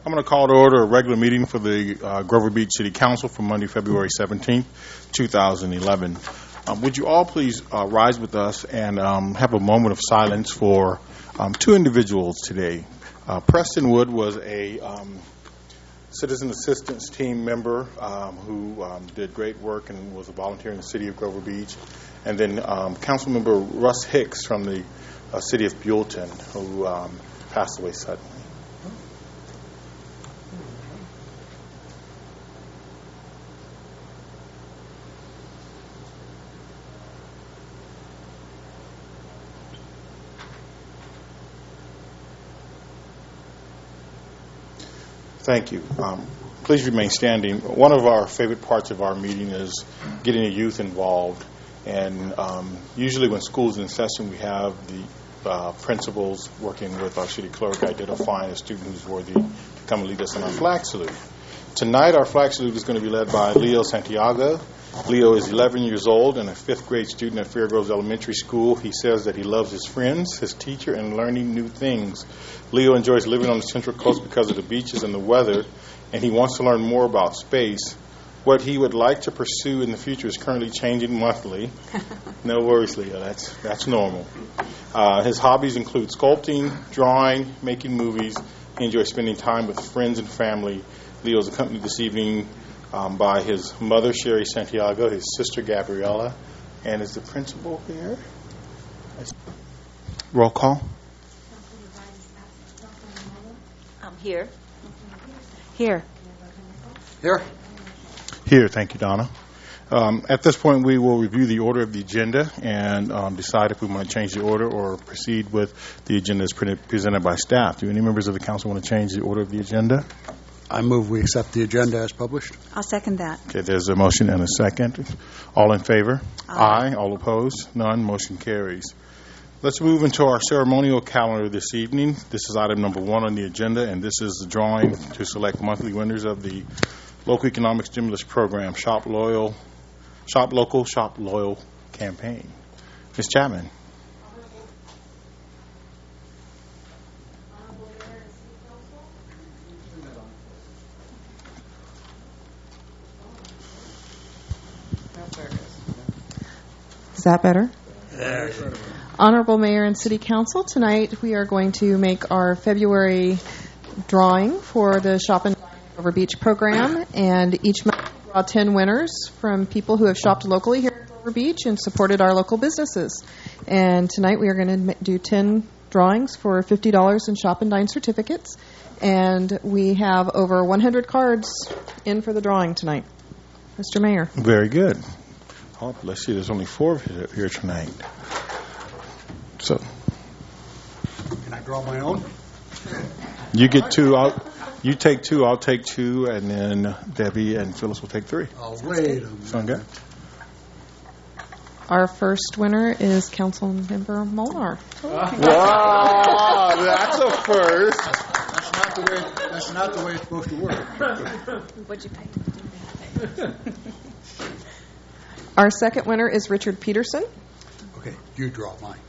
I'm going to call to order a regular meeting for the Grover Beach City Council for Monday, February 17th, 2011. Would you all please rise with us and have a moment of silence for two individuals today. Preston Wood was a citizen assistance team member who did great work and was a volunteer in the city of Grover Beach. And then council member Russ Hicks from the city of Buellton, who passed away suddenly. Thank you. Please remain standing. One of our favorite parts of our meeting is getting the youth involved. And usually when school's in session, we have the principals working with our city clerk identifying a student who's worthy to come and lead us in our flag salute. Tonight, our flag salute is going to be led by Leo Santiago. Leo is 11 years old and a fifth grade student at Fairgroves Elementary School. He says that he loves his friends, his teacher, and learning new things. Leo enjoys living on the Central Coast because of the beaches and the weather, and he wants to learn more about space. What he would like to pursue in the future is currently changing monthly. No worries, Leo. That's normal. His hobbies include sculpting, drawing, making movies. He enjoys spending time with friends and family. Leo is accompanied this evening by his mother, Sherry Santiago, his sister, Gabriella, and is the principal here? Roll call. Here. Here. Here. Here. Thank you, Donna. At this point, we will review the order of the agenda and decide if we want to change the order or proceed with the agenda as presented by staff. Do any members of the council want to change the order of the agenda? I move we accept the agenda as published. I'll second that. Okay, there's a motion and a second. All in favor? Aye. All opposed? None. Motion carries. Let's move into our ceremonial calendar this evening. This is item number 1 on the agenda, and this is the drawing to select monthly winners of the Local Economic Stimulus Program Shop Local, Shop Loyal campaign. Ms. Chapman. Is that better? Honorable Mayor and City Council, tonight we are going to make our February drawing for the Shop and Dine Grover Beach program, and each month we draw 10 winners from people who have shopped locally here at Grover Beach and supported our local businesses. And tonight we are going to do 10 drawings for $50 in Shop and Dine certificates, and we have over 100 cards in for the drawing tonight. Mr. Mayor. Very good. Oh, let's see, there's only 4 here tonight. So, Can I draw my own? you get 2. You take 2. I'll take 2, and then Debbie and Phyllis will take 3. Oh, wait a minute. Sound good? Our first winner is Councilmember Molnar. Wow, that's a first. That's not the way it's supposed to work. What'd you pay? Our second winner is Richard Peterson. Okay, you draw mine.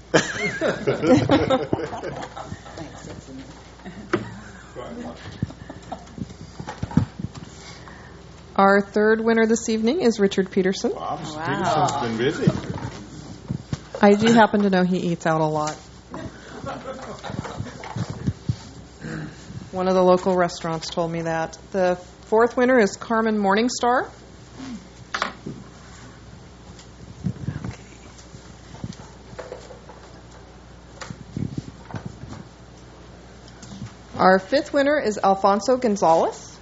Our third winner this evening is Richard Peterson. Wow. Peterson's been busy. I do happen to know he eats out a lot. One of the local restaurants told me that. The fourth winner is Carmen Morningstar. Our fifth winner is Alfonso Gonzalez.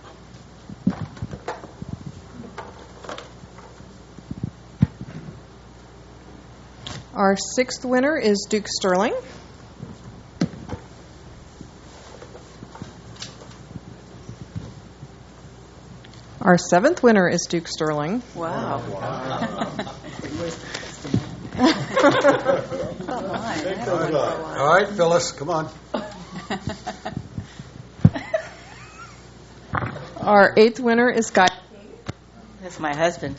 Our sixth winner is Duke Sterling. Our seventh winner is Duke Sterling. Wow. All right, Phyllis, come on. Our eighth winner is Guy. That's my husband.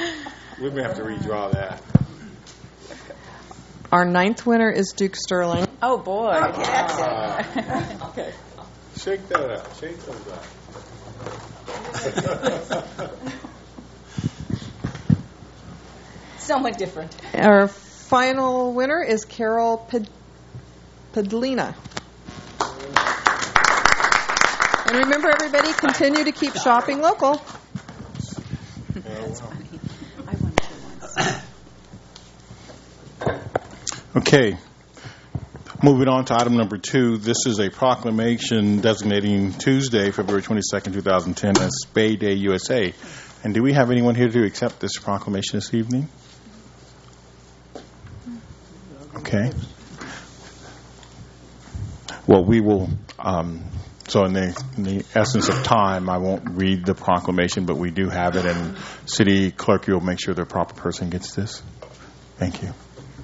We may have to redraw that. Our ninth winner is Duke Sterling. Oh, boy. Okay, that's it. Okay. Shake that out. Shake those out. Somewhat different. Our final winner is Carol Pedlina. And remember, everybody, continue to keep shopping local. That's funny. I won two once. Okay. Moving on to item number 2, this is a proclamation designating Tuesday, February 22nd, 2010 as Spay Day USA. And do we have anyone here to accept this proclamation this evening? Okay. Well, we will, so in the essence of time, I won't read the proclamation, but we do have it, and City Clerk, you'll make sure the proper person gets this. Thank you.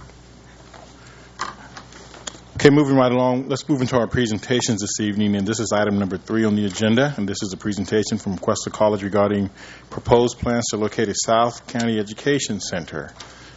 Okay, moving right along, let's move into our presentations this evening, and this is item number 3 on the agenda, and this is a presentation from Cuesta College regarding proposed plans to locate a South County Education Center.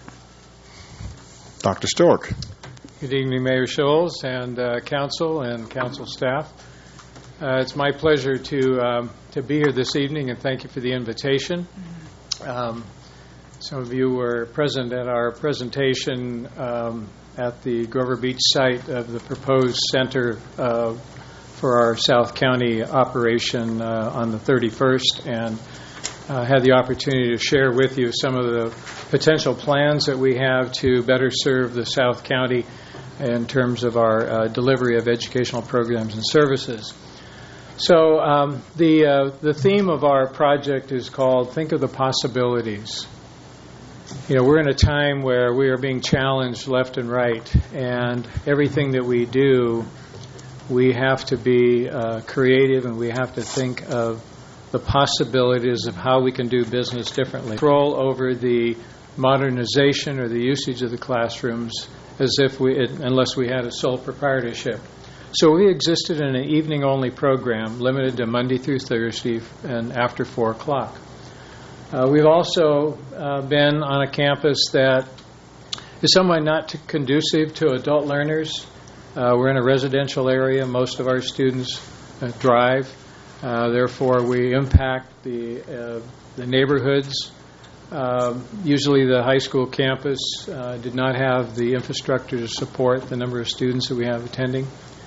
Dr. Stork. Good evening, Mayor Scholes and council staff. It's my pleasure to be here this evening, and thank you for the invitation. Some of you were present at our presentation at the Grover Beach site of the proposed center for our South County operation on the 31st, and had the opportunity to share with you some of the potential plans that we have to better serve the South County in terms of our delivery of educational programs and services. So the theme of our project is called Think of the Possibilities. You know, we're in a time where we are being challenged left and right, and everything that we do, we have to be creative, and we have to think of the possibilities of how we can do business differently. Control over the modernization or the usage of the classrooms as if unless we had a sole proprietorship. So we existed in an evening-only program limited to Monday through Thursday and after 4 o'clock. We've also been on a campus that is somewhat not conducive to adult learners. We're in a residential area. Most of our students drive. Therefore, we impact the neighborhoods. Usually the high school campus did not have the infrastructure to support the number of students that we have attending.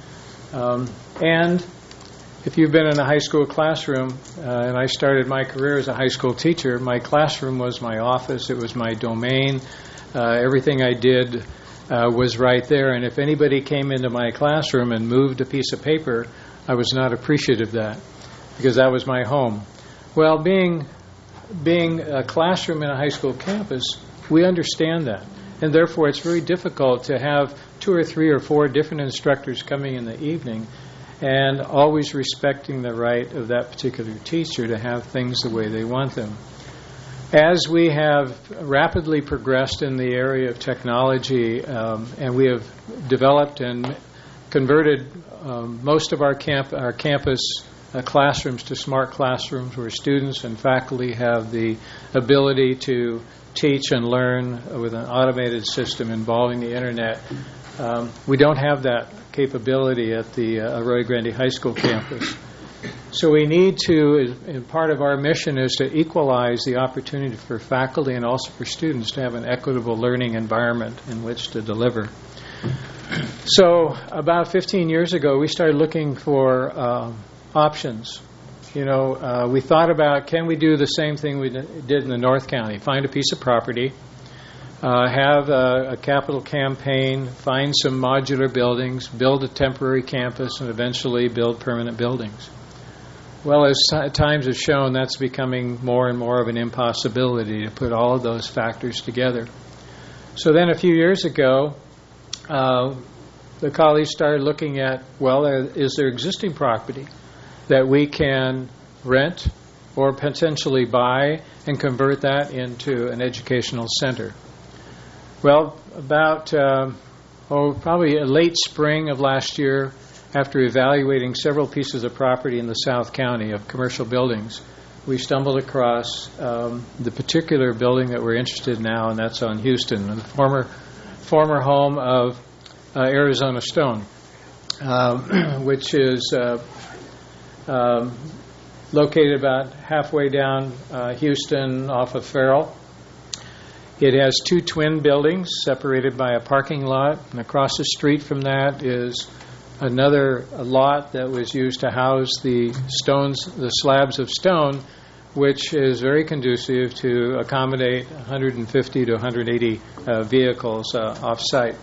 And if you've been in a high school classroom, and I started my career as a high school teacher, my classroom was my office. It was my domain. Everything I did was right there. And if anybody came into my classroom and moved a piece of paper, I was not appreciative of that because that was my home. Well, being a classroom in a high school campus, we understand that. And therefore, it's very difficult to have 2 or 3 or 4 different instructors coming in the evening and always respecting the right of that particular teacher to have things the way they want them. As we have rapidly progressed in the area of technology, and we have developed and converted most of our campus classrooms to smart classrooms where students and faculty have the ability to teach and learn with an automated system involving the internet. We don't have that capability at the Arroyo Grande High School campus. So we need to, and part of our mission is to equalize the opportunity for faculty and also for students to have an equitable learning environment in which to deliver. So about 15 years ago, we started looking for options. You know, we thought about, can we do the same thing we did in the North County? Find a piece of property, have a capital campaign, find some modular buildings, build a temporary campus, and eventually build permanent buildings. Well, as times have shown, that's becoming more and more of an impossibility to put all of those factors together. So then a few years ago, the college started looking at, well, is there existing property that we can rent or potentially buy and convert that into an educational center? Well, about probably a late spring of last year, after evaluating several pieces of property in the South County of commercial buildings, we stumbled across the particular building that we're interested in now, and that's on Houston, the former home of Arizona Stone, which is located about halfway down Houston off of Farrell. It has two twin buildings separated by a parking lot, and across the street from that is another lot that was used to house the slabs of stone, which is very conducive to accommodate 150 to 180 vehicles off-site.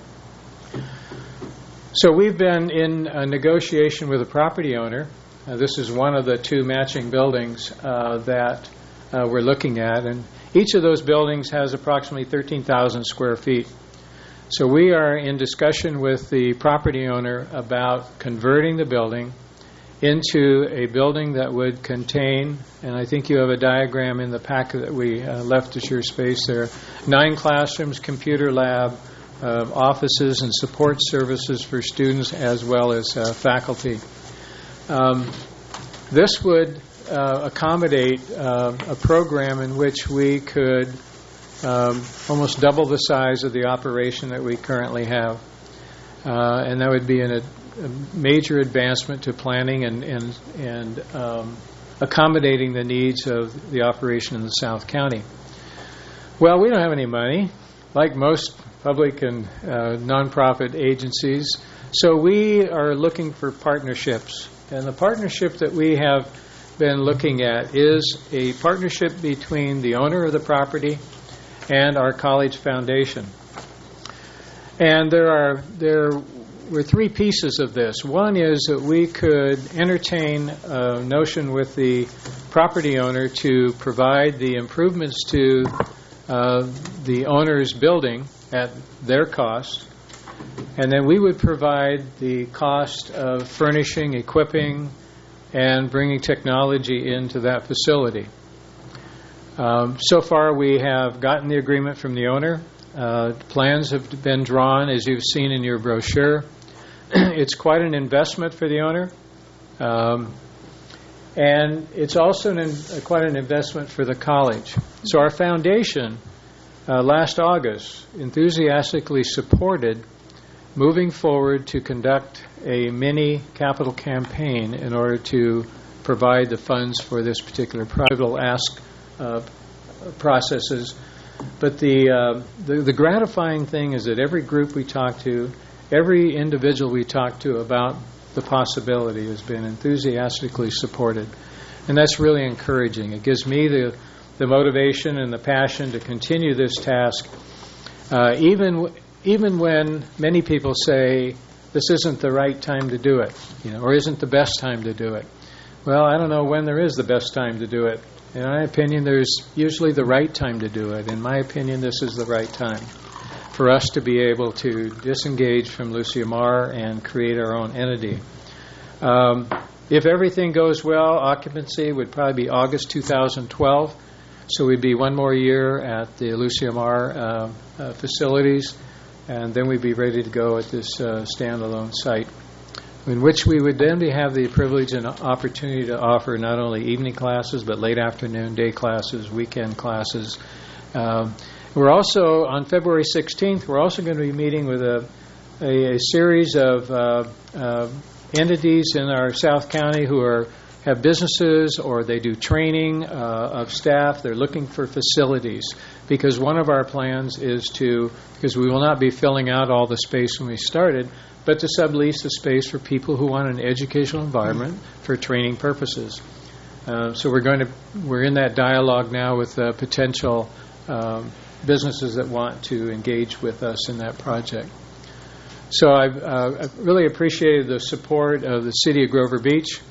So we've been in a negotiation with a property owner. This is one of the two matching buildings that we're looking at, and each of those buildings has approximately 13,000 square feet. So we are in discussion with the property owner about converting the building into a building that would contain, and I think you have a diagram in the packet that we left at your space there, 9 classrooms, computer lab, offices and support services for students as well as faculty. This would accommodate a program in which we could almost double the size of the operation that we currently have. And that would be a major advancement to planning and accommodating the needs of the operation in the South County. Well, we don't have any money, like most public and nonprofit agencies, so we are looking for partnerships. And the partnership that we have been looking at is a partnership between the owner of the property and our college foundation. And there were 3 pieces of this. One is that we could entertain a notion with the property owner to provide the improvements to the owner's building at their cost, and then we would provide the cost of furnishing, equipping, and bringing technology into that facility. So far, we have gotten the agreement from the owner. Plans have been drawn, as you've seen in your brochure. It's quite an investment for the owner, and it's also quite an investment for the college. So our foundation, last August, enthusiastically supported moving forward to conduct a mini capital campaign in order to provide the funds for this particular project. We'll ask processes. But the gratifying thing is that every group we talk to, every individual we talk to about the possibility has been enthusiastically supported. And that's really encouraging. It gives me the motivation and the passion to continue this task, even when many people say this isn't the right time to do it, or isn't the best time to do it. Well, I don't know when there is the best time to do it. In my opinion, there's usually the right time to do it. In my opinion, this is the right time for us to be able to disengage from Lucia Mar and create our own entity. If everything goes well, occupancy would probably be August 2012. So we'd be one more year at the Lucia Mar facilities, and then we'd be ready to go at this standalone site, in which we would then have the privilege and opportunity to offer not only evening classes, but late afternoon, day classes, weekend classes. We're also, on February 16th, we're also going to be meeting with a series of entities in our South County who have businesses, or they do training of staff. They're looking for facilities, because one of our plans is because we will not be filling out all the space when we started, but to sublease the space for people who want an educational environment for training purposes. So we're in that dialogue now with potential businesses that want to engage with us in that project. So I've really appreciated the support of the City of Grover Beach.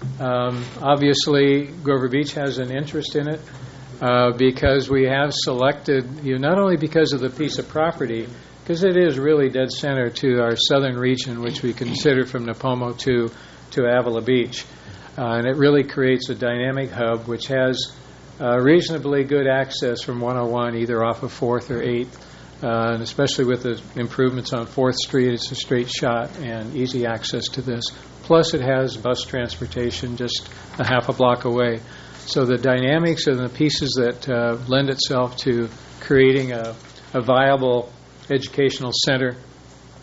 Obviously, Grover Beach has an interest in it because we have selected, not only because of the piece of property, because it is really dead center to our southern region, which we consider from Nipomo to Avila Beach. And it really creates a dynamic hub which has reasonably good access from 101, either off of 4th or 8th. And especially with the improvements on 4th Street, it's a straight shot and easy access to this. Plus, it has bus transportation just a half a block away. So the dynamics and the pieces that lend itself to creating a viable educational center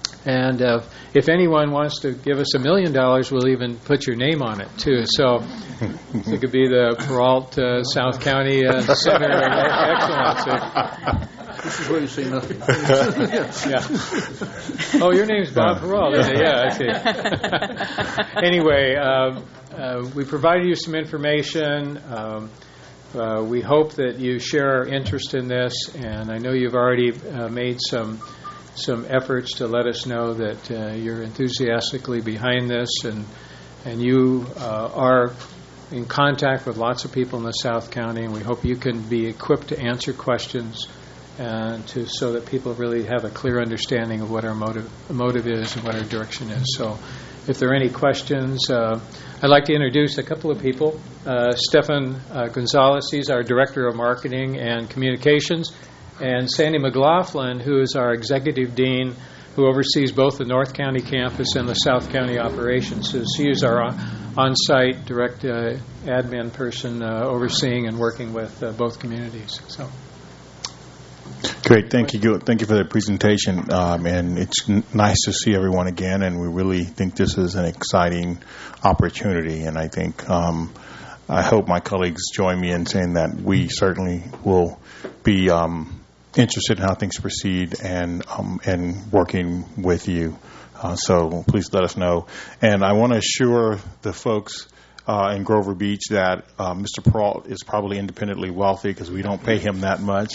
And if anyone wants to give us $1 million, we'll even put your name on it, too. So it could be the Peralt South County Center of Excellence. This is where you say nothing. Yeah. Oh, your name's Bob Peralt, isn't it? Yeah, I see. Anyway, we provided you some information. We hope that you share our interest in this, and I know you've already made some efforts to let us know that you're enthusiastically behind this, and you are in contact with lots of people in the South County, and we hope you can be equipped to answer questions and so that people really have a clear understanding of what our motive is and what our direction is. So if there are any questions, I'd like to introduce a couple of people. Stefan Gonzalez, he's our Director of Marketing and Communications, and Sandy McLaughlin, who is our Executive Dean, who oversees both the North County campus and the South County operations. So she is our on-site direct admin person overseeing and working with both communities. So. Great, thank you. Thank you for that presentation, and it's nice to see everyone again. And we really think this is an exciting opportunity. And I think I hope my colleagues join me in saying that we certainly will be interested in how things proceed and working with you. So please let us know. And I want to assure the folks in Grover Beach that Mr. Peralt is probably independently wealthy because we don't pay him that much.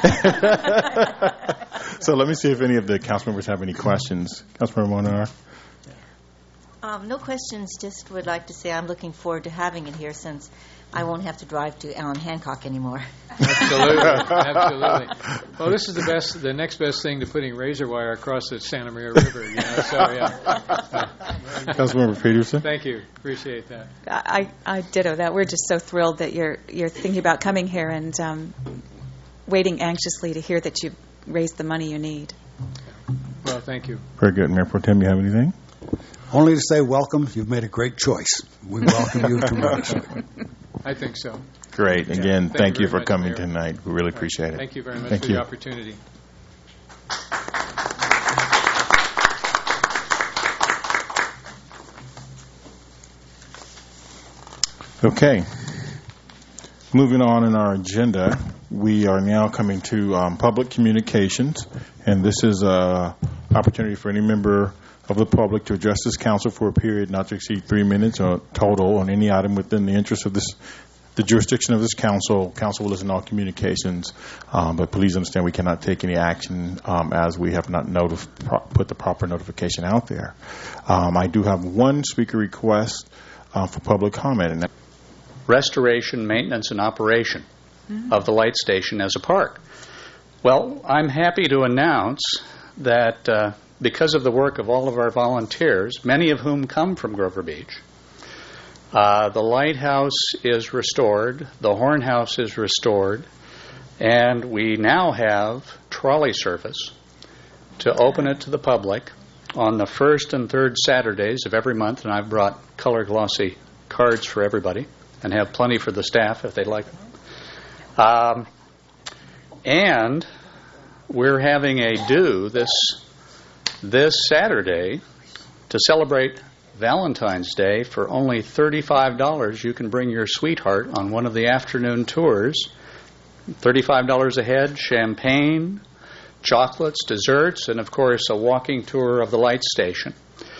So let me see if any of the council members have any questions. Councilmember Monar? No questions, just would like to say I'm looking forward to having it here since I won't have to drive to Allen Hancock anymore. Absolutely, absolutely. Well, this is the next best thing to putting razor wire across the Santa Maria River. So yeah. Councilmember Peterson. Thank you, appreciate that. I ditto that. We're just so thrilled that you're thinking about coming here and waiting anxiously to hear that you've raised the money you need. Well, thank you. Very good. Mayor Pro Tem, you have anything? Only to say welcome. You've made a great choice. We welcome you tremendously. I think so. Great. Again, thank you for much, coming Mayor. tonight. We really appreciate it. Thank you very much Thank for you. the opportunity. Okay. Moving on in our agenda, we are now coming to public communications, and this is an opportunity for any member of the public to address this council for a period not to exceed 3 minutes or total on any item within the interest of the jurisdiction of this council. Council will listen to all communications, but please understand we cannot take any action as we have not put the proper notification out there. I do have one speaker request for public comment, and restoration, maintenance, and operation of the light station as a park. Well, I'm happy to announce that because of the work of all of our volunteers, many of whom come from Grover Beach, the lighthouse is restored, the horn house is restored, and we now have trolley service to open it to the public on the first and third Saturdays of every month, and I've brought color glossy cards for everybody and have plenty for the staff if they'd like them. And we're having a do this Saturday to celebrate Valentine's Day. For only $35, you can bring your sweetheart on one of the afternoon tours. $35 a head, champagne, chocolates, desserts, and, of course, a walking tour of the light station.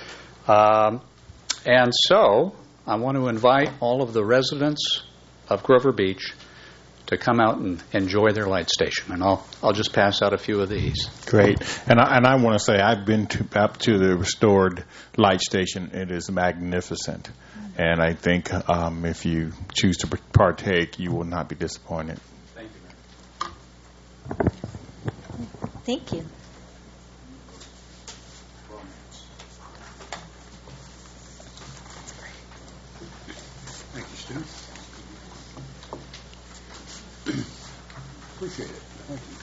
And so I want to invite all of the residents of Grover Beach to come out and enjoy their light station. And I'll just pass out a few of these. great. And I want to say I've been up to the restored light station. It is magnificent. And I think if you choose to partake, you will not be disappointed. Thank you. Thank you. Thank you, Stu. Appreciate it. Thank you.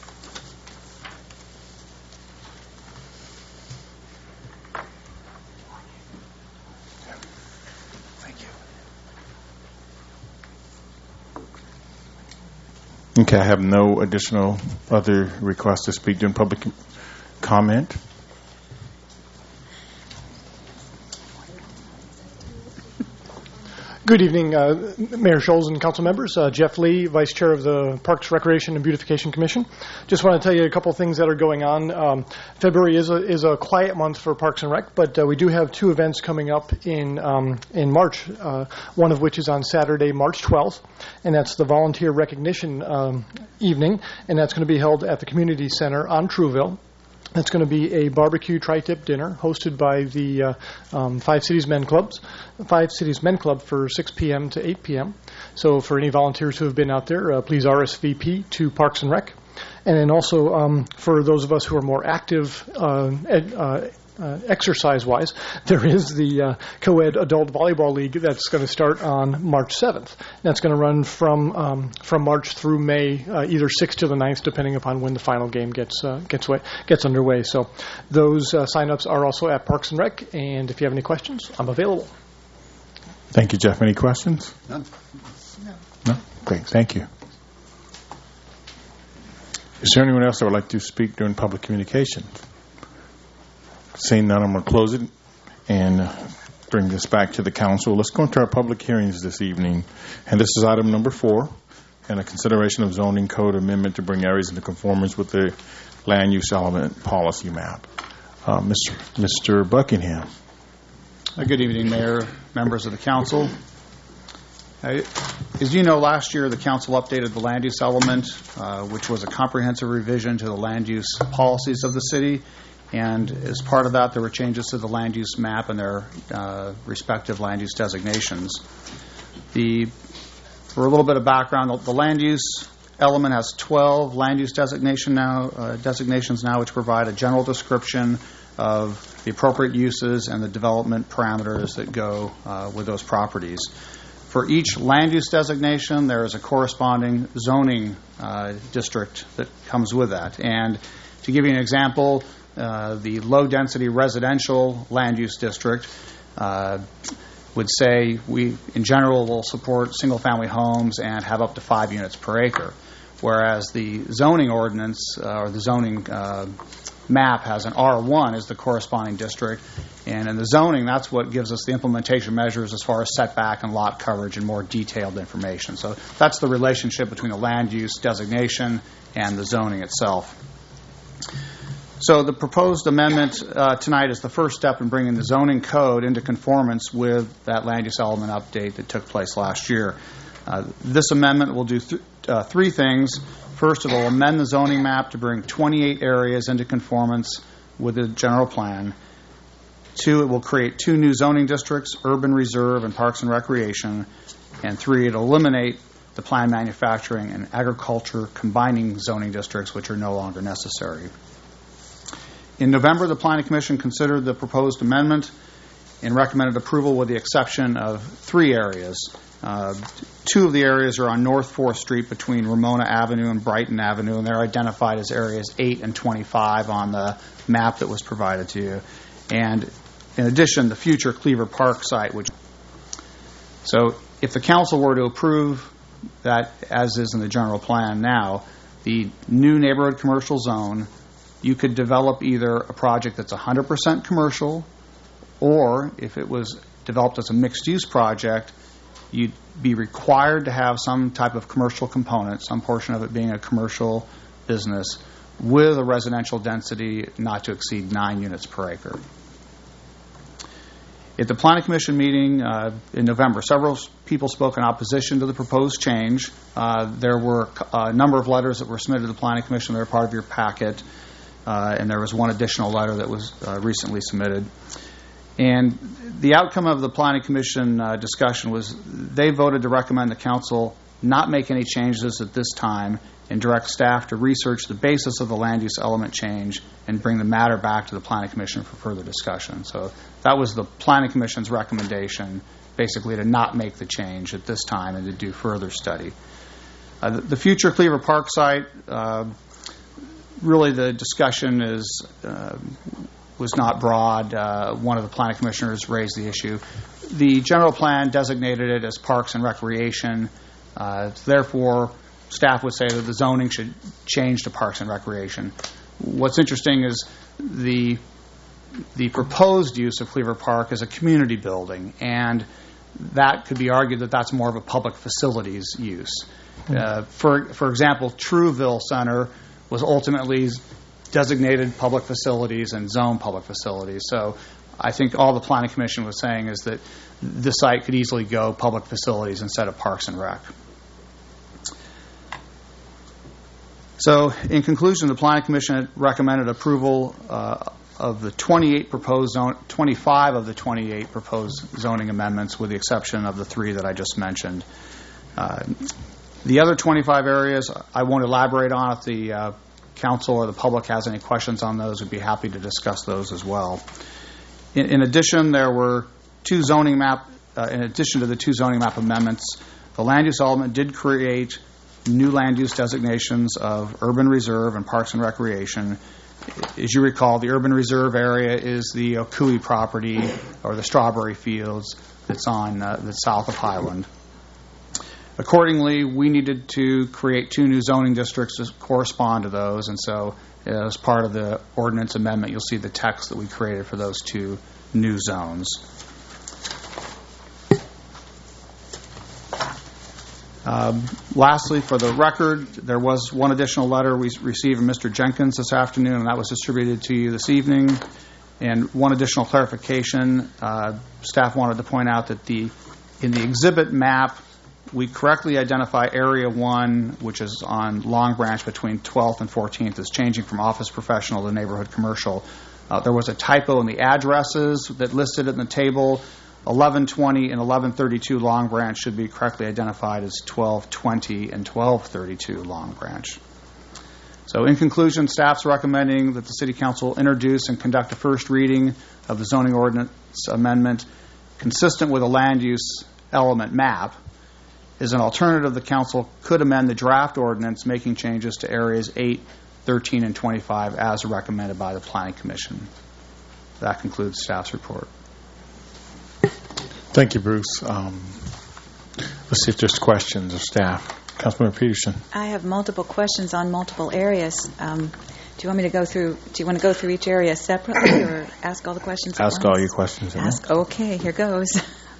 Okay, I have no additional other requests to speak during public comment. Good evening, Mayor Scholes and council members. Jeff Lee, Vice Chair of the Parks, Recreation, and Beautification Commission. Just want to tell you a couple of things that are going on. February is a quiet month for Parks and Rec, but we do have two events coming up in March, one of which is on Saturday, March 12th, and that's the Volunteer Recognition Evening, and that's going to be held at the Community Center on Trouville. It's going to be a barbecue tri-tip dinner hosted by the Five Cities Men Club for 6 p.m. to 8 p.m. So for any volunteers who have been out there, please RSVP to Parks and Rec. And then also for those of us who are more active exercise-wise, there is the Co-Ed Adult Volleyball League that's going to start on March 7th. That's going to run from March through May, either 6th to the 9th, depending upon when the final game gets underway. So those sign-ups are also at Parks and Rec, and if you have any questions, I'm available. Thank you, Jeff. Any questions? None. No? Great. Thank you. Is there anyone else that would like to speak during public communications? Seeing none, I'm going to close it and bring this back to the council. Let's go into our public hearings this evening. And this is item number 4, and a consideration of zoning code amendment to bring areas into conformance with the land use element policy map. Mr. Buckingham. Good evening, Mayor, members of the council. As you know, last year the council updated the land use element, which was a comprehensive revision to the land use policies of the city. And as part of that, there were changes to the land use map and their respective land use designations. For a little bit of background, the land use element has 12 land use designations now, which provide a general description of the appropriate uses and the development parameters that go with those properties. For each land use designation, there is a corresponding zoning district that comes with that. And to give you an example, the low-density residential land use district would say we, in general, will support single-family homes and have up to 5 units per acre, whereas the zoning ordinance or the zoning map has an R1 as the corresponding district, and in the zoning, that's what gives us the implementation measures as far as setback and lot coverage and more detailed information. So that's the relationship between the land use designation and the zoning itself. So the proposed amendment tonight is the first step in bringing the zoning code into conformance with that land use element update that took place last year. This amendment will do three things. First, it will amend the zoning map to bring 28 areas into conformance with the general plan. 2, it will create 2 new zoning districts, urban reserve and parks and recreation. And 3, it will eliminate the planned manufacturing and agriculture combining zoning districts, which are no longer necessary. In November, the Planning Commission considered the proposed amendment and recommended approval with the exception of 3 areas. 2 of the areas are on North 4th Street between Ramona Avenue and Brighton Avenue, and they're identified as areas 8 and 25 on the map that was provided to you. And in addition, the future Cleaver Park site. So if the council were to approve that, as is in the general plan now, the new neighborhood commercial zone, you could develop either a project that's 100% commercial, or if it was developed as a mixed-use project, you'd be required to have some type of commercial component, some portion of it being a commercial business, with a residential density not to exceed 9 units per acre. At the Planning Commission meeting in November, several people spoke in opposition to the proposed change. There were a number of letters that were submitted to the Planning Commission that are part of your packet, and there was one additional letter that was recently submitted. And the outcome of the Planning Commission discussion was they voted to recommend the council not make any changes at this time and direct staff to research the basis of the land use element change and bring the matter back to the Planning Commission for further discussion. So that was the Planning Commission's recommendation, basically to not make the change at this time and to do further study. The future Cleaver Park site, really the discussion was not broad. One of the planning commissioners raised the issue. The general plan designated it as parks and recreation. Therefore, staff would say that the zoning should change to parks and recreation. What's interesting is the proposed use of Cleaver Park is a community building, and that could be argued that that's more of a public facilities use. For example, Trueville Center was ultimately designated public facilities and zoned public facilities. So I think all the Planning Commission was saying is that the site could easily go public facilities instead of Parks and Rec. So in conclusion, the Planning Commission recommended approval of the 25 of the 28 proposed zoning amendments, with the exception of the 3 that I just mentioned. The other 25 areas I won't elaborate on. If the council or the public has any questions on those, we'd be happy to discuss those as well. In addition, there were 2 zoning map. In addition to the 2 zoning map amendments, the land use element did create new land use designations of urban reserve and parks and recreation. As you recall, the urban reserve area is the Okui property, or the strawberry fields, that's on the south of Highland. Accordingly, we needed to create 2 new zoning districts to correspond to those, and so as part of the ordinance amendment, you'll see the text that we created for those 2 new zones. Lastly, for the record, there was one additional letter we received from Mr. Jenkins this afternoon, and that was distributed to you this evening. And one additional clarification, staff wanted to point out that in the exhibit map, we correctly identify Area 1, which is on Long Branch between 12th and 14th, as changing from office professional to neighborhood commercial. There was a typo in the addresses that listed it in the table. 1120 and 1132 Long Branch should be correctly identified as 1220 and 1232 Long Branch. So in conclusion, staff's recommending that the City Council introduce and conduct a first reading of the zoning ordinance amendment consistent with a land use element map. As an alternative, the Council could amend the draft ordinance, making changes to areas 8, 13, and 25 as recommended by the Planning Commission. That concludes staff's report. Thank you, Bruce. Let's see if there's questions of staff. Councilmember Peterson. I have multiple questions on multiple areas. Do you want me to go through? Do you want to go through each area separately, or ask all the questions? Ask all your questions. Okay, here goes.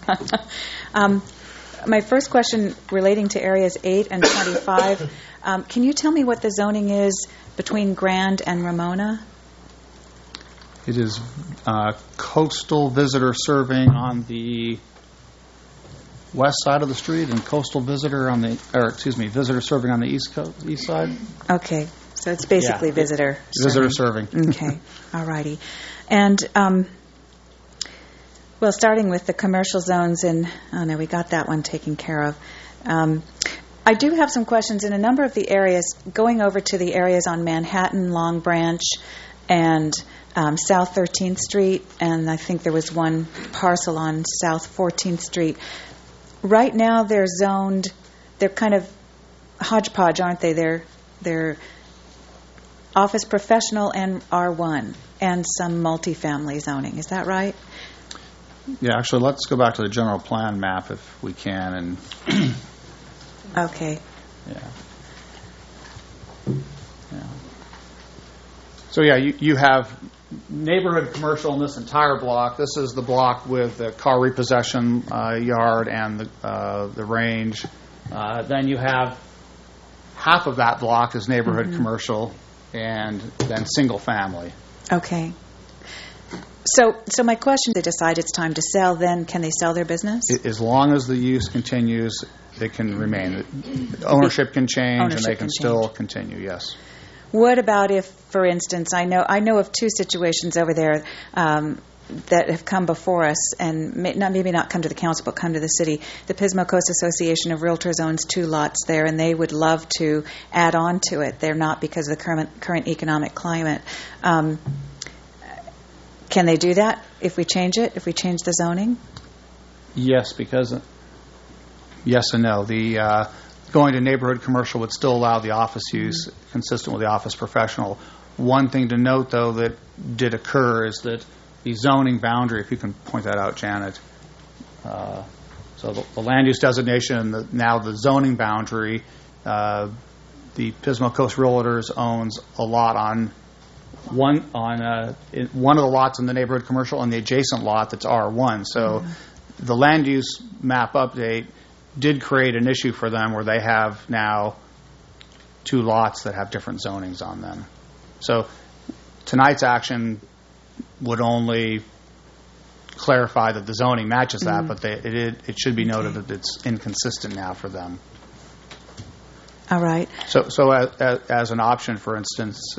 My first question relating to areas 8 and 25. Can you tell me what the zoning is between Grand and Ramona? It is coastal visitor serving on the west side of the street, and coastal visitor visitor serving on the east side. Okay, so it's basically visitor serving. Okay, all righty. And well, starting with the commercial zones, we got that one taken care of. I do have some questions in a number of the areas, going over to the areas on Manhattan, Long Branch, and South 13th Street, and I think there was one parcel on South 14th Street. Right now they're zoned, they're kind of hodgepodge, aren't they? They're office professional and R1 and some multifamily zoning. Is that right? Yeah, actually, let's go back to the general plan map if we can. Okay. Yeah. So you have neighborhood commercial in this entire block. This is the block with the car repossession yard and the range. Then you have half of that block is neighborhood commercial, and then single family. Okay. So my question: they decide it's time to sell, then can they sell their business? As long as the use continues, it can remain. Ownership can change, and they can still continue. Yes. What about if, for instance, I know of 2 situations over there that have come before us, and maybe not come to the council, but come to the city. The Pismo Coast Association of Realtors owns 2 lots there, and they would love to add on to it. They're not because of the current economic climate. Can they do that if we change it? If we change the zoning? Yes, yes and no. The going to neighborhood commercial would still allow the office use consistent with the office professional. One thing to note, though, that did occur is that the zoning boundary, if you can point that out, Janet. So the land use designation and now the zoning boundary, the Pismo Coast Realtors owns a lot on one of the lots in the neighborhood commercial and the adjacent lot that's R1. So the land use map update did create an issue for them where they have now 2 lots that have different zonings on them. So tonight's action would only clarify that the zoning matches that, but it should be noted that it's inconsistent now for them. All right. So as an option, for instance,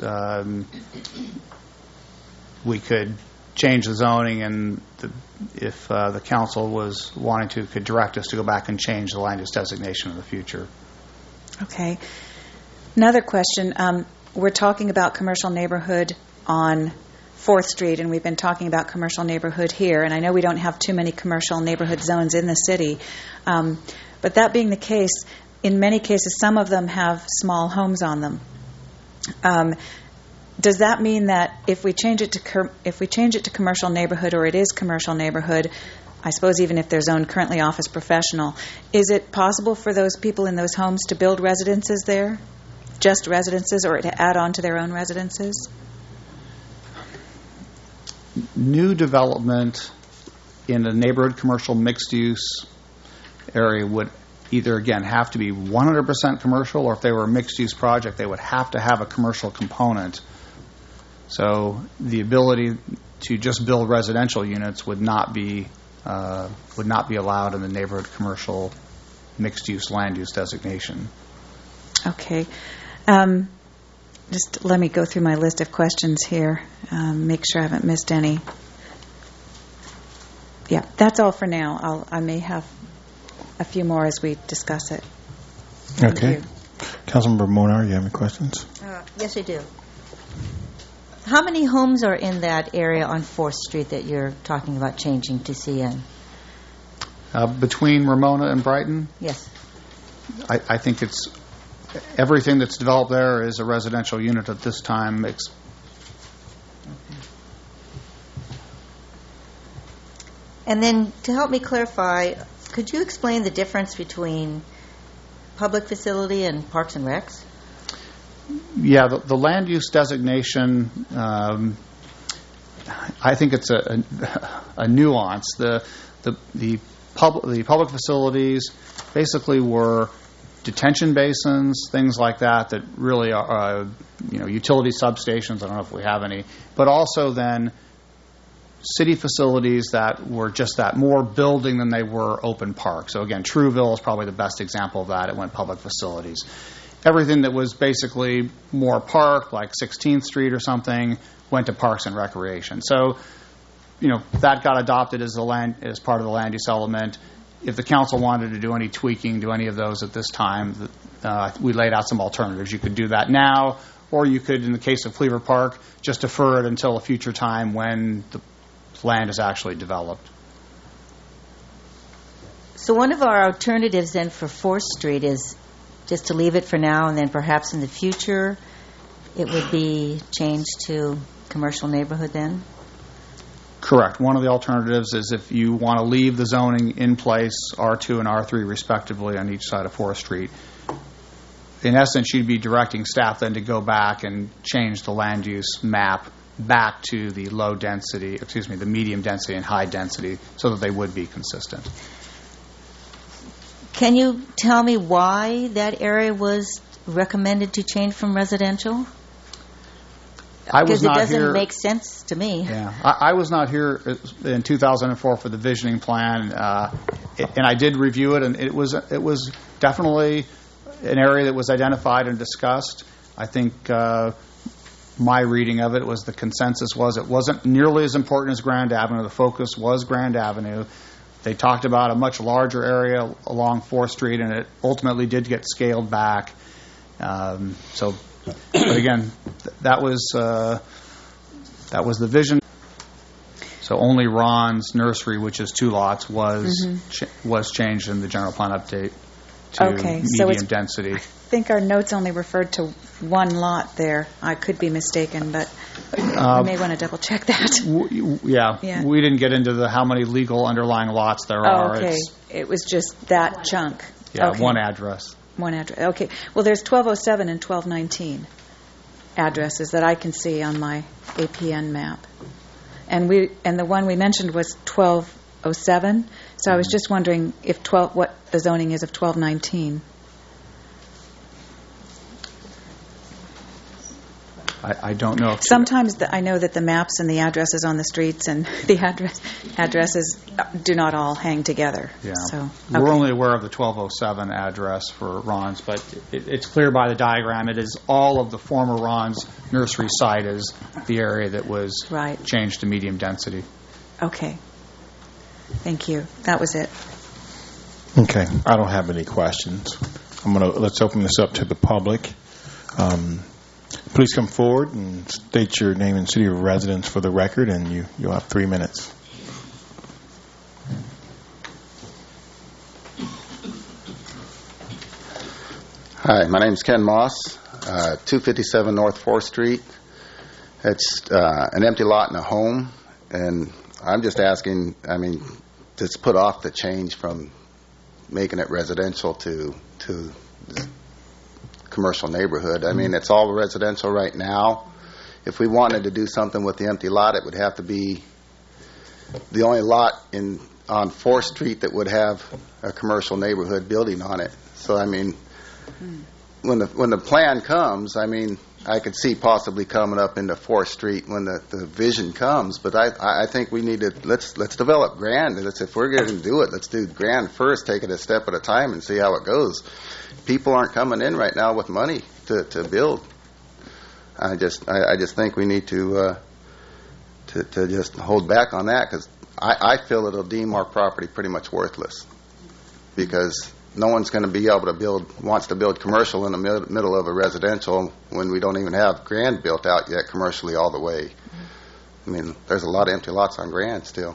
we could change the zoning, and if the council was wanting to, could direct us to go back and change the land use designation in the future. Okay. Another question. We're talking about commercial neighborhood on 4th Street, and we've been talking about commercial neighborhood here, and I know we don't have too many commercial neighborhood zones in the city. But that being the case, in many cases, some of them have small homes on them. Does that mean that if we change it to commercial neighborhood, or it is commercial neighborhood, I suppose even if they're zoned currently office professional, is it possible for those people in those homes to build residences there? Just residences, or to add on to their own residences? New development in a neighborhood commercial mixed-use area would either, again, have to be 100% commercial, or if they were a mixed-use project, they would have to have a commercial component. So the ability to just build residential units would not be allowed in the neighborhood commercial mixed-use land use designation. Okay. Just let me go through my list of questions here, make sure I haven't missed any. Yeah, that's all for now. I may have a few more as we discuss it. Okay. Councilmember Monar, you have any questions? Yes, I do. How many homes are in that area on 4th Street that you're talking about changing to CN? Between Ramona and Brighton? Yes. I think it's everything that's developed there is a residential unit at this time. And then to help me clarify, could you explain the difference between public facility and Parks and Recs? Yeah, the land use designation, I think it's a nuance. The public facilities basically were detention basins, things like that really are, utility substations. I don't know if we have any, but also then city facilities that were just that more building than they were open park. So again, Trueville is probably the best example of that. It went public facilities. Everything that was basically more park, like 16th Street or something, went to Parks and Recreation. So, that got adopted as part of the land use element. If the council wanted to do any tweaking to any of those at this time, we laid out some alternatives. You could do that now, or you could, in the case of Cleaver Park, just defer it until a future time when the land is actually developed. So one of our alternatives then for 4th Street is just to leave it for now, and then perhaps in the future it would be changed to commercial neighborhood then? Correct. One of the alternatives is if you want to leave the zoning in place, R2 and R3 respectively on each side of 4th Street. In essence, you'd be directing staff then to go back and change the land use map back to the the medium density and high density so that they would be consistent. Can you tell me why that area was recommended to change from resencial? Because it doesn't make sense to me. Yeah, I was not here in 2004 for the visioning plan, and I did review it, and it was definitely an area that was identified and discussed. I think my reading of it was the consensus was it wasn't nearly as important as Grand Avenue. The focus was Grand Avenue. They talked about a much larger area along 4th Street, and it ultimately did get scaled back. But again, that was the vision. So only Ron's nursery, which is 2 lots, was changed in the general plan update to medium density. I think our notes only referred to 1 lot there. I could be mistaken, but you may want to double check that. Yeah, we didn't get into how many legal underlying lots there are. Okay, it was just that chunk. Yeah, okay. One address. Okay. Well, there's 1207 and 1219 addresses that I can see on my APN map, and the one we mentioned was 1207. So I was just wondering what the zoning is of 1219. I don't know. Sometimes I know that the maps and the addresses on the streets and the addresses do not all hang together. Yeah. So, okay. We're only aware of the 1207 address for Ron's, but it's clear by the diagram it is all of the former Ron's nursery site is the area that was changed to medium density. Okay. Thank you. That was it. Okay. I don't have any questions. Let's open this up to the public. Please come forward and state your name and city of residence for the record, and you'll have 3 minutes. Hi, my name is Ken Moss, 257 North 4th Street. It's an empty lot and a home, and I'm just asking, to put off the change from making it residential to commercial neighborhood. It's all residential right now. If we wanted to do something with the empty lot, it would have to be the only lot on 4th Street that would have a commercial neighborhood building on it. So, when the plan comes, I could see possibly coming up into 4th Street when the vision comes. But I think we need to let's develop Grand. If we're going to do it, let's do Grand first. Take it a step at a time and see how it goes. People aren't coming in right now with money to build. I just think we need to just hold back on that, because I feel it'll deem our property pretty much worthless, because no one's going to be able to wants to build commercial in the middle of a residential when we don't even have Grand built out yet commercially all the way. There's a lot of empty lots on Grand still.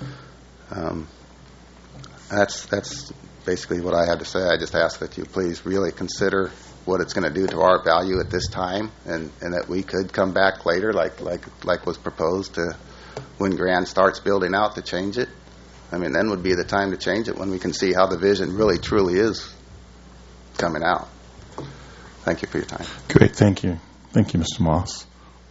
That's basically what I had to say. I just ask that you please really consider what it's going to do to our value at this time, and that we could come back later like was proposed to when Grand starts building out to change it. Then would be the time to change it, when we can see how the vision really truly is coming out. Thank you for your time. Great, thank you. Thank you, Mr. Moss.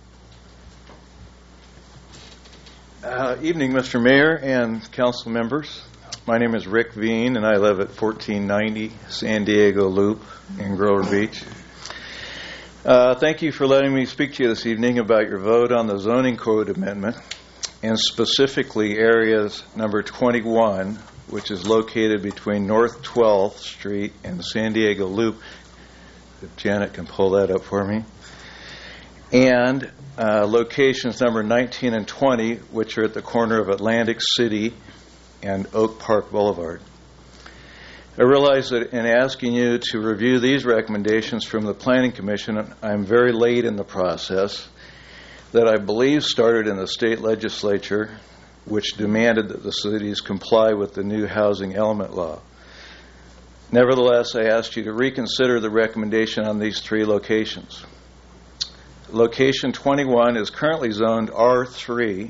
Evening, Mr. Mayor and council members. My name is Rick Veen, and I live at 1490 San Diego Loop in Grover Beach. Thank you for letting me speak to you this evening about your vote on the zoning code amendment, and specifically areas number 21, which is located between North 12th Street and the San Diego Loop. If Janet can pull that up for me. And locations number 19 and 20, which are at the corner of Atlantic City and Oak Park Boulevard. I realize that in asking you to review these recommendations from the Planning Commission, I'm very late in the process that I believe started in the state legislature, which demanded that the cities comply with the new housing element law. Nevertheless, I asked you to reconsider the recommendation on these 3 locations. Location 21 is currently zoned R1,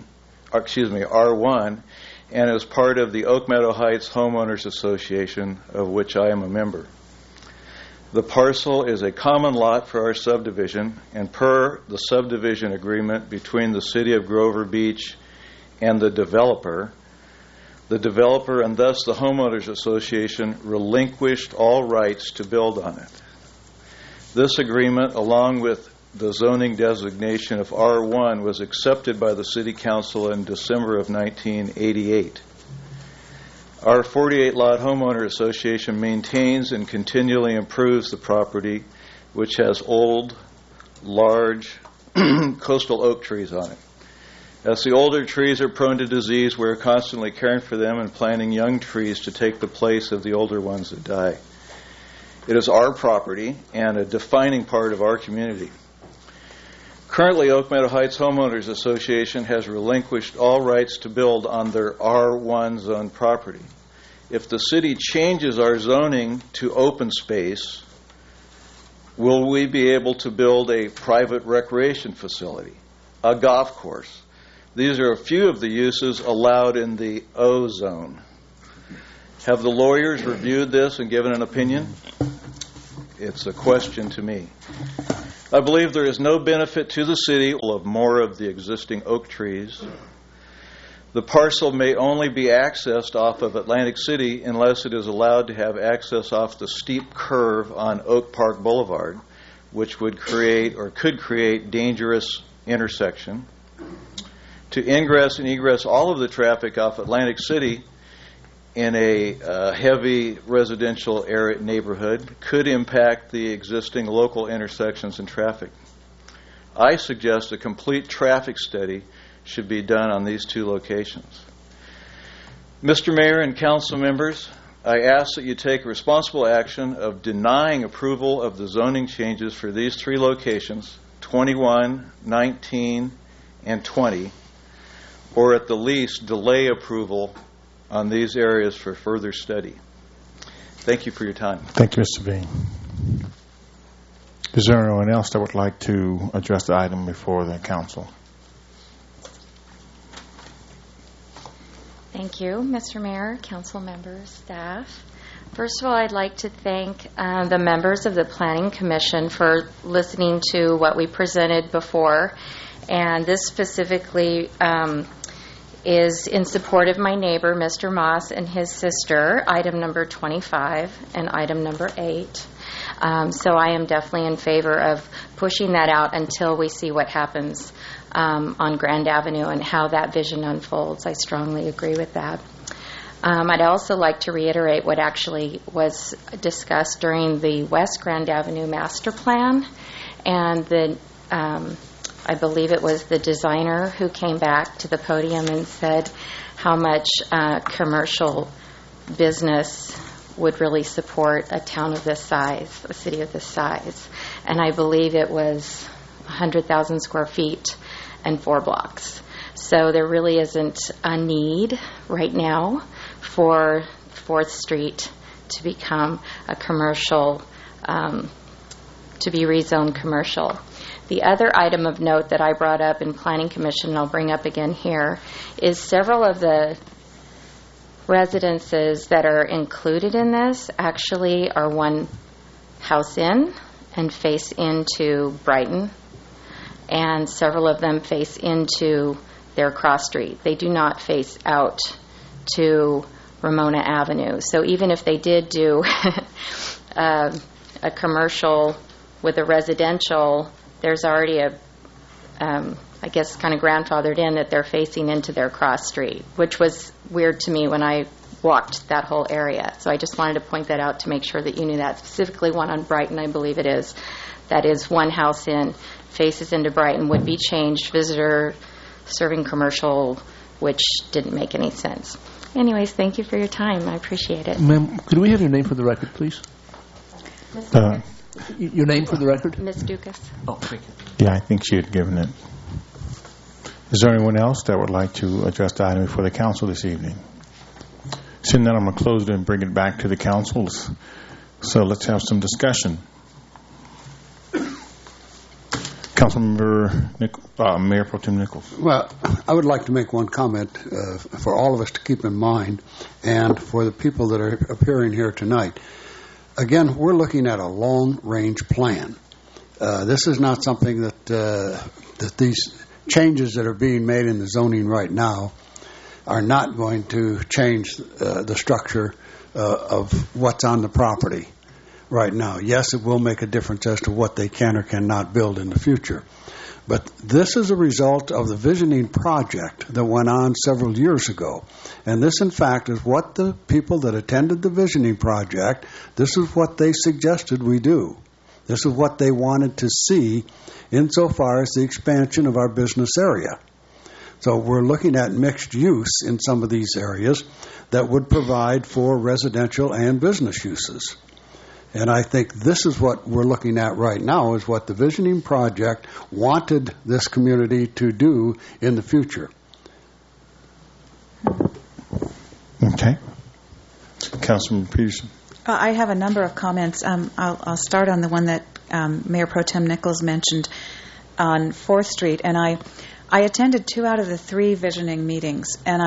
and is part of the Oak Meadow Heights Homeowners Association, of which I am a member. The parcel is a common lot for our subdivision, and per the subdivision agreement between the City of Grover Beach and the developer and thus the Homeowners Association relinquished all rights to build on it. This agreement, along with the zoning designation of R1, was accepted by the City Council in December of 1988. Our 48-lot homeowner association maintains and continually improves the property, which has old, large, coastal oak trees on it. As the older trees are prone to disease, we're constantly caring for them and planting young trees to take the place of the older ones that die. It is our property and a defining part of our community. Currently, Oak Meadow Heights Homeowners Association has relinquished all rights to build on their R1 zone property. If the city changes our zoning to open space, will we be able to build a private recreation facility, a golf course? These are a few of the uses allowed in the O zone. Have the lawyers reviewed this and given an opinion? It's a question to me. I believe there is no benefit to the city of more of the existing oak trees. The parcel may only be accessed off of Atlantic City unless it is allowed to have access off the steep curve on Oak Park Boulevard, which would create or could create dangerous intersection. To ingress and egress all of the traffic off Atlantic City in a heavy residential area neighborhood could impact the existing local intersections and traffic. I suggest a complete traffic study should be done on these two locations. Mr. Mayor and council members, I ask that you take responsible action of denying approval of the zoning changes for these three locations, 21, 19, and 20, or at the least delay approval on these areas for further study. Thank you for your time. Thank you, Mr. Bean. Is there anyone else that would like to address the item before the council? Thank you, Mr. Mayor, council members, staff. First of all, I'd like to thank the members of the Planning Commission for listening to what we presented before. And this specifically is in support of my neighbor, Mr. Moss, and his sister, item number 25 and item number 8. So I am definitely in favor of pushing that out until we see what happens on Grand Avenue and how that vision unfolds. I strongly agree with that. I'd also like to reiterate what actually was discussed during the West Grand Avenue Master Plan, and I believe it was the designer who came back to the podium and said how much commercial business would really support a town of this size, a city of this size. And I believe it was 100,000 square feet and 4 blocks. So there really isn't a need right now for 4th Street to become a commercial, to be rezoned commercial. The other item of note that I brought up in Planning Commission, and I'll bring up again here, is several of the residences that are included in this actually are one house in and face into Brighton, and several of them face into their cross street. They do not face out to Ramona Avenue. So even if they did do a commercial with a residential, there's already a, I guess, kind of grandfathered in that they're facing into their cross street, which was weird to me when I walked that whole area. So I just wanted to point that out to make sure that you knew that. Specifically one on Brighton, I believe it is. That is one house in, faces into Brighton, would be changed, visitor serving commercial, which didn't make any sense. Anyways, thank you for your time. I appreciate it. Ma'am, could we have your name for the record, please? Your name for the record? Ms. Dukas. Oh, thank you. Yeah, I think she had given it. Is there anyone else that would like to address the item before the council this evening? Seeing that, I'm going to close it and bring it back to the councils. So let's have some discussion. Councilmember Mayor Pro Tem Nichols. Well, I would like to make one comment for all of us to keep in mind, and for the people that are appearing here tonight. Again, we're looking at a long-range plan. This is not something that these changes that are being made in the zoning right now are not going to change the structure of what's on the property right now. Yes, it will make a difference as to what they can or cannot build in the future. But this is a result of the visioning project that went on several years ago. And this, in fact, is what the people that attended the visioning project, this is what they suggested we do. This is what they wanted to see insofar as the expansion of our business area. So we're looking at mixed use in some of these areas that would provide for residential and business uses. And I think this is what we're looking at right now, is what the visioning project wanted this community to do in the future. Okay. Councilman Peterson. I have a number of comments. I'll start on the one that Mayor Pro Tem Nichols mentioned on 4th Street. And I attended 2 out of the 3 visioning meetings, and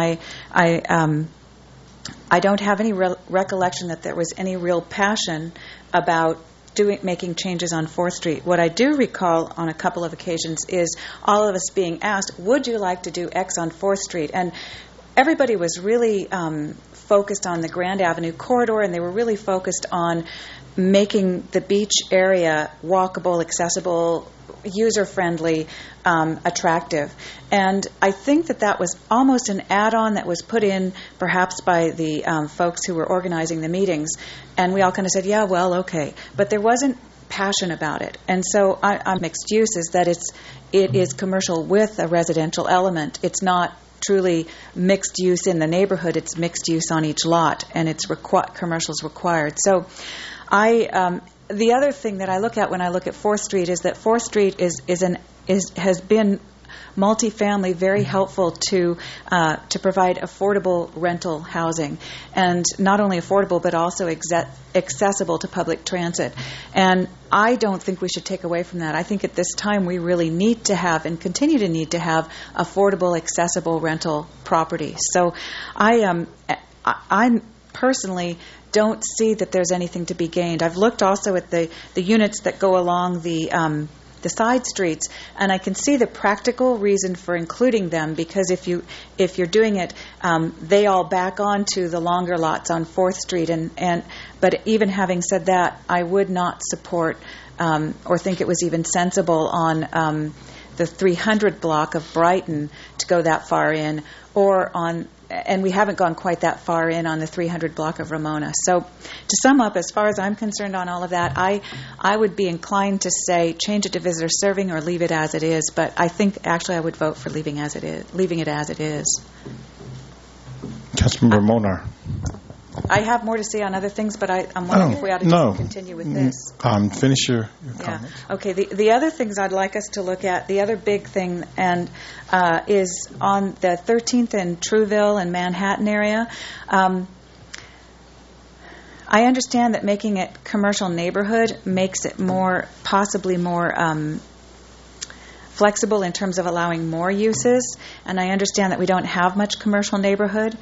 I don't have any recollection that there was any real passion about making changes on 4th Street. What I do recall on a couple of occasions is all of us being asked, would you like to do X on 4th Street? And everybody was really focused on the Grand Avenue corridor, and they were really focused on making the beach area walkable, accessible, user-friendly, attractive. And I think that was almost an add-on that was put in perhaps by the folks who were organizing the meetings. And we all kind of said, yeah, well, okay. But there wasn't passion about it. And so I'm mixed use is that it is commercial with a residential element. It's not truly mixed use in the neighborhood. It's mixed use on each lot, and it's commercials required. So the other thing that I look at when I look at 4th Street is that 4th Street has been multifamily, very helpful to provide affordable rental housing, and not only affordable but also accessible to public transit. And I don't think we should take away from that. I think at this time we really need to have and continue to need to have affordable, accessible rental property. So I personally don't see that there's anything to be gained. I've looked also at the units that go along the side streets, and I can see the practical reason for including them, because if you're doing it, they all back onto the longer lots on 4th Street. But even having said that, I would not support or think it was even sensible on the 300 block of Brighton to go that far in, and we haven't gone quite that far in on the 300 block of Ramona. So to sum up, as far as I'm concerned on all of that, I would be inclined to say change it to visitor serving or leave it as it is, but I think actually I would vote for leaving it as it is. Councilmember Monar. I have more to say on other things, but I'm wondering if we ought to just continue with this. Finish your comments. Okay. The other things I'd like us to look at, the other big thing, and is on the 13th and Trouville and Manhattan area. I understand that making it commercial neighborhood makes it possibly more flexible in terms of allowing more uses, and I understand that we don't have much commercial neighborhood.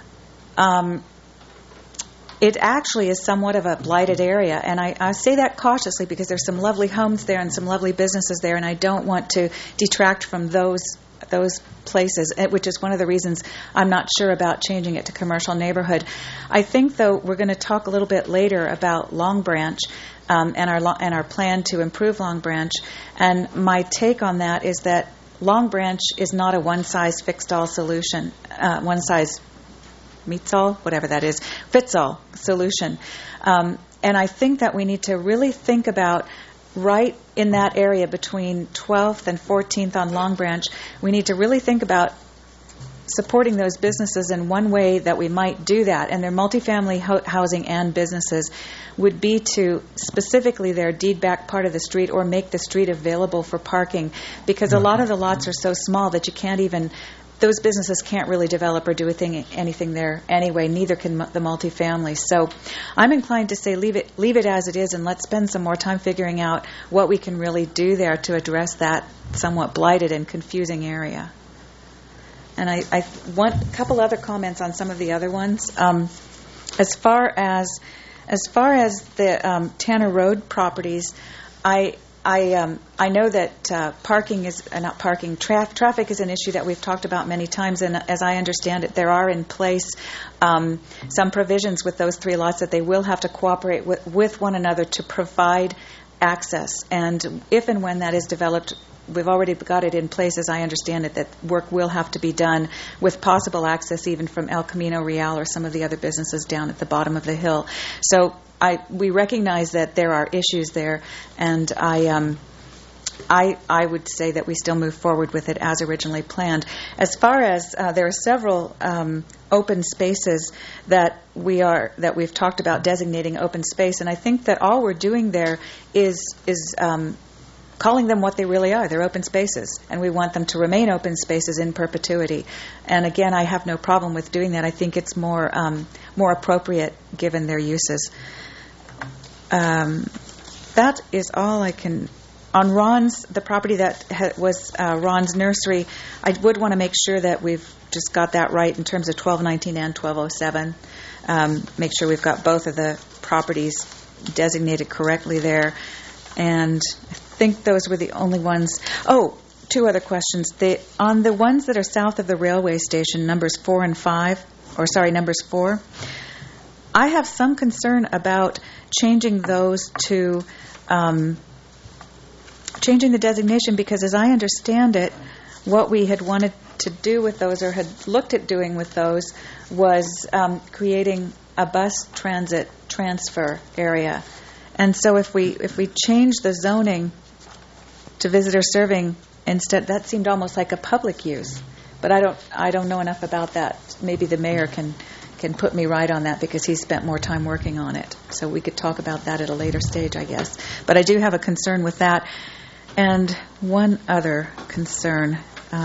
It actually is somewhat of a blighted area, and I say that cautiously because there's some lovely homes there and some lovely businesses there, and I don't want to detract from those places, which is one of the reasons I'm not sure about changing it to commercial neighborhood. I think, though, we're going to talk a little bit later about Long Branch and our plan to improve Long Branch, and my take on that is that Long Branch is not a one-size-fits-all solution, fits-all solution. And I think that we need to really think about right in that area between 12th and 14th on Long Branch, we need to really think about supporting those businesses, and one way that we might do that, and they're multifamily housing and businesses, would be to specifically their deed back part of the street or make the street available for parking, because a lot of the lots are so small that those businesses can't really develop or do anything there anyway, neither can the multifamily. So I'm inclined to say leave it as it is, and let's spend some more time figuring out what we can really do there to address that somewhat blighted and confusing area. And I want a couple other comments on some of the other ones. As far as the Tanner Road properties, I know that traffic is an issue that we've talked about many times, and as I understand it, there are in place some provisions with those 3 lots that they will have to cooperate with one another to provide access. And if and when that is developed, we've already got it in place, as I understand it, that work will have to be done with possible access even from El Camino Real or some of the other businesses down at the bottom of the hill. So we recognize that there are issues there, and I would say that we still move forward with it as originally planned. As far as there are several open spaces that we've talked about designating open space, and I think that all we're doing there is calling them what they really are. They're open spaces, and we want them to remain open spaces in perpetuity. And again, I have no problem with doing that. I think it's more appropriate given their uses. That is all I can. On Ron's, the property that was Ron's nursery, I would want to make sure that we've just got that right in terms of 1219 and 1207. Make sure we've got both of the properties designated correctly there. And I think those were the only ones. Oh, two other questions. On the ones that are south of the railway station, numbers 4 and 5, numbers 4, I have some concern about changing those to changing the designation, because as I understand it, what we had wanted to do with those, or had looked at doing with those, was creating a bus transit transfer area. And so if we change the zoning to visitor serving instead, that seemed almost like a public use. But I don't know enough about that. Maybe the mayor can put me right on that, because he spent more time working on it. So we could talk about that at a later stage, I guess. But I do have a concern with that. And one other concern.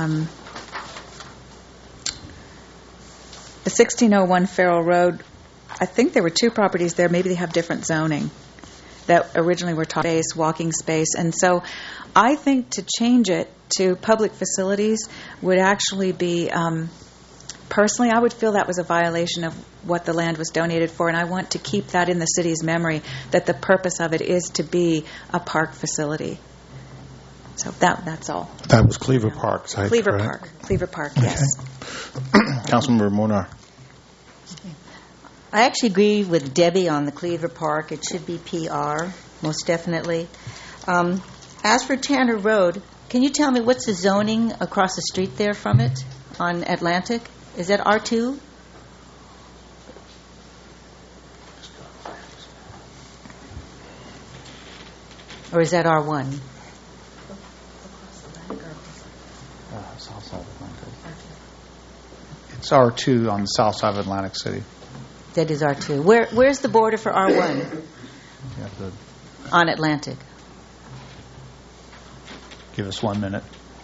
The 1601 Farrell Road, I think there were two properties there. Maybe they have different zoning that originally were space, walking space. And so I think to change it to public facilities would actually be, personally, I would feel that was a violation of what the land was donated for, and I want to keep that in the city's memory, that the purpose of it is to be a park facility. So that's all. That was Cleaver Park site, Cleaver correct? Park. Cleaver Park, yes. Councilmember Monar. I actually agree with Debbie on the Cleaver Park. It should be PR, most definitely. As for Tanner Road, can you tell me what's the zoning across the street there from it on Atlantic? Is that R2? Or is that R1? South side of Atlantic. It's R2 on the south side of Atlantic City. That is R2. Where's the border for R1? On Atlantic. Give us 1 minute.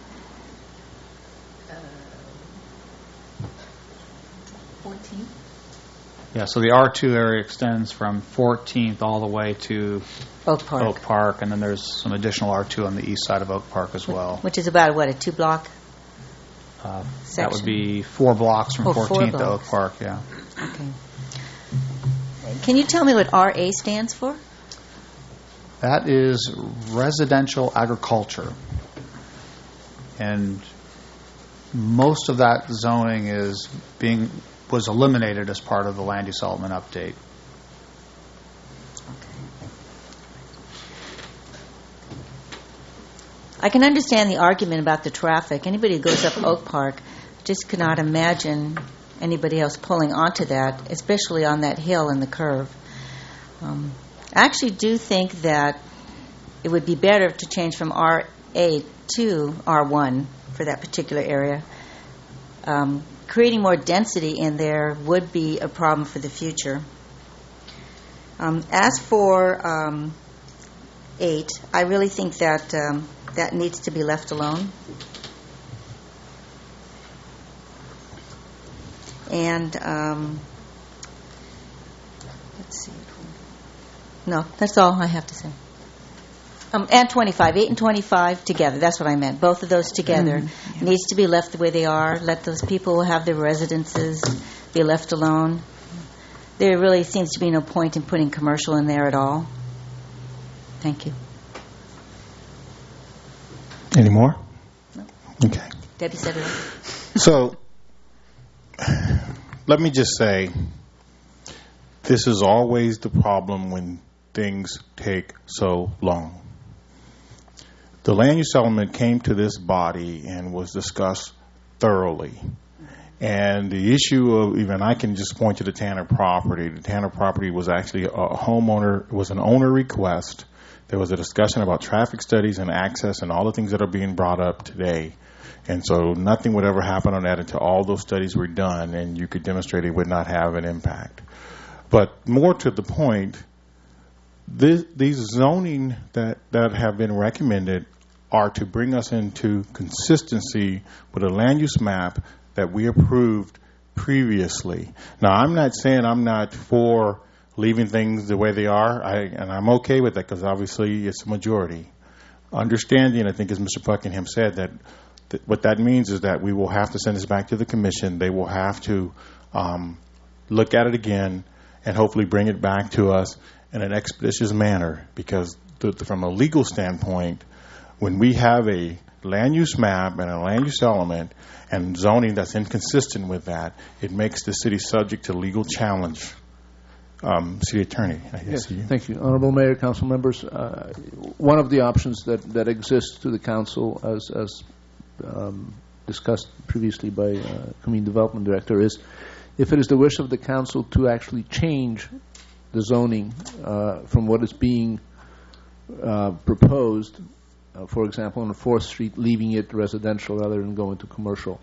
Yeah, so the R2 area extends from 14th all the way to Oak Park. And then there's some additional R2 on the east side of Oak Park as well. Which is about, what, a 2-block section? That would be 4 blocks from 14th to Oak Park, yeah. Okay. Can you tell me what RA stands for? That is residential agriculture. And most of that zoning was eliminated as part of the land use element update. I can understand the argument about the traffic. Anybody who goes up Oak Park just cannot imagine anybody else pulling onto that, especially on that hill and the curve. I actually do think that it would be better to change from RA to R1 for that particular area. Creating more density in there would be a problem for the future. As for 8, I really think that that needs to be left alone. And let's see. No, that's all I have to say. And 25, 8 and 25 together. That's what I meant. Both of those together needs to be left the way they are. Let those people who have their residences be left alone. There really seems to be no point in putting commercial in there at all. Thank you. Any more? No. Okay. Debbie said it all. So, let me just say, this is always the problem when things take so long. The land use element came to this body and was discussed thoroughly. And the issue of, even I can just point to the Tanner property. The Tanner property was actually a homeowner, it was an owner request. There was a discussion about traffic studies and access and all the things that are being brought up today. And so nothing would ever happen on that until all those studies were done and you could demonstrate it would not have an impact. But more to the point, these zoning that have been recommended are to bring us into consistency with a land use map that we approved previously. Now, I'm not saying I'm not for leaving things the way they are, and I'm okay with that because obviously it's a majority. Understanding, I think as Mr. Buckingham said, that what that means is that we will have to send this back to the commission. They will have to look at it again and hopefully bring it back to us in an expeditious manner, because from a legal standpoint, when we have a land use map and a land use element and zoning that's inconsistent with that, it makes the city subject to legal challenge. City Attorney, I guess. Yes, thank you. Honorable Mayor, council members, one of the options that exists to the council, as discussed previously by Community Development Director, is if it is the wish of the council to actually change the zoning from what is being proposed, for example, on 4th Street, leaving it residential rather than going to commercial,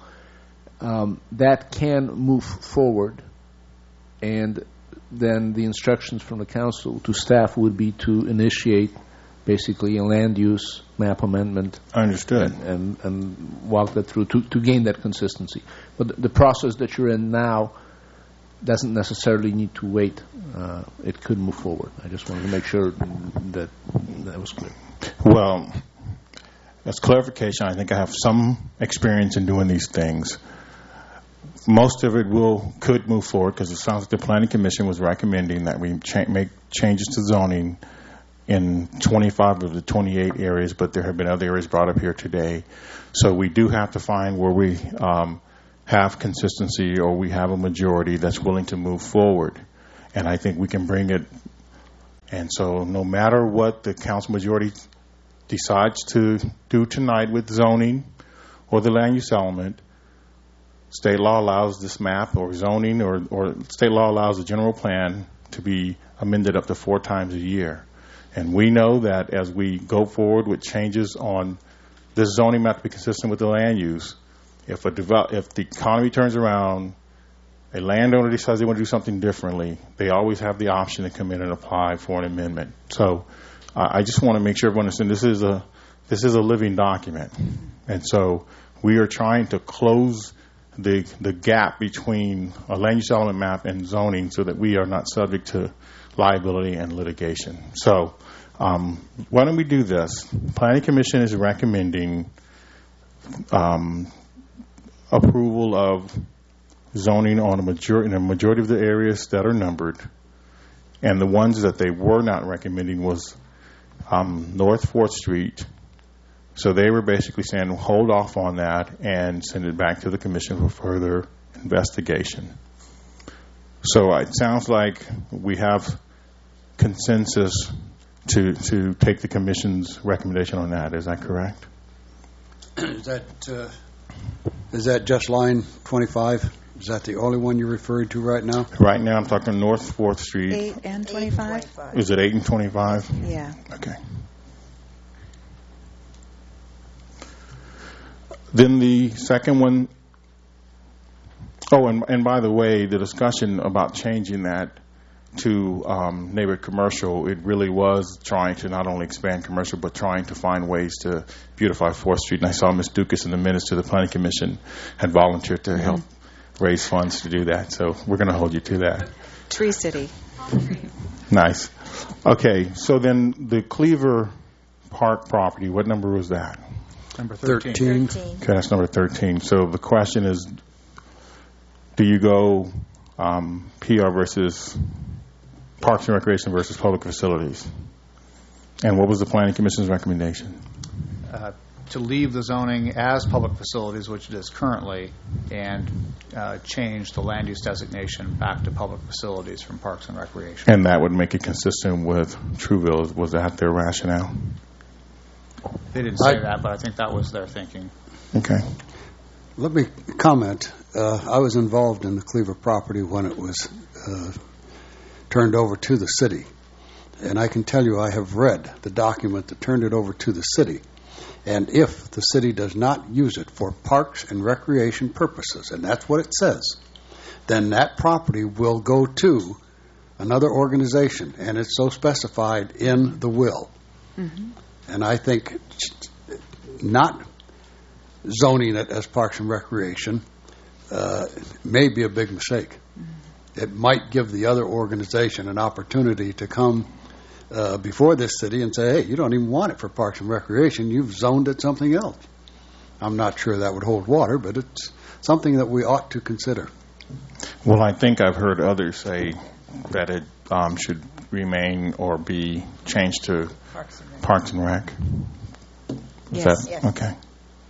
that can move forward, and then the instructions from the council to staff would be to initiate basically a land use map amendment. I understood. And walk that through to gain that consistency. But the process that you're in now doesn't necessarily need to wait. It could move forward. I just wanted to make sure that was clear. Well, as clarification, I think I have some experience in doing these things. Most of it could move forward because it sounds like the Planning Commission was recommending that we make changes to zoning in 25 of the 28 areas, but there have been other areas brought up here today. So we do have to find where we have consistency or we have a majority that's willing to move forward. And I think we can bring it. And so no matter what the council majority decides to do tonight with zoning or the land use element, state law allows this map or zoning or state law allows the general plan to be amended up to 4 times a year. And we know that as we go forward with changes on this zoning map to be consistent with the land use, if the economy turns around, a landowner decides they want to do something differently, they always have the option to come in and apply for an amendment. So I just want to make sure everyone understands this is a living document. And so we are trying to close the gap between a land use element map and zoning so that we are not subject to liability and litigation. So why don't we do this? The Planning Commission is recommending approval of zoning on in a majority of the areas that are numbered, and the ones that they were not recommending was North 4th Street. So they were basically saying hold off on that and send it back to the commission for further investigation. So it sounds like we have consensus to take the commission's recommendation on that. Is that correct? Is that just line 25? Is that the only one you're referring to right now? Right now I'm talking North 4th Street. 8 and 25? Is it 8 and 25? Yeah. Okay. Then the second one, and by the way, the discussion about changing that to neighborhood commercial, it really was trying to not only expand commercial, but trying to find ways to beautify 4th Street. And I saw Ms. Dukas in the minutes to the Planning Commission had volunteered to help raise funds to do that. So we're going to hold you to that. Tree City. Nice. Okay, so then the Cleaver Park property, what number was that? Number 13. 13. Okay, that's number 13. So the question is, do you go PR versus Parks and Recreation versus public facilities? And what was the Planning Commission's recommendation? To leave the zoning as public facilities, which it is currently, and change the land use designation back to public facilities from Parks and Recreation. And that would make it consistent with Trouville. Was that their rationale? They didn't say that, but I think that was their thinking. Okay. Let me comment. I was involved in the Cleaver property when it was turned over to the city. And I can tell you I have read the document that turned it over to the city. And if the city does not use it for parks and recreation purposes, and that's what it says, then that property will go to another organization, and it's so specified in the will. Mm-hmm. And I think not zoning it as Parks and Recreation may be a big mistake. Mm-hmm. It might give the other organization an opportunity to come before this city and say, hey, you don't even want it for Parks and Recreation. You've zoned it something else. I'm not sure that would hold water, but it's something that we ought to consider. Well, I think I've heard others say that it should remain or be changed to Parks and Rec. Yes. Okay.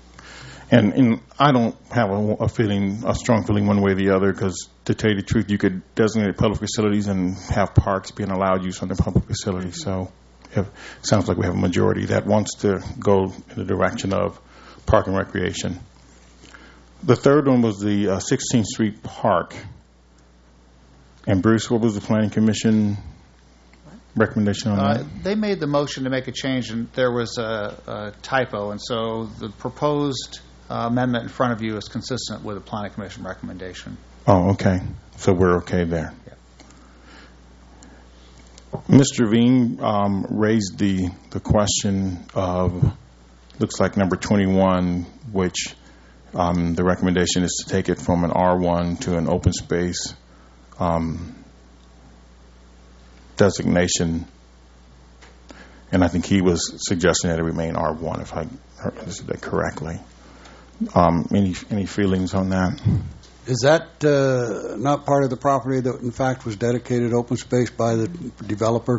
And I don't have a strong feeling one way or the other, because to tell you the truth, you could designate public facilities and have parks being allowed use on the public facilities. So it sounds like we have a majority that wants to go in the direction of park and recreation. The third one was the 16th Street Park. And Bruce, what was the Planning Commission recommendation on that? They made the motion to make a change, and there was a typo, and so the proposed amendment in front of you is consistent with the Planning Commission recommendation. Oh, okay. So we're okay there. Yeah. Mr. Veen raised the question of, looks like number 21, which the recommendation is to take it from an R1 to an open space designation, and I think he was suggesting that it remain R1, if I understood that correctly. Any feelings on that? Is that not part of the property that, in fact, was dedicated open space by the developer?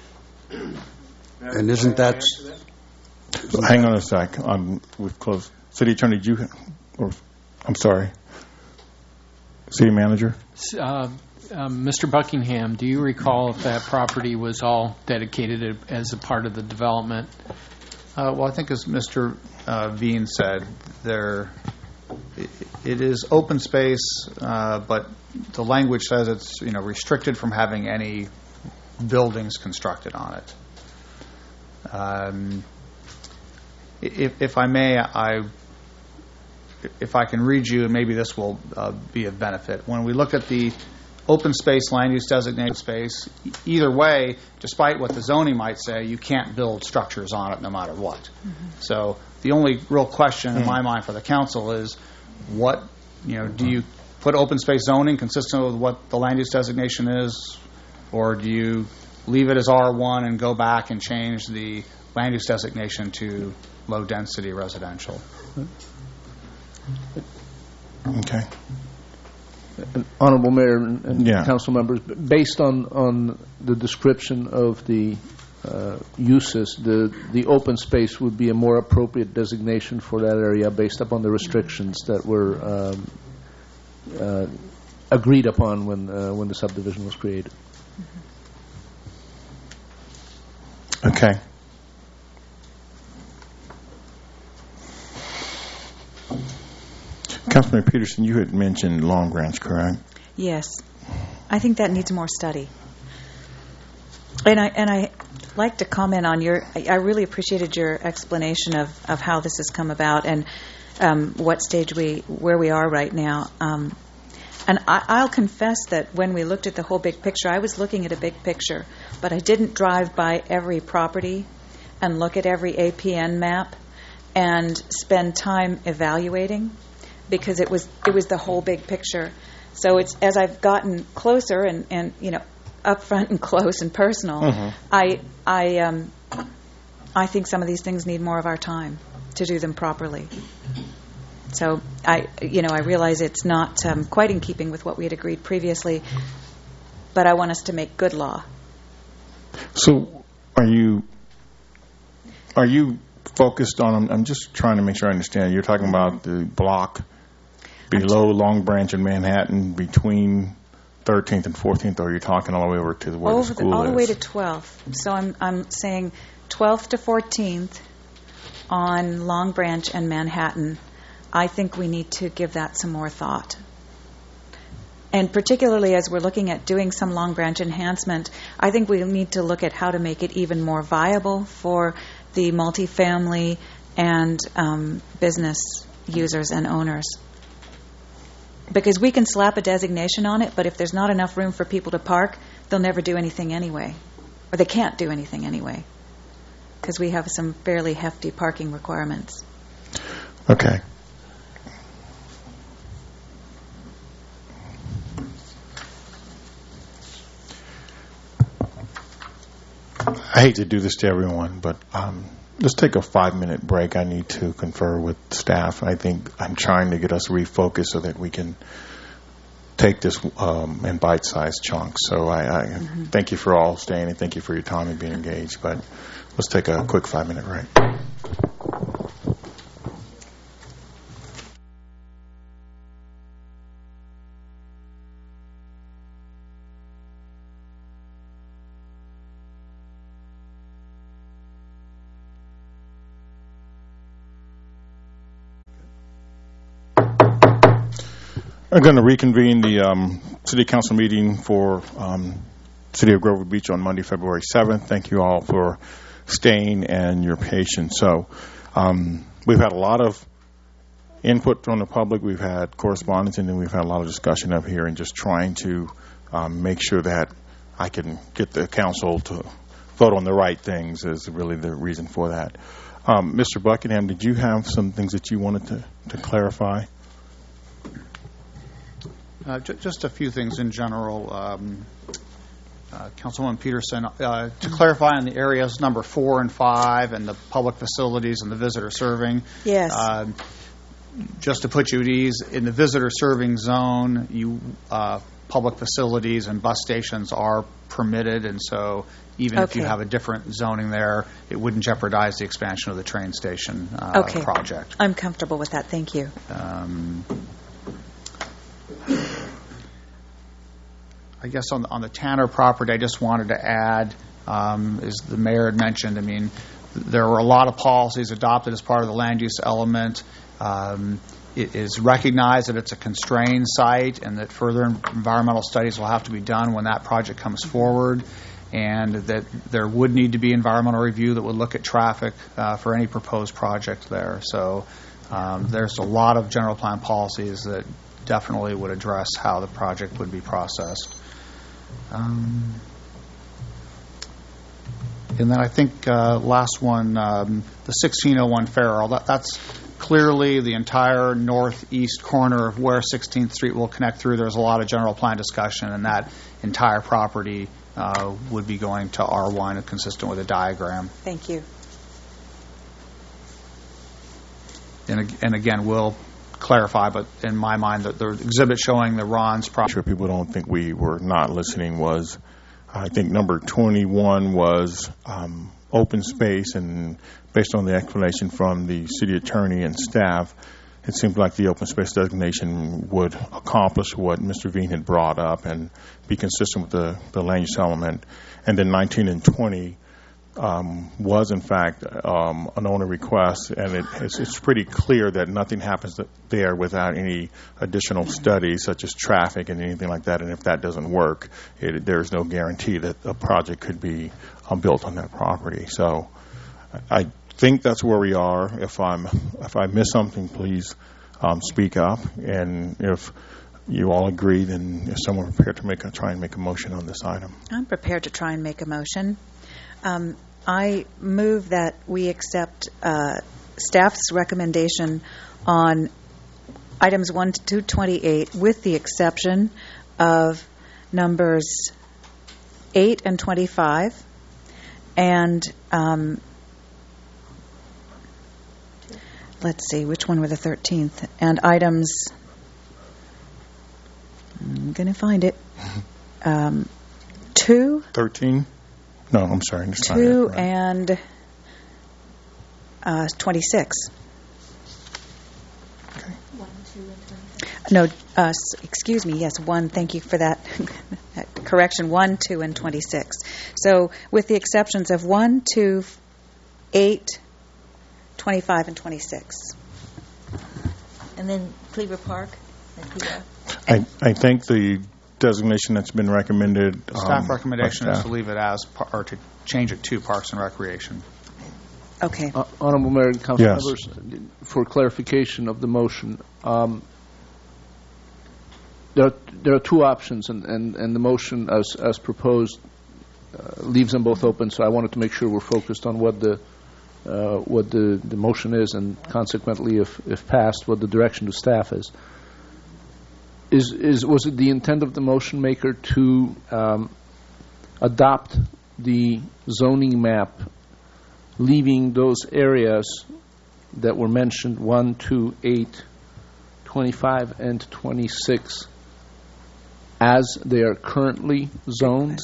And isn't that... Hang on a sec. We've closed. City Attorney, I'm sorry. City Manager? Mr. Buckingham, do you recall if that property was all dedicated as a part of the development? Well, I think as Mr. Veen said, it is open space, but the language says it's restricted from having any buildings constructed on it. If I may, if I can read you, and maybe this will be of benefit. When we look at the open space land use designated space, either way, despite what the zoning might say, you can't build structures on it no matter what. Mm-hmm. So the only real question in my mind for the council is, what do you put open space zoning consistent with what the land use designation is, or do you leave it as R1 and go back and change the land use designation to low density residential? Okay. Honorable Mayor and council members, based on the description of the uses, the open space would be a more appropriate designation for that area based upon the restrictions that were agreed upon when the subdivision was created. Okay. Councilman Peterson, you had mentioned Long Branch, correct? Yes. I think that needs more study. And I like to comment on I really appreciated your explanation of how this has come about and what stage where we are right now. And I'll confess that when we looked at the whole big picture, I was looking at a big picture, but I didn't drive by every property and look at every APN map and spend time evaluating, because it was the whole big picture. So it's as I've gotten closer and up front and close and personal, mm-hmm. I think some of these things need more of our time to do them properly. So I realize it's not quite in keeping with what we had agreed previously, but I want us to make good law. So are you focused on? I'm just trying to make sure I understand. You're talking about the block below Long Branch and Manhattan between 13th and 14th, or are you talking all the way over to where the school is? All the way to 12th. So I'm saying 12th to 14th on Long Branch and Manhattan. I think we need to give that some more thought. And particularly as we're looking at doing some Long Branch enhancement, I think we need to look at how to make it even more viable for the multifamily and business users and owners. Because we can slap a designation on it, but if there's not enough room for people to park, they'll never do anything anyway. Or they can't do anything anyway. Because we have some fairly hefty parking requirements. Okay. I hate to do this to everyone, but let's take a 5-minute break. I need to confer with staff. I think I'm trying to get us refocused so that we can take this in bite-sized chunks. So I thank you for all staying, and thank you for your time and being engaged. But let's take a quick 5-minute break. I'm going to reconvene the City Council meeting for City of Grover Beach on Monday, February 7th. Thank you all for staying and your patience. So we've had a lot of input from the public. We've had correspondence, and then we've had a lot of discussion up here and just trying to make sure that I can get the council to vote on the right things is really the reason for that. Mr. Buckingham, did you have some things that you wanted to clarify? Just a few things in general. Councilwoman Peterson, to clarify on the areas number 4 and 5 and the public facilities and the visitor serving. Yes. Just to put you at ease, in the visitor serving zone, public facilities and bus stations are permitted, and so even if you have a different zoning there, it wouldn't jeopardize the expansion of the train station project. I'm comfortable with that. Thank you. I guess on the Tanner property, I just wanted to add, as the mayor had mentioned, I mean, there were a lot of policies adopted as part of the land use element. It is recognized that it's a constrained site and that further environmental studies will have to be done when that project comes forward, and that there would need to be environmental review that would look at traffic for any proposed project there. So there's a lot of general plan policies that definitely would address how the project would be processed. And then I think last one, the 1601 Farrell, that's clearly the entire northeast corner of where 16th Street will connect through. There's a lot of general plan discussion, and that entire property would be going to R1, consistent with the diagram. Thank you. And again, we'll clarify, but in my mind, the exhibit showing the Ron's property. Sure, people don't think we were not listening was, I think number 21 was open space, and based on the explanation from the city attorney and staff, it seemed like the open space designation would accomplish what Mr. Veen had brought up and be consistent with the land use element. And then 19 and 20 was in fact an owner request, and it's pretty clear that nothing happens there without any additional studies such as traffic and anything like that. And if that doesn't work, there's no guarantee that a project could be built on that property. So I think that's where we are. If I miss something, please speak up. And if you all agree, then is someone prepared to try and make a motion on this item? I'm prepared to try and make a motion. I move that we accept staff's recommendation on items 1 to 228 with the exception of numbers 8 and 25 and let's see, which one were the 13th? And items, I'm going to find it, 2. 13? No, I'm sorry. 2 and 26. Okay. 1, 2, and 26. No, excuse me. Yes, 1. Thank you for that correction. 1, 2, and 26. So with the exceptions of 1, 2, 8, 25, and 26. And then Cleaver Park? I think the designation that's been recommended. The staff recommendation is to leave it as, or to change it to Parks and Recreation. Okay. Honorable Mayor and Council members, for clarification of the motion, there are two options, and the motion as proposed leaves them both open. So I wanted to make sure we're focused on what the motion is, and consequently, if passed, what the direction to staff is. Was it the intent of the motion maker to adopt the zoning map, leaving those areas that were mentioned, 1, 2, 8, 25, and 26, as they are currently zoned?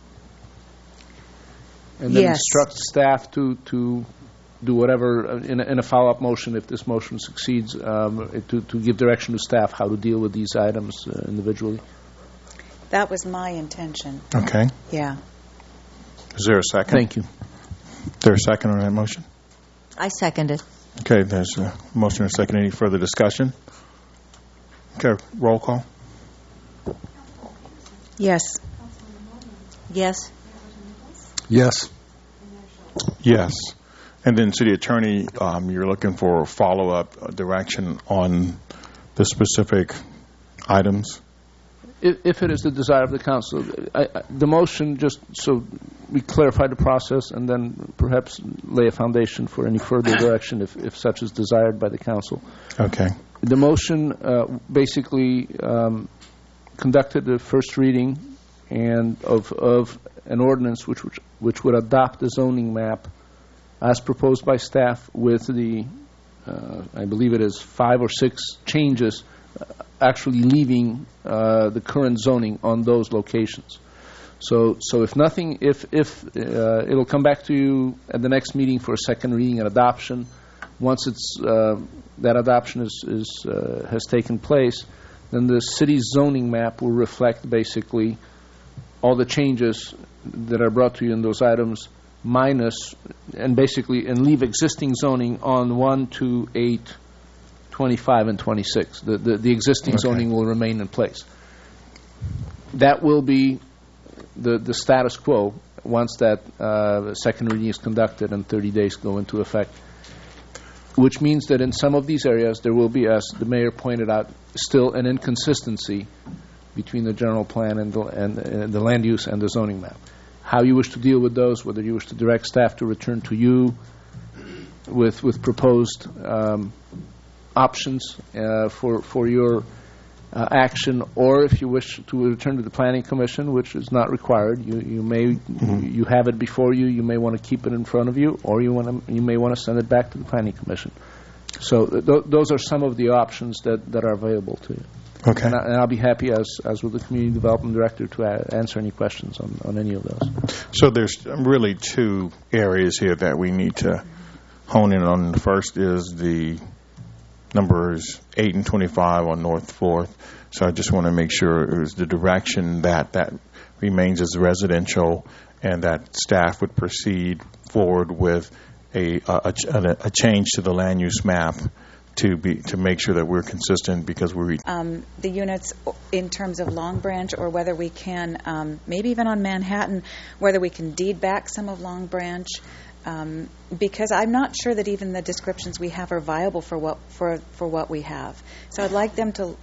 And then instruct staff to do whatever in a follow-up motion, if this motion succeeds, to give direction to staff how to deal with these items individually? That was my intention. Okay. Yeah. Is there a second? Thank you. Is there a second on that motion? I second it. Okay, there's a motion and a second. Any further discussion? Okay, roll call. Yes. Yes. Yes. Yes. And then, City Attorney, you're looking for follow-up direction on the specific items? If it is the desire of the council, the motion, just so we clarify the process and then perhaps lay a foundation for any further direction if such is desired by the council. Okay. The motion basically conducted the first reading and of an ordinance which would adopt the zoning map as proposed by staff with the, I believe it is 5 or 6 changes actually leaving the current zoning on those locations. So if nothing, if it'll come back to you at the next meeting for a second reading and adoption. Once it's that adoption has taken place, then the city's zoning map will reflect basically all the changes that are brought to you in those items, minus and leave existing zoning on 1, 2, 8, 25, and 26. The existing zoning will remain in place. That will be the status quo once that second reading is conducted and 30 days go into effect. Which means that in some of these areas there will be, as the mayor pointed out, still an inconsistency between the general plan and the land use and the zoning map. How you wish to deal with those, whether you wish to direct staff to return to you with proposed options for your action, or if you wish to return to the Planning Commission, which is not required, you may you have it before you. You may want to keep it in front of you, or you may want to send it back to the Planning Commission. So those are some of the options that are available to you. Okay. And I'll be happy, as with the Community Development Director, to answer any questions on any of those. So there's really 2 areas here that we need to hone in on. The first is the numbers 8 and 25 on North 4th. So I just want to make sure it was the direction that remains as residential, and that staff would proceed forward with a change to the land use map to make sure that we're consistent, because we're the units in terms of Long Branch, or whether we can maybe even on Manhattan, whether we can deed back some of Long Branch. Because I'm not sure that even the descriptions we have are viable for what we have. So I'd like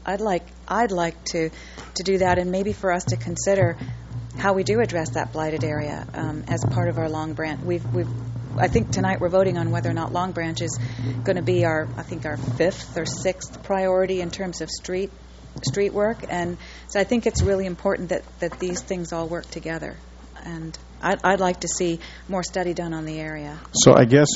to do that, and maybe for us to consider how we do address that blighted area as part of our Long Branch. I think tonight we're voting on whether or not Long Branch is going to be our 5th or 6th priority in terms of street work, and so I think it's really important that these things all work together. And I'd like to see more study done on the area. So I guess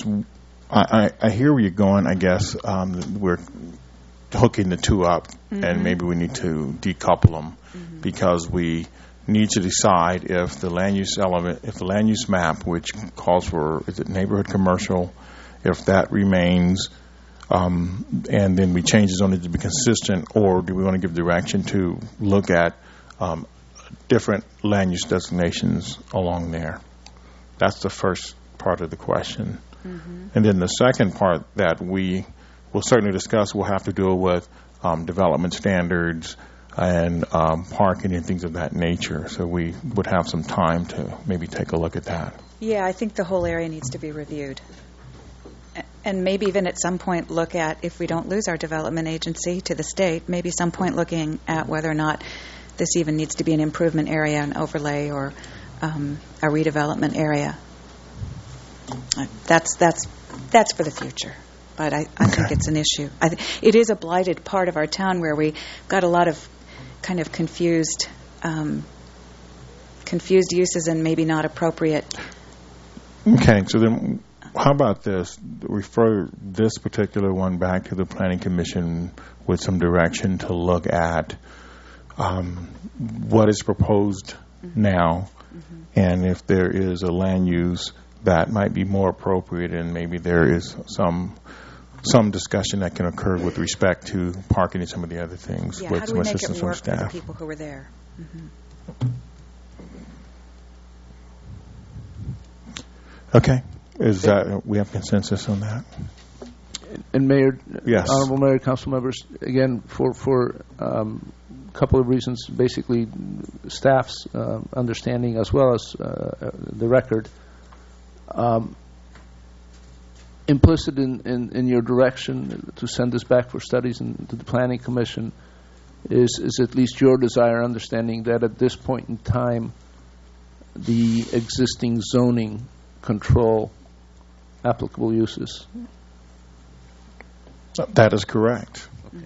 I hear where you're going. I guess we're hooking the 2 up, and maybe we need to decouple them because we need to decide if the land use element, if the land use map, which calls for neighborhood commercial, if that remains, and then we change the zoning to be consistent, or do we want to give direction to look at different land use designations along there? That's the first part of the question. And then the second part that we will certainly discuss will have to do with development standards and parking and things of that nature. So we would have some time to maybe take a look at that. Yeah, I think the whole area needs to be reviewed. And maybe even at some point look at, if we don't lose our development agency to the state, maybe some point looking at whether or not this even needs to be an improvement area, an overlay, or a redevelopment area. That's for the future. But I think it's an issue. It is a blighted part of our town where we got a lot of kind of confused uses and maybe not appropriate. Okay, so then how about this? Refer this particular one back to the Planning Commission with some direction to look at what is proposed now, and if there is a land use that might be more appropriate, and maybe there is some discussion that can occur with respect to parking and some of the other things with some assistance from staff. How do we make it work for the people who were there? Okay. Is that we have consensus on that? And Mayor, Yes. Honorable Mayor, council members, again, for a couple of reasons, basically staff's understanding as well as the record. Implicit in your direction to send this back for studies to the Planning Commission is at least your desire, understanding that at this point in time, the existing zoning control applicable uses. That is correct.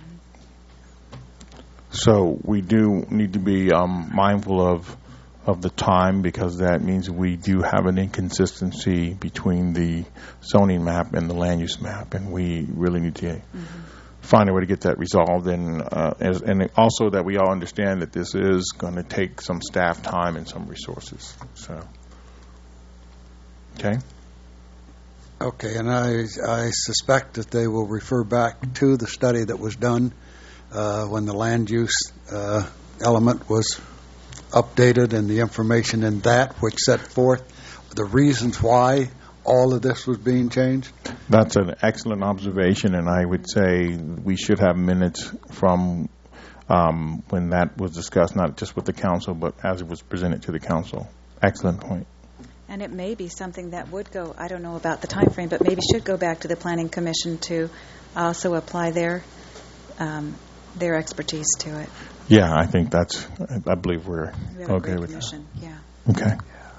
So we do need to be mindful of the time, because that means we do have an inconsistency between the zoning map and the land use map, and we really need to find a way to get that resolved, and also that we all understand that this is going to take some staff time and some resources. So, okay. Okay, and I suspect that they will refer back to the study that was done when the land use element was updated, and the information in that which set forth the reasons why all of this was being changed? That's an excellent observation, and I would say we should have minutes from when that was discussed, not just with the council, but as it was presented to the council. Excellent point. And it may be something that would go, I don't know about the time frame, but maybe should go back to the Planning Commission to also apply their expertise to it. Yeah, I think I believe we're okay with that. Yeah. Okay.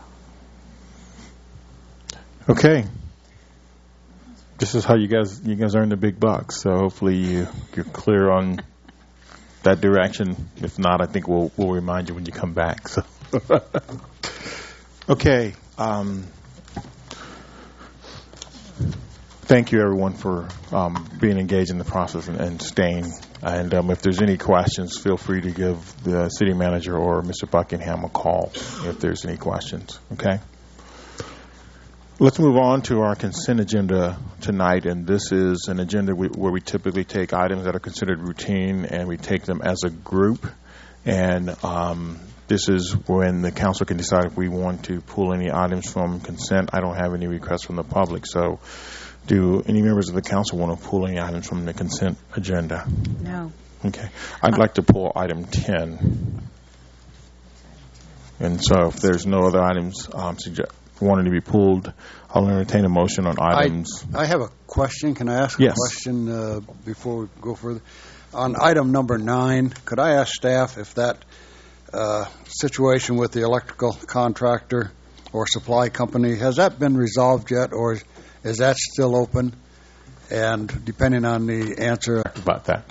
Okay. This is how you guys earn the big bucks. So hopefully you're clear on that direction. If not, I think we'll remind you when you come back. So okay. Thank you, everyone, for being engaged in the process and staying. And if there's any questions, feel free to give the city manager or Mr. Buckingham a call if there's any questions. Okay? Let's move on to our consent agenda tonight. And this is an agenda where we typically take items that are considered routine and we take them as a group. And this is when the council can decide if we want to pull any items from consent. I don't have any requests from the public. So do any members of the council want to pull any items from the consent agenda? No. Okay. I'd like to pull item 10. And so if there's no other items wanting to be pulled, I'll entertain a motion on items. I have a question. Can I ask Yes. a question before we go further? On item number 9, could I ask staff if that situation with the electrical contractor or supply company, has that been resolved yet, or is that still open? And depending on the answer about that.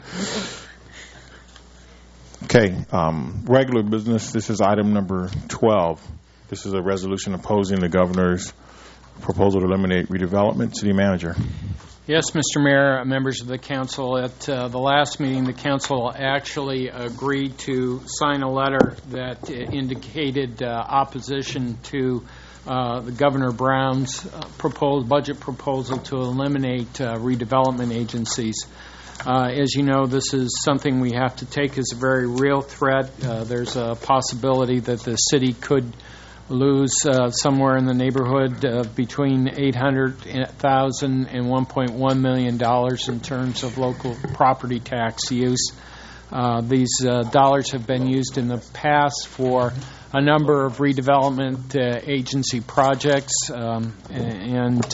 Okay, regular business. This is item number 12. This is a resolution opposing the governor's proposal to eliminate redevelopment. City manager. Yes, Mr. Mayor, members of the council. At the last meeting, the council actually agreed to sign a letter that indicated opposition to the Governor Brown's budget proposal to eliminate redevelopment agencies. As you know, this is something we have to take as a very real threat. There's a possibility that the city could lose somewhere in the neighborhood of between $800,000 and $1.1 million in terms of local property tax use. These dollars have been used in the past for a number of redevelopment agency projects, and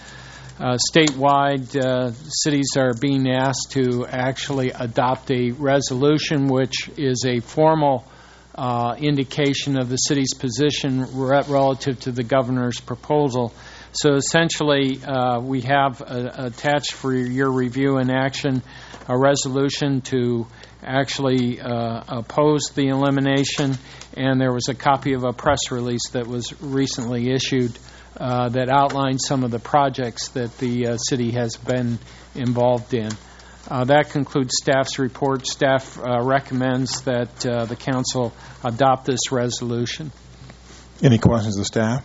statewide cities are being asked to actually adopt a resolution which is a formal indication of the city's position relative to the governor's proposal. So essentially, we have attached for your review and action a resolution to actually oppose the elimination, and there was a copy of a press release that was recently issued that outlines some of the projects that the city has been involved in. That concludes staff's report. Staff recommends that the council adopt this resolution. Any questions of staff?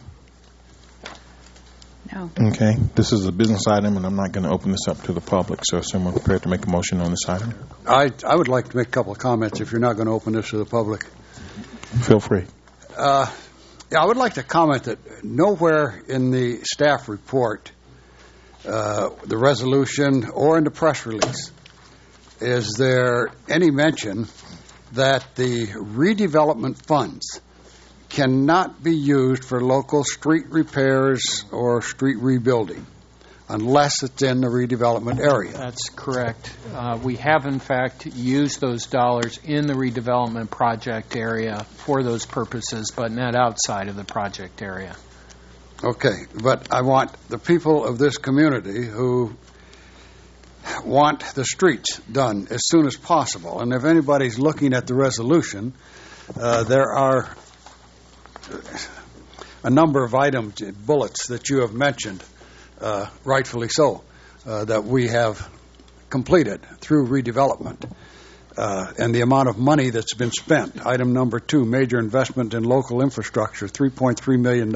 No. Okay. This is a business item, and I'm not going to open this up to the public. So is someone prepared to make a motion on this item? I would like to make a couple of comments if you're not going to open this to the public. Feel free. I would like to comment that nowhere in the staff report the resolution or in the press release, is there any mention that the redevelopment funds cannot be used for local street repairs or street rebuilding unless it's in the redevelopment area? That's correct. We have, in fact, used those dollars in the redevelopment project area for those purposes, but not outside of the project area. Okay, but I want the people of this community who want the streets done as soon as possible. And if anybody's looking at the resolution, there are a number of items, bullets that you have mentioned, rightfully so, that we have completed through redevelopment. And the amount of money that's been spent. Item number 2, major investment in local infrastructure, $3.3 million.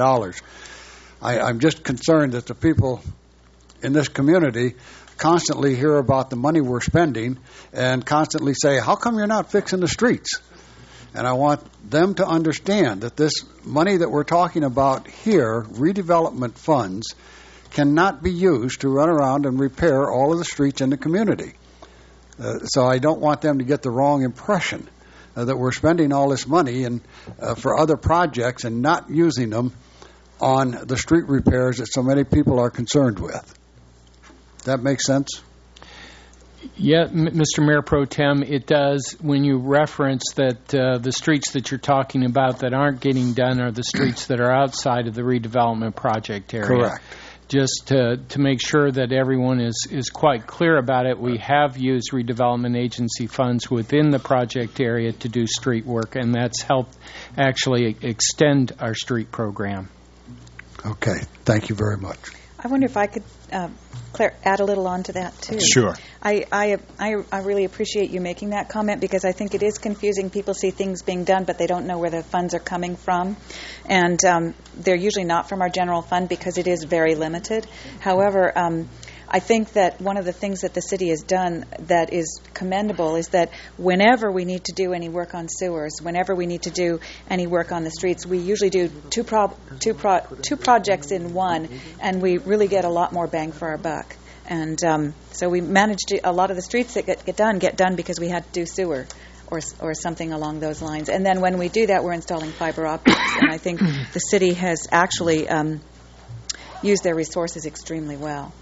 I'm just concerned that the people in this community constantly hear about the money we're spending and constantly say, how come you're not fixing the streets? And I want them to understand that this money that we're talking about here, redevelopment funds, cannot be used to run around and repair all of the streets in the community. So I don't want them to get the wrong impression that we're spending all this money for other projects and not using them on the street repairs that so many people are concerned with. That makes sense? Yeah, Mr. Mayor Pro Tem, it does when you reference that the streets that you're talking about that aren't getting done are the streets that are outside of the redevelopment project area. Correct. Just to make sure that everyone is quite clear about it, we have used redevelopment agency funds within the project area to do street work, and that's helped actually extend our street program. Okay. Thank you very much. I wonder if I could add a little on to that, too. Sure. I really appreciate you making that comment because I think it is confusing. People see things being done, but they don't know where the funds are coming from. And they're usually not from our general fund because it is very limited. However, I think that one of the things that the city has done that is commendable is that whenever we need to do any work on sewers, whenever we need to do any work on the streets, we usually do two projects in one, and we really get a lot more bang for our buck. And so we managed to, a lot of the streets that get done because we had to do sewer or something along those lines. And then when we do that, we're installing fiber optics. And I think the city has actually used their resources extremely well.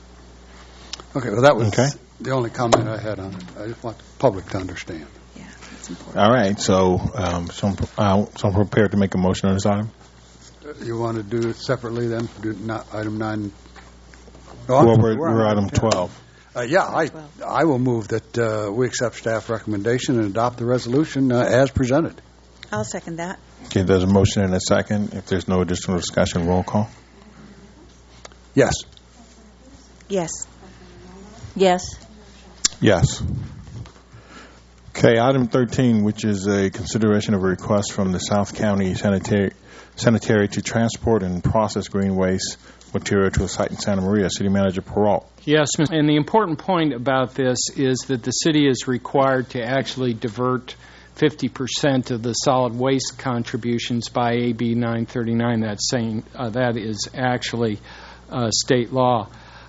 Okay, well, that was the only comment I had on it. I just want the public to understand. Yeah, that's important. All right, so I'm prepared to make a motion on this item. You want to do it separately then? Do item 9? Well, we're item 12. I will move that we accept staff recommendation and adopt the resolution as presented. I'll second that. Okay, there's a motion and a second. If there's no additional discussion, roll call. Yes. Yes. Yes. Yes. Okay, item 13, which is a consideration of a request from the South County Sanitary to transport and process green waste material to a site in Santa Maria. City Manager Peralt. Yes, and the important point about this is that the city is required to actually divert 50% of the solid waste contributions by AB 939. That's saying that is actually state law.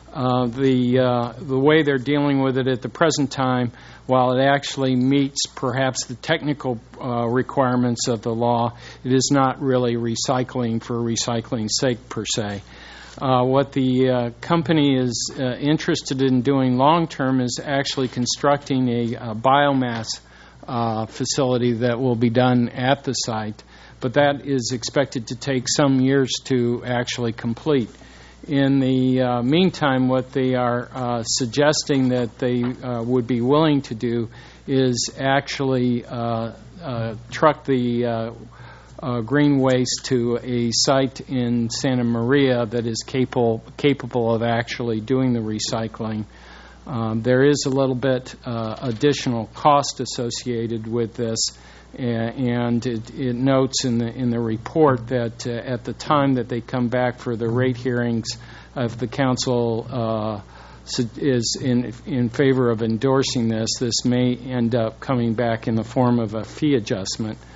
The way they're dealing with it at the present time, while it actually meets perhaps the technical requirements of the law, it is not really recycling for recycling's sake per se. What the company is interested in doing long term is actually constructing a biomass facility that will be done at the site, but that is expected to take some years to actually complete. In the meantime, what they are suggesting that they would be willing to do is actually truck the green waste to a site in Santa Maria that is capable of actually doing the recycling. There is a little bit additional cost associated with this, and it notes in the report that at the time that they come back for the rate hearings, if the council is in favor of endorsing this, this may end up coming back in the form of a fee adjustment.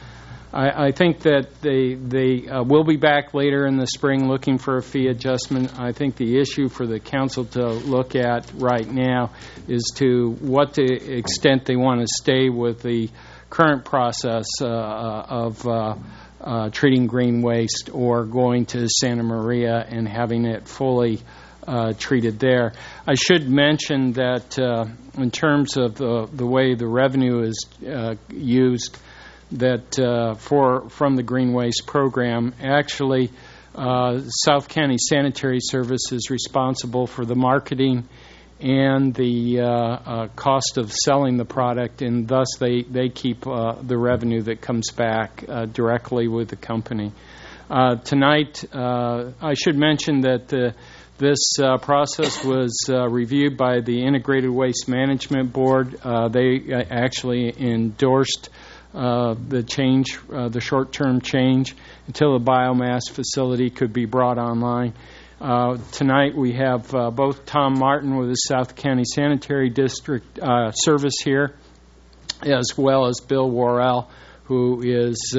I think that they will be back later in the spring looking for a fee adjustment. I think the issue for the council to look at right now is to what the extent they want to stay with the current process of treating green waste or going to Santa Maria and having it fully treated there. I should mention that in terms of the way the revenue is used, that from the Green Waste Program, actually South County Sanitary Service is responsible for the marketing and the cost of selling the product, and thus they keep the revenue that comes back directly with the company. Tonight, I should mention that this process was reviewed by the Integrated Waste Management Board. They actually endorsed the change, the short-term change, until the biomass facility could be brought online. Tonight we have both Tom Martin with the South County Sanitary District Service here, as well as Bill Worrell, who is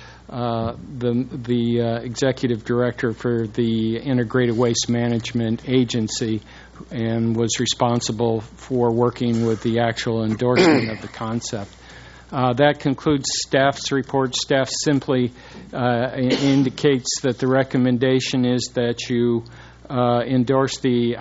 the Executive Director for the Integrated Waste Management Agency and was responsible for working with the actual endorsement of the concept. That concludes staff's report. Staff simply indicates that the recommendation is that you endorse the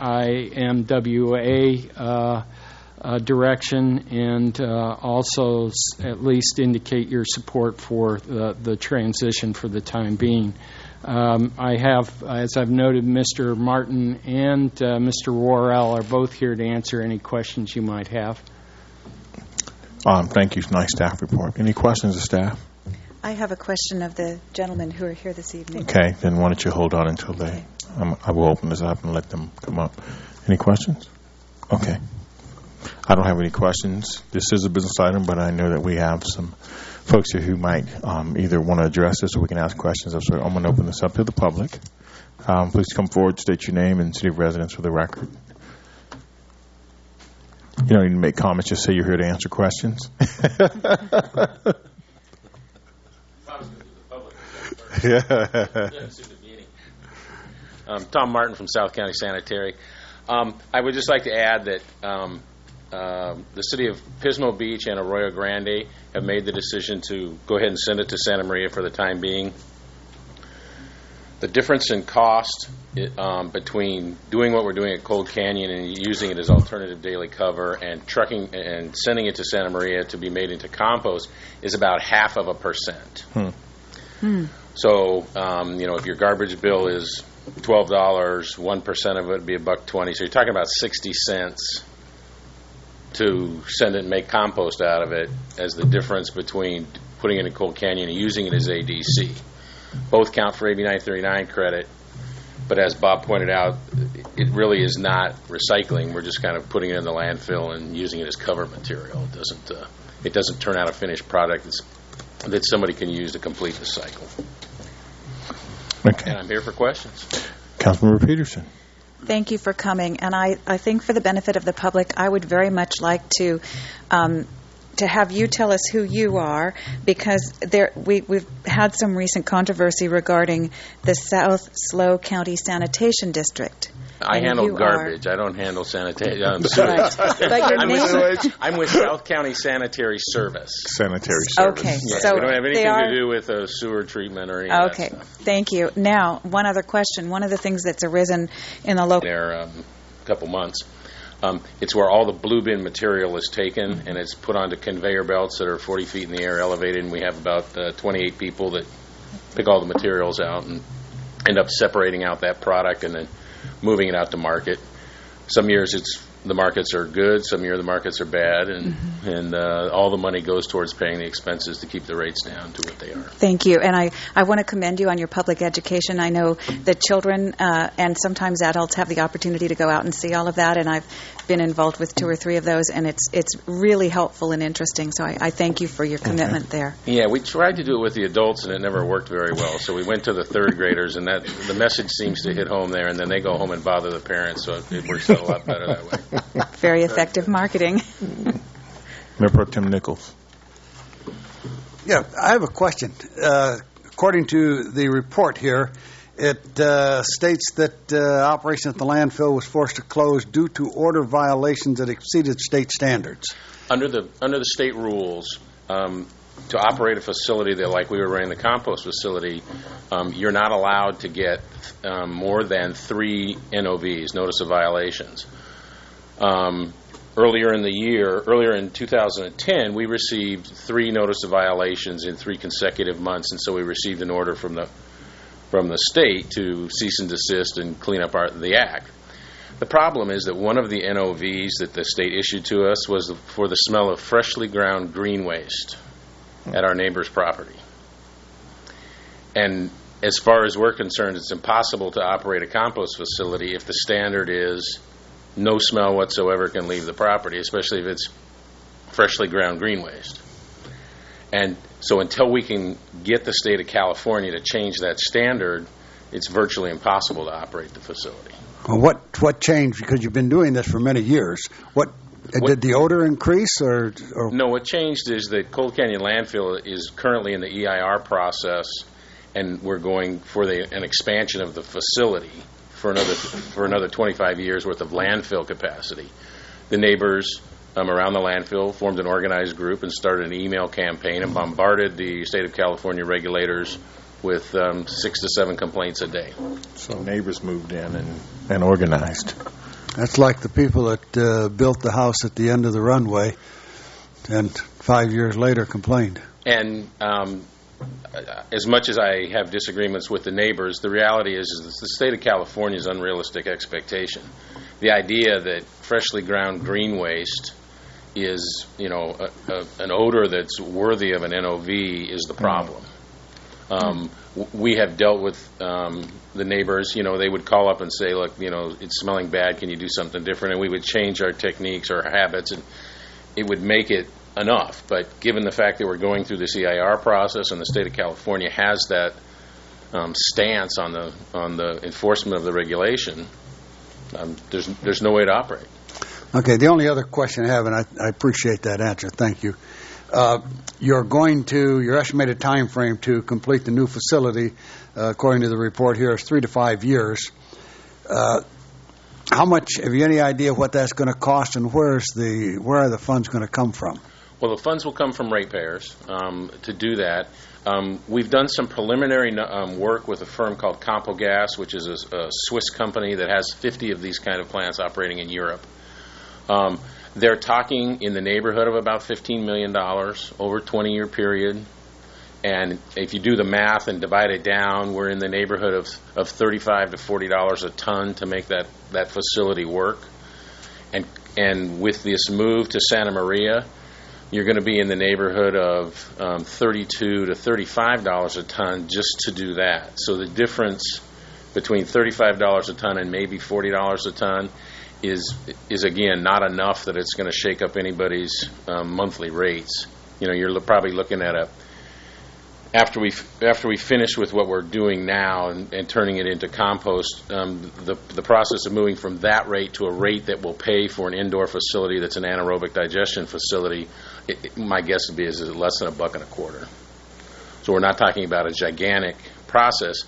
IMWA direction and also at least indicate your support for the transition for the time being. I have, as I've noted, Mr. Martin and Mr. Worrell are both here to answer any questions you might have. Thank you. Nice staff report. Any questions of staff? I have a question of the gentlemen who are here this evening. Okay, then why don't you hold on until they... I will open this up and let them come up. Any questions? Okay. I don't have any questions. This is a business item, but I know that we have some folks here who might either want to address this or we can ask questions. So I'm going to open this up to the public. Please come forward, state your name and city of residence for the record. You don't need to make comments, just say you're here to answer questions. Tom Martin from South County Sanitary. I would just like to add that the city of Pismo Beach and Arroyo Grande have made the decision to go ahead and send it to Santa Maria for the time being. The difference in cost between doing what we're doing at Cold Canyon and using it as alternative daily cover and trucking and sending it to Santa Maria to be made into compost is about 0.5%. So, if your garbage bill is $12, 1% of it would be $1.20. So you're talking about 60 cents to send it and make compost out of it as the difference between putting it in Cold Canyon and using it as ADC. Both count for AB 939 credit, but as Bob pointed out, it really is not recycling. We're just kind of putting it in the landfill and using it as cover material. It doesn't turn out a finished product that somebody can use to complete the cycle. Okay. And I'm here for questions. Councilmember Peterson. Thank you for coming. And I think for the benefit of the public, I would very much like to have you tell us who you are, because we've had some recent controversy regarding the South Slough County Sanitation District. I handle garbage. I don't handle sanitation. Right. But your I'm with South County Sanitary Service. Sanitary Service. Okay. Yeah, so we don't have anything to do with sewer treatment or any of that stuff. Thank you. Now, one other question. One of the things that's arisen in the local... There a couple months. It's where all the blue bin material is taken and it's put onto conveyor belts that are 40 feet in the air elevated, and we have about 28 people that pick all the materials out and end up separating out that product and then moving it out to market. Some years the markets are good, some years the markets are bad, and all the money goes towards paying the expenses to keep the rates down to what they are. Thank you. And I want to commend you on your public education. I know that children and sometimes adults have the opportunity to go out and see all of that, and I've been involved with 2 or 3 of those, and it's really helpful and interesting. So I thank you for your commitment there. Yeah, we tried to do it with the adults, and it never worked very well. So we went to the 3rd graders, and the message seems to hit home there, and then they go home and bother the parents, so it works out a lot better that way. Very effective marketing. Mayor Pro Tem Nichols. Yeah, I have a question. According to the report here, it states that operation at the landfill was forced to close due to order violations that exceeded state standards. Under the state rules, to operate a facility that, like we were running the compost facility, you're not allowed to get more than 3 NOVs, notice of violations. Earlier in 2010, we received 3 notice of violations in 3 consecutive months, and so we received an order from the state to cease and desist and clean up the act. The problem is that one of the NOVs that the state issued to us was for the smell of freshly ground green waste at our neighbor's property. And as far as we're concerned, it's impossible to operate a compost facility if the standard is no smell whatsoever can leave the property, especially if it's freshly ground green waste. And so until we can get the state of California to change that standard, it's virtually impossible to operate the facility. Well, what changed? Because you've been doing this for many years. What did the odor increase, or? No, what changed is that Cold Canyon Landfill is currently in the EIR process, and we're going for an expansion of the facility for another 25 years worth of landfill capacity. The neighbors around the landfill formed an organized group and started an email campaign and bombarded the state of California regulators with 6 to 7 complaints a day. So neighbors moved in and organized. That's like the people that built the house at the end of the runway and 5 years later complained. And as much as I have disagreements with the neighbors, the reality is the state of California's unrealistic expectation. The idea that freshly ground green waste is, an odor that's worthy of an NOV is the problem. We have dealt with the neighbors. They would call up and say, look, it's smelling bad. Can you do something different? And we would change our techniques, our habits, and it would make it enough. But given the fact that we're going through this EIR process and the state of California has that stance on the enforcement of the regulation, there's no way to operate. Okay, the only other question I have, and I appreciate that answer, thank you. Your estimated time frame to complete the new facility, according to the report here, is 3 to 5 years. How much, have you any idea what that's going to cost, and where are the funds going to come from? Well, the funds will come from ratepayers to do that. We've done some preliminary work with a firm called CompoGas, which is a Swiss company that has 50 of these kind of plants operating in Europe. They're talking in the neighborhood of about $15 million over a 20-year period. And if you do the math and divide it down, we're in the neighborhood of $35 to $40 a ton to make that facility work. And with this move to Santa Maria, you're going to be in the neighborhood of $32 to $35 a ton just to do that. So the difference between $35 a ton and maybe $40 a ton is again not enough that it's going to shake up anybody's monthly rates. You're probably looking at after we finish with what we're doing now and turning it into compost, the process of moving from that rate to a rate that will pay for an indoor facility that's an anaerobic digestion facility, my guess would be is less than $1.25. So we're not talking about a gigantic process.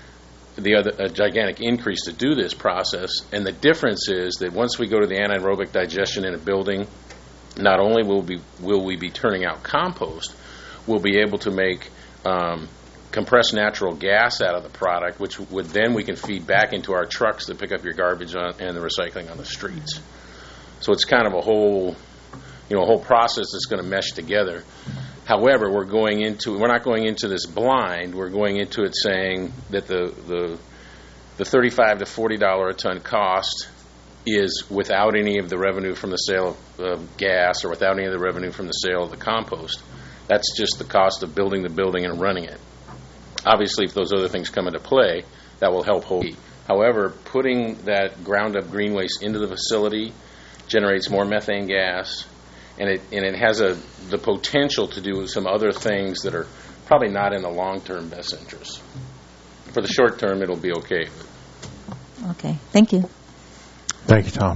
A gigantic increase to do this process, and the difference is that once we go to the anaerobic digestion in a building, not only will we be turning out compost, we'll be able to make compressed natural gas out of the product, which we can feed back into our trucks that pick up your garbage and the recycling on the streets. So it's kind of a whole process that's going to mesh together. However, we're not going into this blind. We're going into it saying that the $35 to $40 a ton cost is without any of the revenue from the sale of gas or without any of the revenue from the sale of the compost. That's just the cost of building the building and running it. Obviously, if those other things come into play, that will help hold. However, putting that ground-up green waste into the facility generates more methane gas, and it has the potential to do some other things that are probably not in the long-term best interest. For the short term, it'll be okay. Okay, thank you. Thank you, Tom.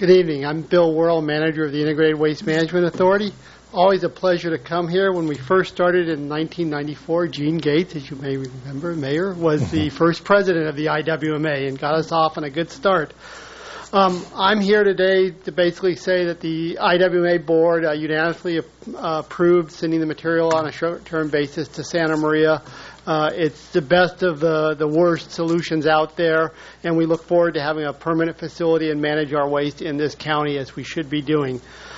Good evening. I'm Bill Worrell, manager of the Integrated Waste Management Authority. Always a pleasure to come here. When we first started in 1994, Gene Gates, as you may remember, Mayor, was the first president of the IWMA and got us off on a good start. I'm here today to basically say that the IWMA board unanimously approved sending the material on a short-term basis to Santa Maria. It's the best of the worst solutions out there, and we look forward to having a permanent facility and manage our waste in this county as we should be doing.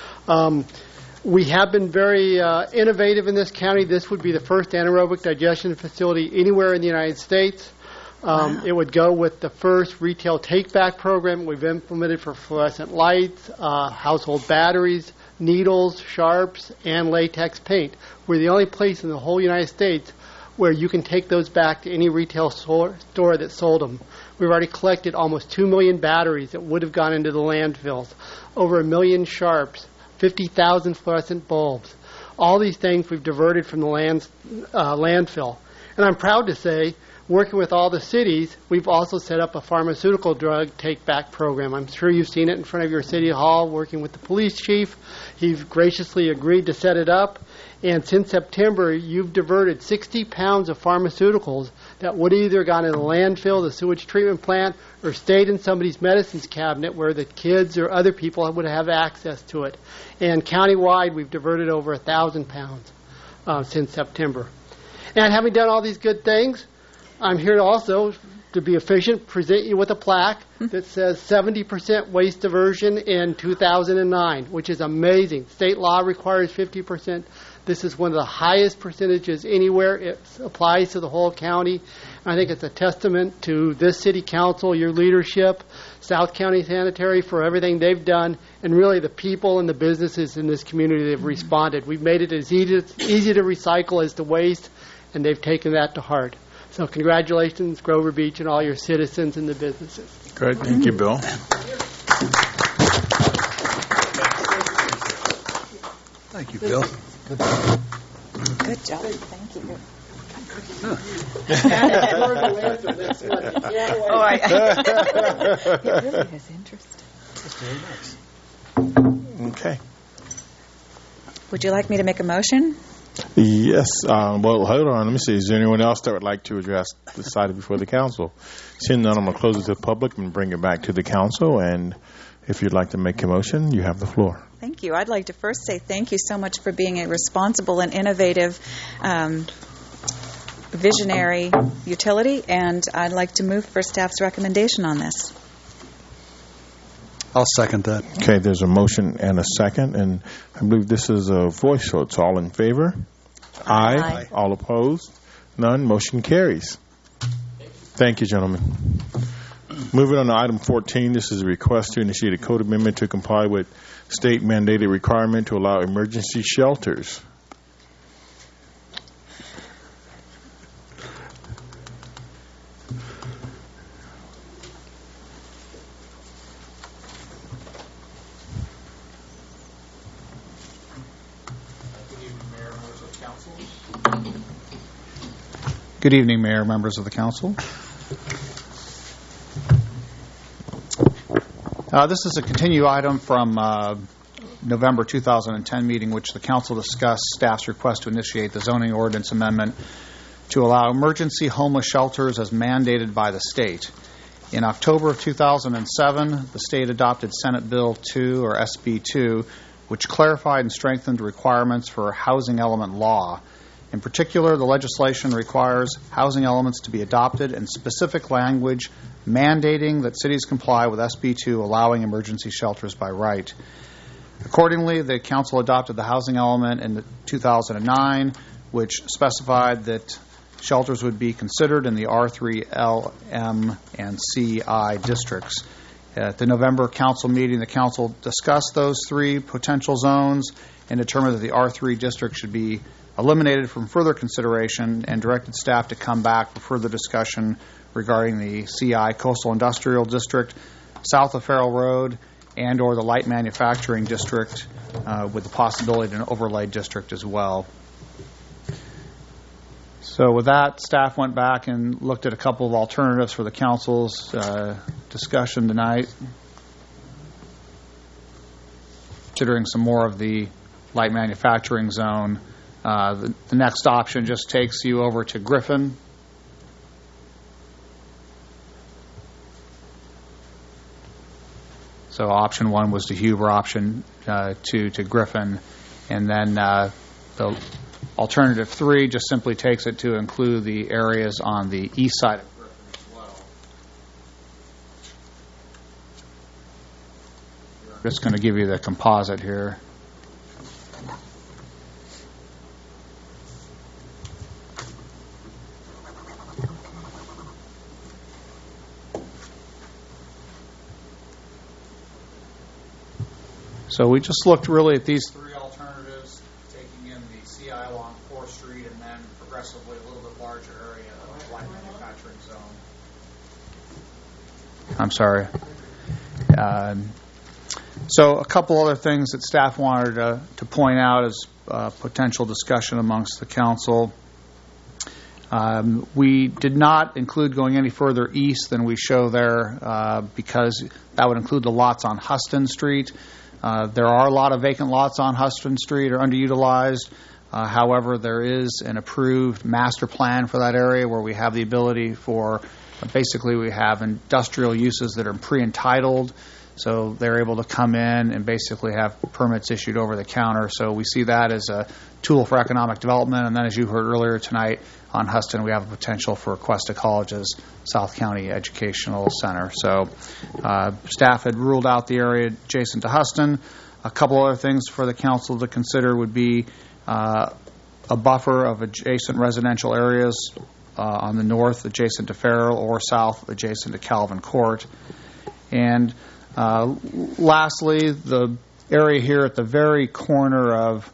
We have been very innovative in this county. This would be the first anaerobic digestion facility anywhere in the United States. It would go with the first retail take-back program we've implemented for fluorescent lights, household batteries, needles, sharps, and latex paint. We're the only place in the whole United States where you can take those back to any retail store that sold them. We've already collected almost 2 million batteries that would have gone into the landfills, over 1 million sharps, 50,000 fluorescent bulbs. All these things we've diverted from the landfill. And I'm proud to say, working with all the cities, we've also set up a pharmaceutical drug take-back program. I'm sure you've seen it in front of your city hall, working with the police chief. He's graciously agreed to set it up. And since September, you've diverted 60 pounds of pharmaceuticals that would either gone in the landfill, the sewage treatment plant, or stayed in somebody's medicines cabinet where the kids or other people would have access to it. And countywide, we've diverted over 1,000 pounds since September. And having done all these good things, I'm here also to be efficient, present you with a plaque that says 70% waste diversion in 2009, which is amazing. State law requires 50%. This is one of the highest percentages anywhere. It applies to the whole county. I think it's a testament to this city council, your leadership, South County Sanitary for everything they've done, and really the people and the businesses in this community that have responded. We've made it as easy to recycle as to waste, and they've taken that to heart. So congratulations, Grover Beach, and all your citizens and the businesses. Great. Thank you, Bill. Thank you, Bill. Good job. Thank you. It really is interesting. That's very nice. Okay. Would you like me to make a motion? Yes. Well, hold on. Let me see. Is there anyone else that would like to address this item before the council? Seeing none, I'm going to close it to the public and bring it back to the council. And if you'd like to make a motion, you have the floor. Thank you. I'd like to first say thank you so much for being a responsible and innovative visionary utility, and I'd like to move for staff's recommendation on this. I'll second that. Okay, there's a motion and a second, and I believe this is a voice vote. So all in favor? Aye. All opposed? None. Motion carries. Thank you, gentlemen. Moving on to item 14, this is a request to initiate a code amendment to comply with state mandated requirement to allow emergency shelters. Good evening, Mayor, members of the council. This is a continued item from November 2010 meeting, which the council discussed staff's request to initiate the zoning ordinance amendment to allow emergency homeless shelters as mandated by the state. In October of 2007, the state adopted Senate Bill 2, or SB 2, which clarified and strengthened requirements for housing element law. In particular, the legislation requires housing elements to be adopted in specific language mandating that cities comply with SB 2, allowing emergency shelters by right. Accordingly, the council adopted the housing element in 2009, which specified that shelters would be considered in the R3, L, M, and CI districts. At the November council meeting, the council discussed those three potential zones and determined that the R3 district should be eliminated from further consideration and directed staff to come back for further discussion regarding the CI Coastal Industrial District, south of Farrell Road, and or the light manufacturing district with the possibility of an overlay district as well. So with that, staff went back and looked at a couple of alternatives for the council's discussion tonight. considering some more of the light manufacturing zone. The next option just takes you over to Griffin. So option 1 was to Huber, option 2 to Griffin, and then the alternative 3 just simply takes it to include the areas on the east side of Griffin as well. I'm just going to give you the composite here. So we just looked really at these 3 alternatives, taking in the CI along 4th Street and then progressively a little bit larger area of light manufacturing zone. I'm sorry. So a couple other things that staff wanted to point out as potential discussion amongst the council. We did not include going any further east than we show there because that would include the lots on Huston Street. There are a lot of vacant lots on Huston Street or underutilized. However, there is an approved master plan for that area where we have the ability for, basically we have industrial uses that are pre-entitled, so they're able to come in and basically have permits issued over the counter. So we see that as a tool for economic development. And then as you heard earlier tonight on Huston, we have a potential for Cuesta College's South County Educational Center. So staff had ruled out the area adjacent to Huston. A couple other things for the council to consider would be a buffer of adjacent residential areas on the north adjacent to Farrell or south adjacent to Calvin Court. And lastly, the area here at the very corner of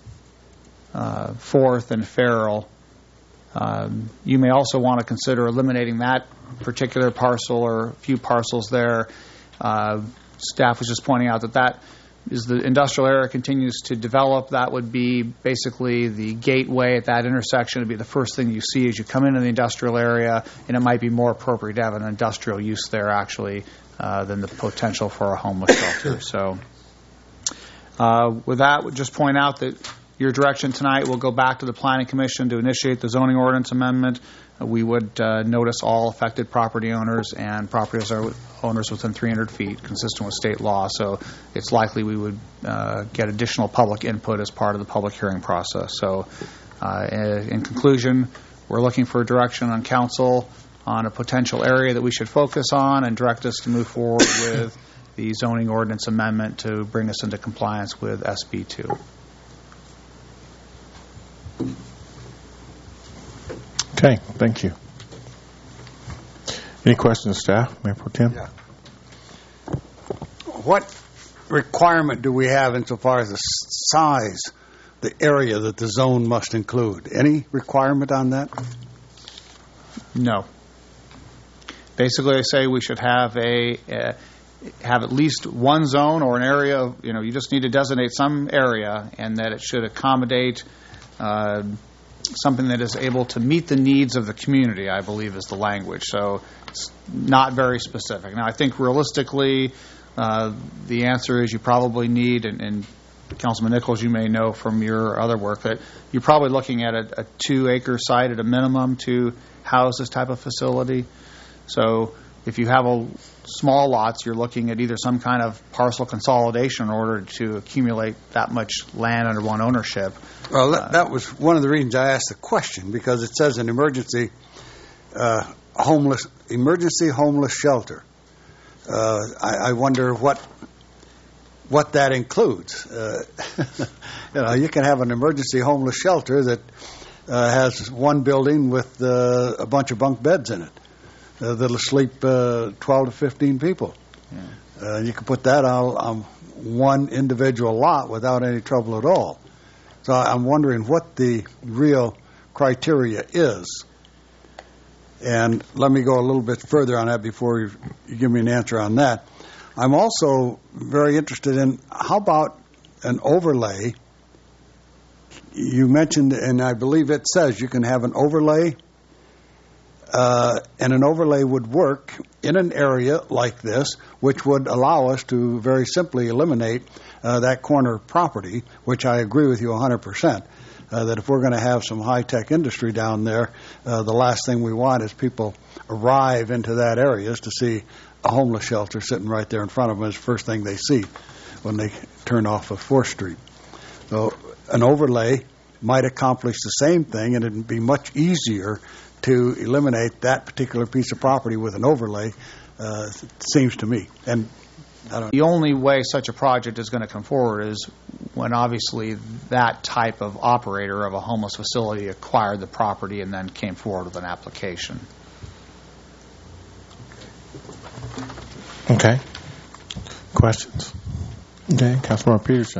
4th and Farrell, you may also want to consider eliminating that particular parcel or a few parcels there. Staff was just pointing out that as the industrial area continues to develop, that would be basically the gateway at that intersection. It would be the first thing you see as you come into the industrial area, and it might be more appropriate to have an industrial use there actually than the potential for a homeless shelter. So with that, we'll just point out that your direction tonight will go back to the Planning Commission to initiate the zoning ordinance amendment. We would notice all affected property owners and property owners within 300 feet, consistent with state law. So it's likely we would get additional public input as part of the public hearing process. So in conclusion, we're looking for direction on council on a potential area that we should focus on and direct us to move forward with the zoning ordinance amendment to bring us into compliance with SB 2. Okay, thank you. Any questions, staff? Mayor Pro Tem? Yeah. What requirement do we have insofar as the size, the area that the zone must include? Any requirement on that? No. Basically, I say we should have have at least one zone or an area of, you just need to designate some area, and that it should accommodate something that is able to meet the needs of the community, I believe is the language. So it's not very specific. Now, I think realistically, the answer is you probably need, and Councilman Nichols, you may know from your other work, that you're probably looking at a 2-acre site at a minimum to house this type of facility. So if you have small lots, you're looking at either some kind of parcel consolidation in order to accumulate that much land under one ownership. Well, that was one of the reasons I asked the question, because it says an emergency homeless shelter. I wonder what that includes. You can have an emergency homeless shelter that has one building with a bunch of bunk beds in it that'll sleep 12 to 15 people. Yeah. You can put that on one individual lot without any trouble at all. So I'm wondering what the real criteria is. And let me go a little bit further on that before you give me an answer on that. I'm also very interested in, how about an overlay? You mentioned, and I believe it says you can have an overlay and an overlay would work in an area like this, which would allow us to very simply eliminate that corner property, which I agree with you 100%. That if we're going to have some high-tech industry down there, the last thing we want is people arrive into that area is to see a homeless shelter sitting right there in front of them as the first thing they see when they turn off of 4th Street. So an overlay might accomplish the same thing, and it would be much easier to eliminate that particular piece of property with an overlay, seems to me. And the only way such a project is going to come forward is when obviously that type of operator of a homeless facility acquired the property and then came forward with an application. Okay. Questions? Okay, Councilmember Peterson.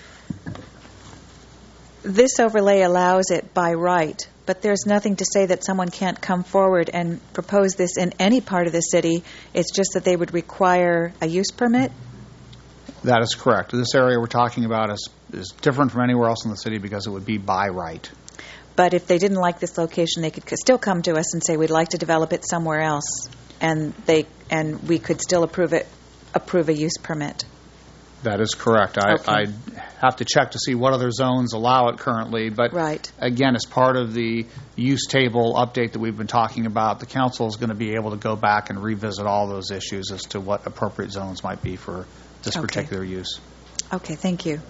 This overlay allows it by right, but there's nothing to say that someone can't come forward and propose this in any part of the city. It's just that they would require a use permit? That is correct. This area we're talking about is different from anywhere else in the city because it would be by right. But if they didn't like this location, they could still come to us and say, we'd like to develop it somewhere else, and we could still approve a use permit. That is correct. I have to check to see what other zones allow it currently. But again, as part of the use table update that we've been talking about, the council is going to be able to go back and revisit all those issues as to what appropriate zones might be for this particular use. Okay, thank you.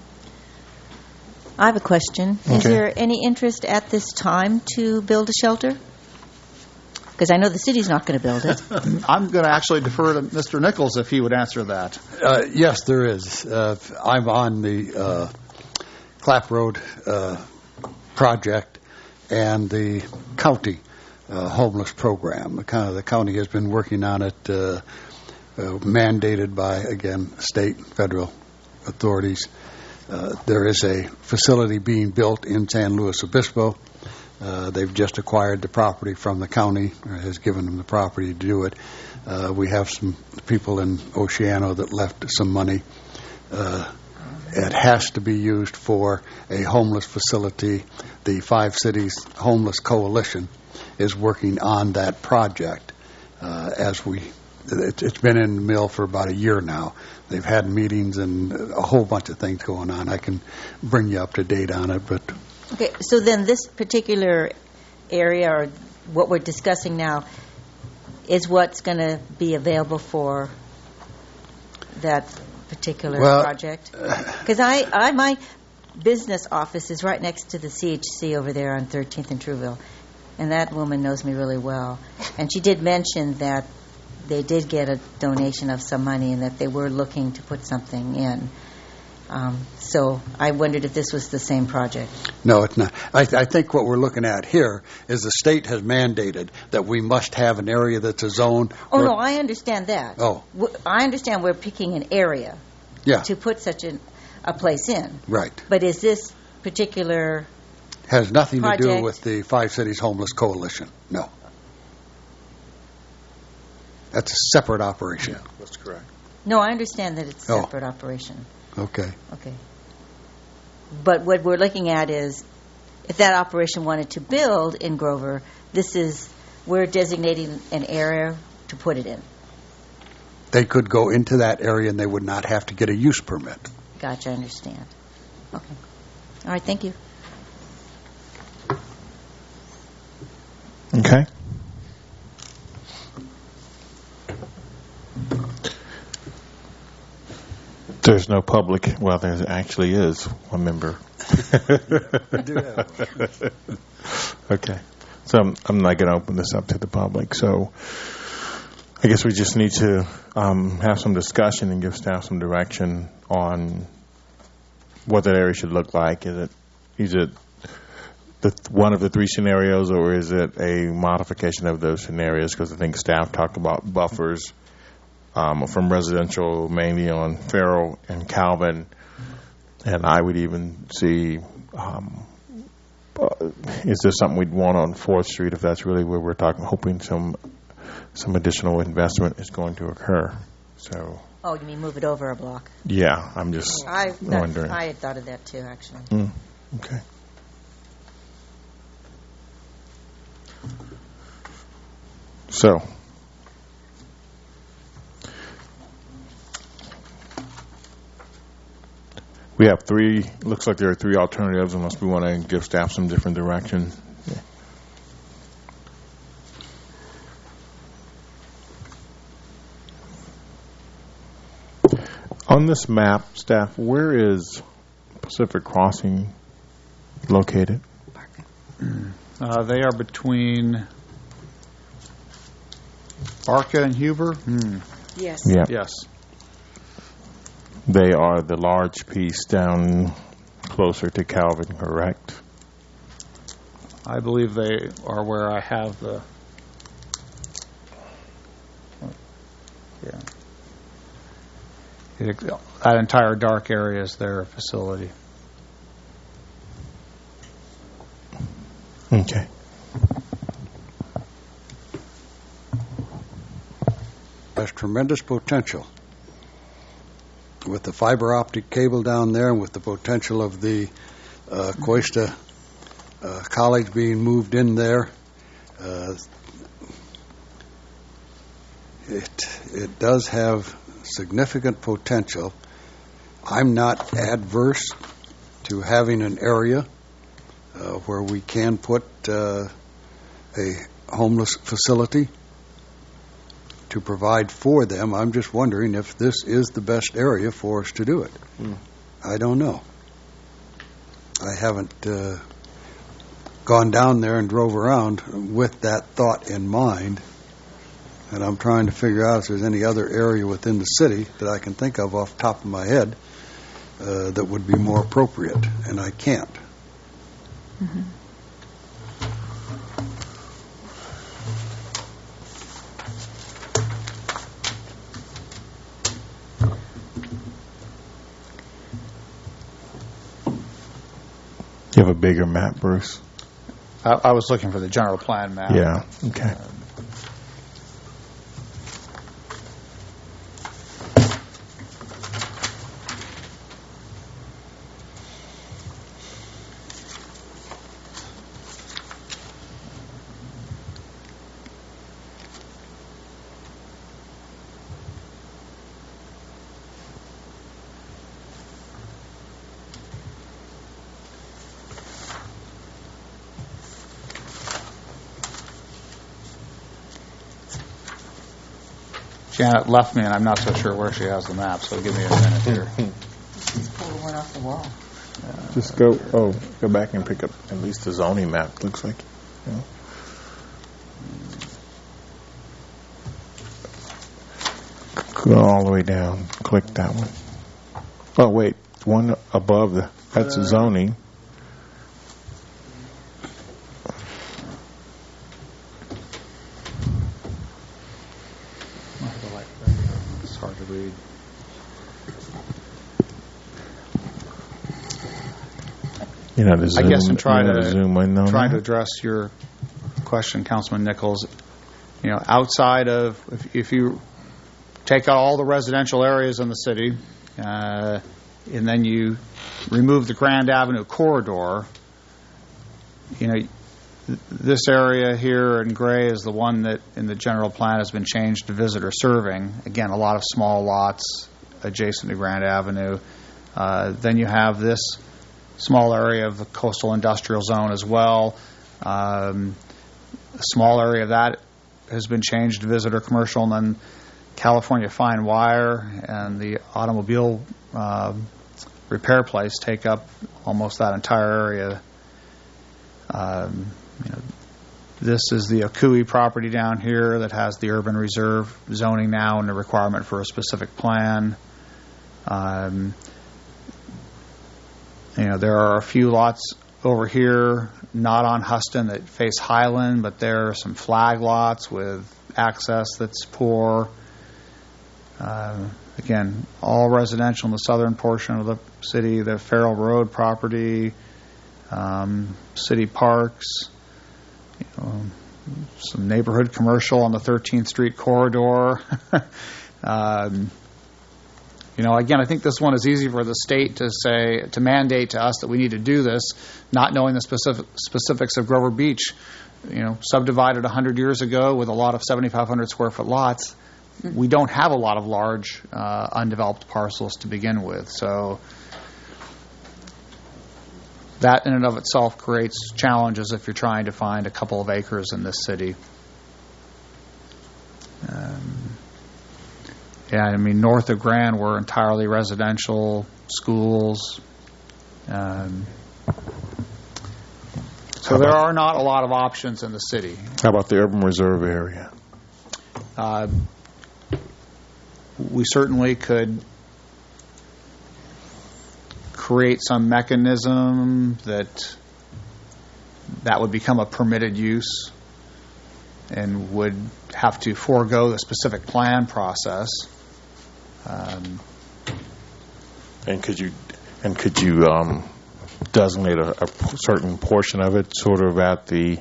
I have a question. Is there any interest at this time to build a shelter? Because I know the city's not going to build it. I'm going to actually defer to Mr. Nichols if he would answer that. Yes, there is. I'm on the Clap Road project and the county homeless program. The county has been working on it, mandated by, again, state and federal authorities. There is a facility being built in San Luis Obispo. They've just acquired the property from the county, or has given them the property to do it. We have some people in Oceano that left some money. It has to be used for a homeless facility. The 5 Cities Homeless Coalition is working on that project. It's been in the mill for about a year now. They've had meetings and a whole bunch of things going on. I can bring you up to date on it, but... Okay, so then this particular area, or what we're discussing now, is what's going to be available for that particular project? Because my business office is right next to the CHC over there on 13th and Trouville, and that woman knows me really well. And she did mention that they did get a donation of some money and that they were looking to put something in. So I wondered if this was the same project. No, it's not. I think what we're looking at here is the state has mandated that we must have an area that's a zone. Oh, no, I understand that. Oh. I understand we're picking an area to put such a place in. Right. But is this particular has nothing project to do with the 5 Cities Homeless Coalition. No. That's a separate operation. Yeah, that's correct. No, I understand that it's a separate operation. Okay. But what we're looking at is, if that operation wanted to build in Grover, we're designating an area to put it in. They could go into that area and they would not have to get a use permit. Gotcha, I understand. Okay. All right, thank you. Okay. There's no public. Well, there actually is one member. I do have one. Okay. So I'm not going to open this up to the public. So I guess we just need to have some discussion and give staff some direction on what that area should look like. Is it one of the 3 scenarios, or is it a modification of those scenarios? Because I think staff talked about buffers from residential, mainly on Farrell and Calvin, and I would even see, is there something we'd want on 4th Street if that's really where we're hoping some additional investment is going to occur. So. Oh, you mean move it over a block? Yeah, I'm just wondering. I had thought of that too, actually. Okay. So, we have three, looks like there are three alternatives unless we want to give staff some different direction. Yeah. On this map, staff, where is Pacific Crossing located? They are between Barca and Huber. Yes. Yeah. Yes. They are the large piece down closer to Calvin, correct? I believe they are where I have the. Yeah. That entire dark area is their facility. Okay. There's tremendous potential with the fiber optic cable down there and with the potential of the Cuesta College being moved in there. It does have significant potential. I'm not adverse to having an area where we can put a homeless facility to provide for them. I'm just wondering if this is the best area for us to do it. I don't know. I haven't gone down there and drove around with that thought in mind, and I'm trying to figure out if there's any other area within the city that I can think of off the top of my head that would be more appropriate, and I can't. Mm-hmm. You have a bigger map, Bruce? I was looking for the general plan map. Yeah, okay. Janet left me, and I'm not so sure where she has the map, so give me a minute here. Just pull the one off the wall. Just go back and pick up at least the zoning map, looks like. Yeah. Go all the way down. Click that one. Oh, wait. One above that's the zoning. It's hard to read. You know, to zoom, I guess I'm trying to address your question, Councilman Nichols. You know, outside of if you take out all the residential areas in the city, and then you remove the Grand Avenue corridor, you know, this area here in gray is the one that in the general plan has been changed to visitor serving. Again, a lot of small lots adjacent to Grand Avenue. Then you have this small area of the coastal industrial zone as well. A small area of that has been changed to visitor commercial, and then California Fine Wire and the automobile repair place take up almost that entire area. You know, this is the Okui property down here that has the urban reserve zoning now and the requirement for a specific plan. You know, there are a few lots over here, not on Huston, that face Highland, but there are some flag lots with access that's poor. Again, all residential in the southern portion of the city, the Farrell Road property, city parks, you know, some neighborhood commercial on the 13th Street corridor. Again, I think this one is easy for the state to mandate to us that we need to do this, not knowing the specifics of Grover Beach. Subdivided 100 years ago with a lot of 7,500 square foot lots. We don't have a lot of large undeveloped parcels to begin with. So that in and of itself creates challenges if you're trying to find a couple of acres in this city. North of Grand, we're entirely residential, schools. So there are not a lot of options in the city. How about the urban reserve area? We certainly could create some mechanism that would become a permitted use and would have to forego the specific plan process. And could you designate a certain portion of it, sort of at the?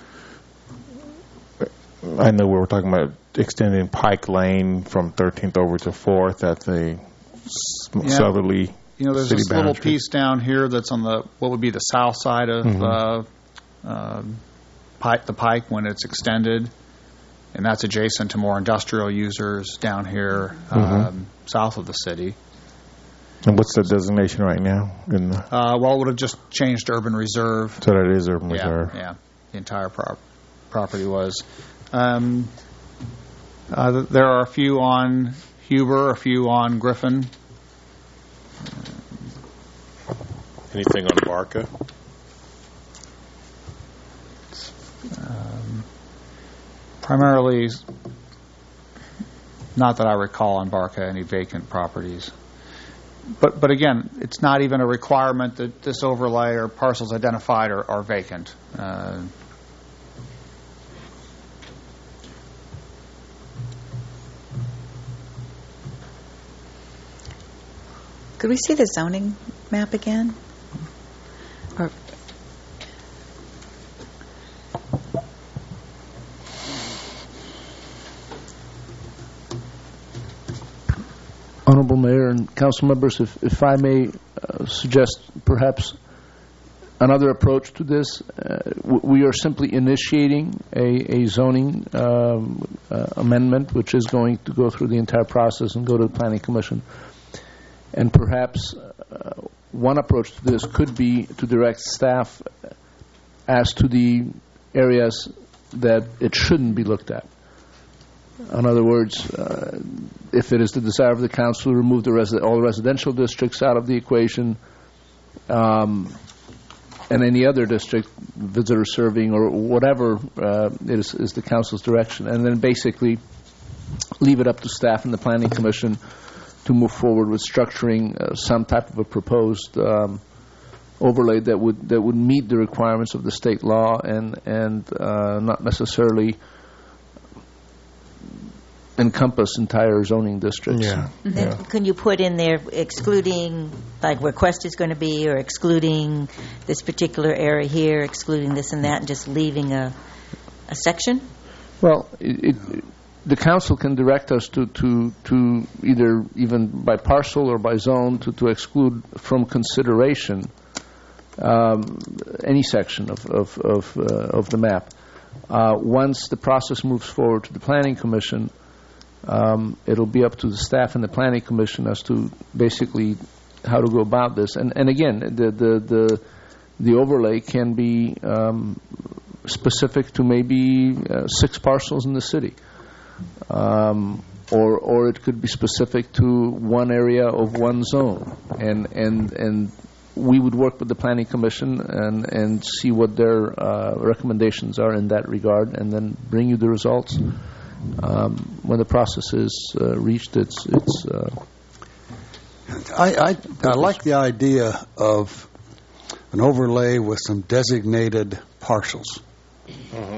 I know we were talking about extending Pike Lane from 13th over to 4th at the southerly. There's city this boundary. little piece down here that's on what would be the south side of the Pike when it's extended, and that's adjacent to more industrial users down here south of the city. And what's the designation right now? It would have just changed to urban reserve. So that is urban reserve. Yeah, the entire property was. There are a few on Huber, a few on Griffin. Anything on Barca? Primarily, not that I recall on Barca any vacant properties. But again, it's not even a requirement that this overlay or parcels identified are vacant. Could we see the zoning map again? Or Honorable Mayor and council members, if I may suggest perhaps another approach to this, we are simply initiating a zoning amendment, which is going to go through the entire process and go to the Planning Commission. And perhaps one approach to this could be to direct staff as to the areas that it shouldn't be looked at. In other words, if it is the desire of the council to remove all residential districts out of the equation, and any other district, visitor serving or whatever is the council's direction, and then basically leave it up to staff and the Planning Commission to move forward with structuring some type of a proposed overlay that would meet the requirements of the state law and not necessarily encompass entire zoning districts. Yeah. Can you put in there excluding, like where Quest is going to be, or excluding this particular area here, excluding this and that, and just leaving a section? Well, the council can direct us to either even by parcel or by zone to exclude from consideration any section of the map. Once the process moves forward to the Planning Commission, it'll be up to the staff and the Planning Commission as to basically how to go about this. And again, the overlay can be specific to maybe 6 parcels in the city. Or it could be specific to one area of one zone, and we would work with the Planning Commission and see what their recommendations are in that regard, and then bring you the results when the process is reached. I like the idea of an overlay with some designated parcels. Mm-hmm.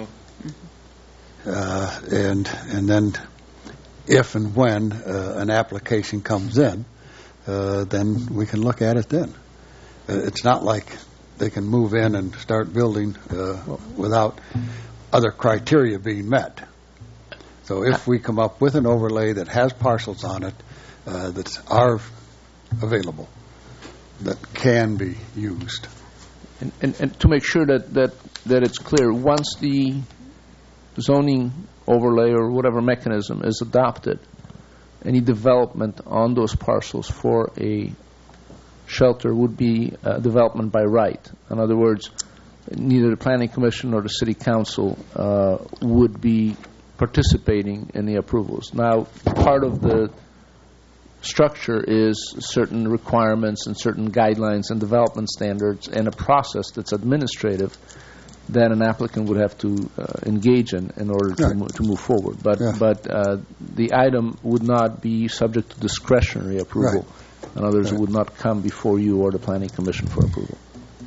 And then if and when an application comes in, then we can look at it then. It's not like they can move in and start building without other criteria being met. So if we come up with an overlay that has parcels on it, that are available that can be used. And to make sure that it's clear, once the zoning overlay or whatever mechanism is adopted, any development on those parcels for a shelter would be development by right. In other words, neither the Planning Commission nor the City Council would be participating in the approvals. Now, part of the structure is certain requirements and certain guidelines and development standards and a process that's administrative that an applicant would have to engage in order to move forward. But the item would not be subject to discretionary approval. In other words, it would not come before you or the Planning Commission for approval.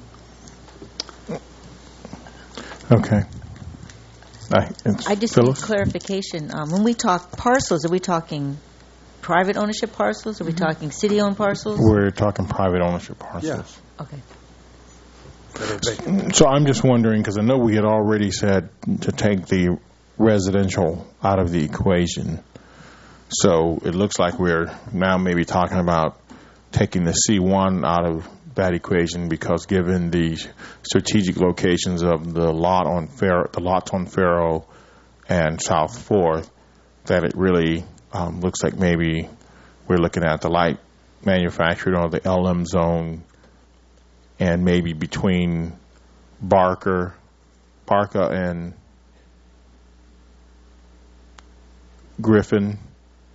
Okay. I just need clarification. When we talk parcels, are we talking private ownership parcels? Are we talking city-owned parcels? We're talking private ownership parcels. Yeah. Okay. So I'm just wondering, because I know we had already said to take the residential out of the equation. So it looks like we're now maybe talking about taking the C1 out of that equation, because given the strategic locations of the lots on Faro and South 4th, that it really looks like maybe we're looking at the light manufacturing or the LM zone, and maybe between Barca and Griffin.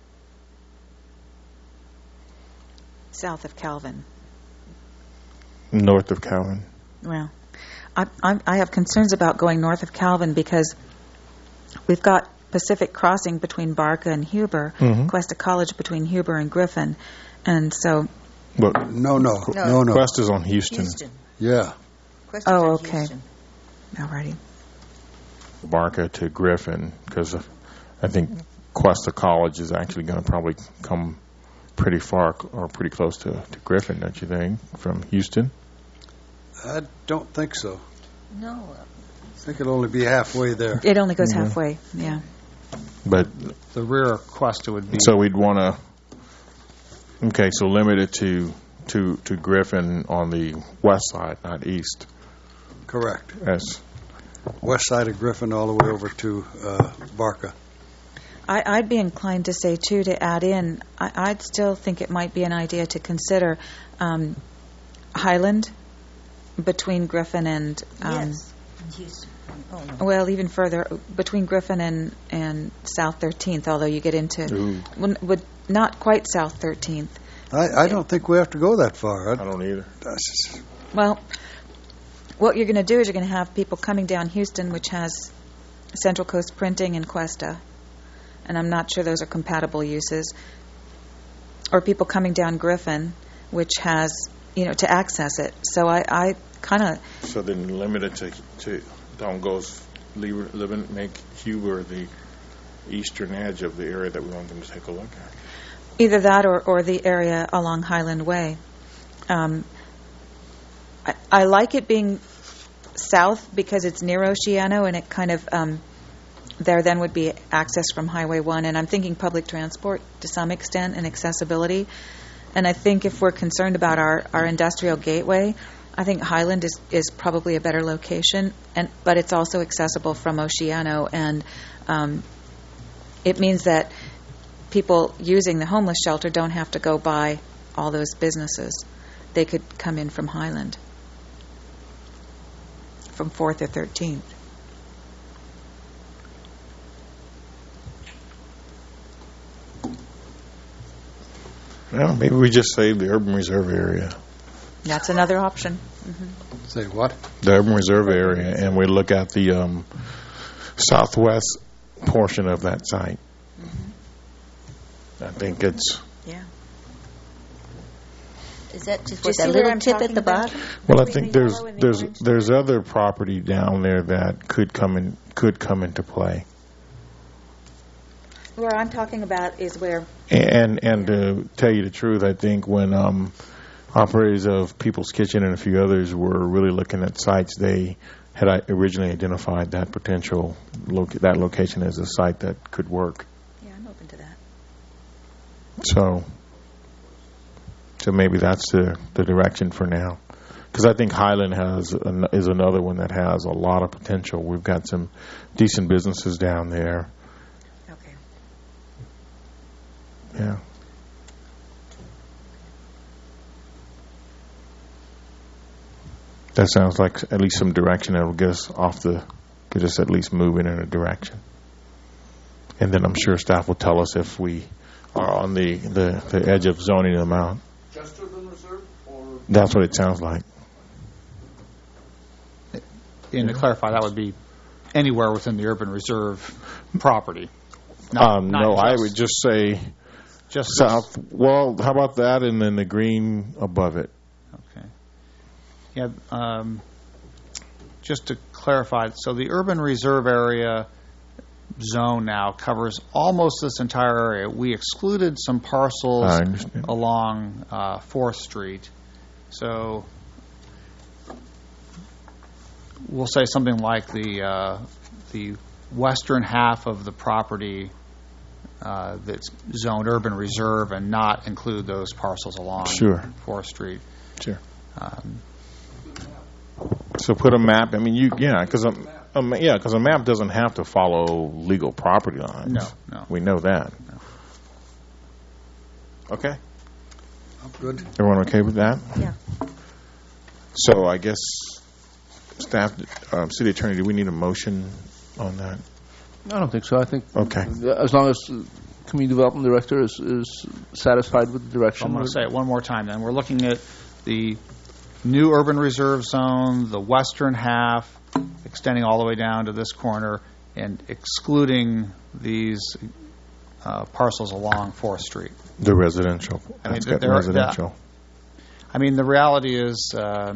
South of Calvin. North of Calvin. Well, I have concerns about going north of Calvin because we've got Pacific Crossing between Barca and Huber, Cuesta College between Huber and Griffin, and so. But no. Cuesta's on Houston. Yeah. Cuesta's on okay. Houston. Alrighty. Barca to Griffin, because I think Cuesta College is actually going to probably come pretty far or pretty close to Griffin, don't you think, from Houston? I don't think so. No. I think it'll only be halfway there. It only goes halfway, yeah. But the rear of Cuesta would be. So we'd want to. Okay, so limit it to Griffin on the west side, not east. Correct. Yes. West side of Griffin all the way over to Barca. I'd be inclined to say, too, to add in, I'd still think it might be an idea to consider Highland between Griffin and... yes. Houston. Oh, no. Well, even further, between Griffin and South 13th, although you get into... not quite South 13th. I don't think we have to go that far. I don't either. Well, what you're going to do is you're going to have people coming down Houston, which has Central Coast Printing and Cuesta, and I'm not sure those are compatible uses, or people coming down Griffin, which has, to access it. So I kind of... So then limit it to don't go, make Huber the eastern edge of the area that we want them to take a look at. Either that or the area along Highland Way. I like it being south because it's near Oceano, and it kind of... there then would be access from Highway 1, and I'm thinking public transport to some extent and accessibility. And I think if we're concerned about our industrial gateway, I think Highland is probably a better location, but it's also accessible from Oceano, and it means that people using the homeless shelter don't have to go by all those businesses. They could come in from Highland, from 4th or 13th. Well, maybe we just save the urban reserve area. That's another option. Say what? The urban reserve area, and we look at the southwest portion of that site. I think it's... Yeah. Is that just what, that little tip at the bottom? Well, I think there's other property down there that could come into play. Where I'm talking about is where... And to tell you the truth, I think when operators of People's Kitchen and a few others were really looking at sites, they had originally identified that potential that location as a site that could work. Yeah, I'm open to that. So So maybe that's the direction for now. Because I think Highland is another one that has a lot of potential. We've got some decent businesses down there. Okay. Yeah. That sounds like at least some direction that will get us at least moving in a direction. And then I'm sure staff will tell us if we are on the edge of zoning them out. Just urban reserve? Or That's what it sounds like. And to clarify, that would be anywhere within the urban reserve property. No, I would just say just south. Well, how about that, and then the green above it? Okay. Yeah. Just to clarify, so the urban reserve area zone now covers almost this entire area. We excluded some parcels along 4th Street. So we'll say something like the western half of the property that's zoned urban reserve, and not include those parcels along 4th Street. Sure. So put a map. I mean, because a map doesn't have to follow legal property lines. No. We know that. No. Okay. Good. Everyone okay with that? Yeah. So I guess staff, city attorney, do we need a motion on that? I don't think so. I think okay. As long as community development director is satisfied with the direction. I'm going to say it one more time. Then we're looking at the new urban reserve zone, the western half, extending all the way down to this corner, and excluding these parcels along 4th Street. The residential. Residential. I mean, the reality is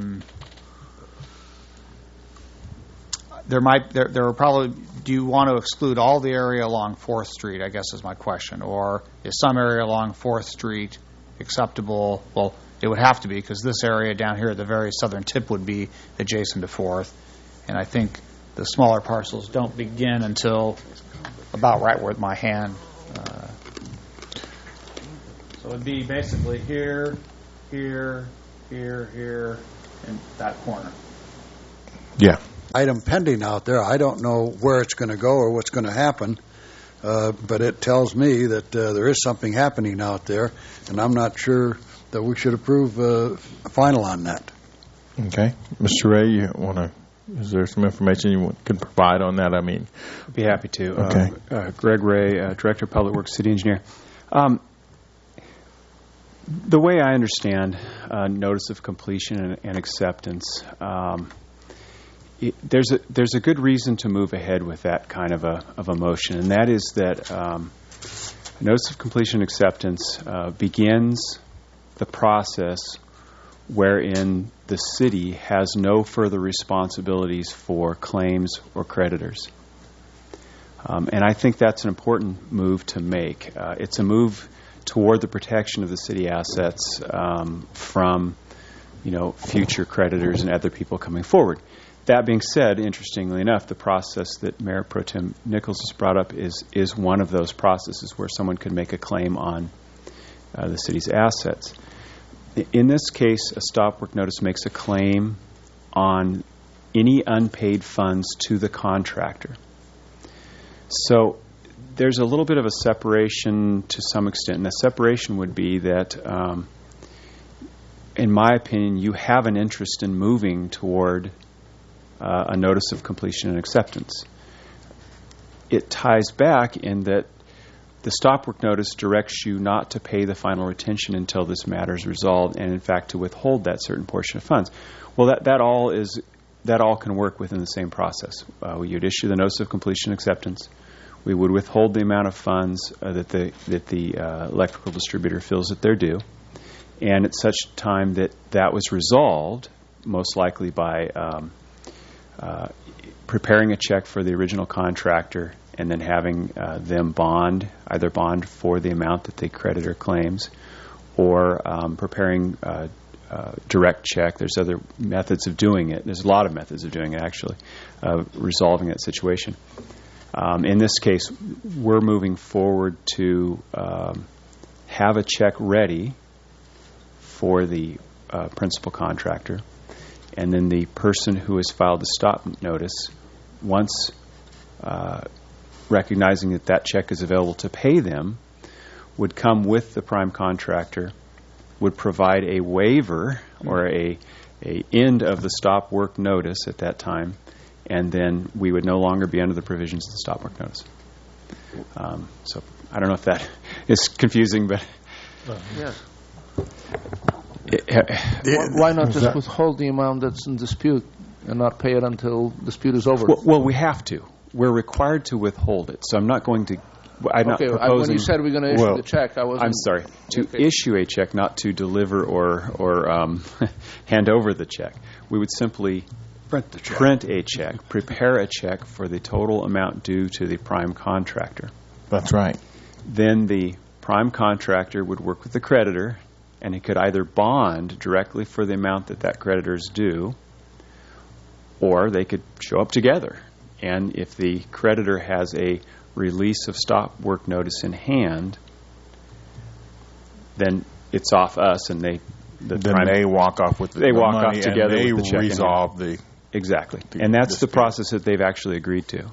there are probably. Do you want to exclude all the area along 4th Street? I guess is my question. Or is some area along 4th Street acceptable? Well, it would have to be, because this area down here at the very southern tip would be adjacent to 4th. And I think the smaller parcels don't begin until about right where my hand. So it would be basically here, here, and that corner. Yeah. Item pending out there. I don't know where it's going to go or what's going to happen, but it tells me that there is something happening out there, and I'm not sure that we should approve a final on that. Okay. Mr. Ray, is there some information you can provide on that? I mean, I'd be happy to. Okay. Greg Ray, Director of Public Works, City Engineer. The way I understand notice of completion and acceptance, there's a good reason to move ahead with that kind of a motion, and that is that notice of completion and acceptance begins the process wherein the city has no further responsibilities for claims or creditors. And I think that's an important move to make. It's a move toward the protection of the city assets from future creditors and other people coming forward. That being said, interestingly enough, the process that Mayor Pro Tem Nichols has brought up is one of those processes where someone could make a claim on the city's assets. In this case, a stop work notice makes a claim on any unpaid funds to the contractor. So there's a little bit of a separation to some extent, and the separation would be that, in my opinion, you have an interest in moving toward a notice of completion and acceptance. It ties back in that the stop work notice directs you not to pay the final retention until this matter is resolved, and in fact to withhold that certain portion of funds. Well, that all can work within the same process. You'd issue the notice of completion and acceptance. We would withhold the amount of funds that the electrical distributor feels that they're due, and at such time that was resolved, most likely by preparing a check for the original contractor and then having them either bond for the amount that the creditor claims, or preparing a direct check. There's other methods of doing it. There's a lot of methods of doing it, actually, resolving that situation. In this case, we're moving forward to have a check ready for the principal contractor. And then the person who has filed the stop notice, once recognizing that that check is available to pay them, would come with the prime contractor, would provide a waiver or a end of the stop work notice at that time, and then we would no longer be under the provisions of the stop work notice. So I don't know if that is confusing, but yes. Why not just withhold the amount that's in dispute and not pay it until dispute is over? Well, we have to. We're required to withhold it. So I'm not going to. I'm not proposing. When you said we're going to issue the check, I wasn't. I'm sorry. To issue a check, not to deliver or hand over the check. We would simply print a check, prepare a check for the total amount due to the prime contractor. That's right. Then the prime contractor would work with the creditor, and he could either bond directly for the amount that creditor is due, or they could show up together. And if the creditor has a release of stop work notice in hand, then it's off us, and they walk off with they walk off together and they with the check resolve the exactly, and that's the process that they've actually agreed to.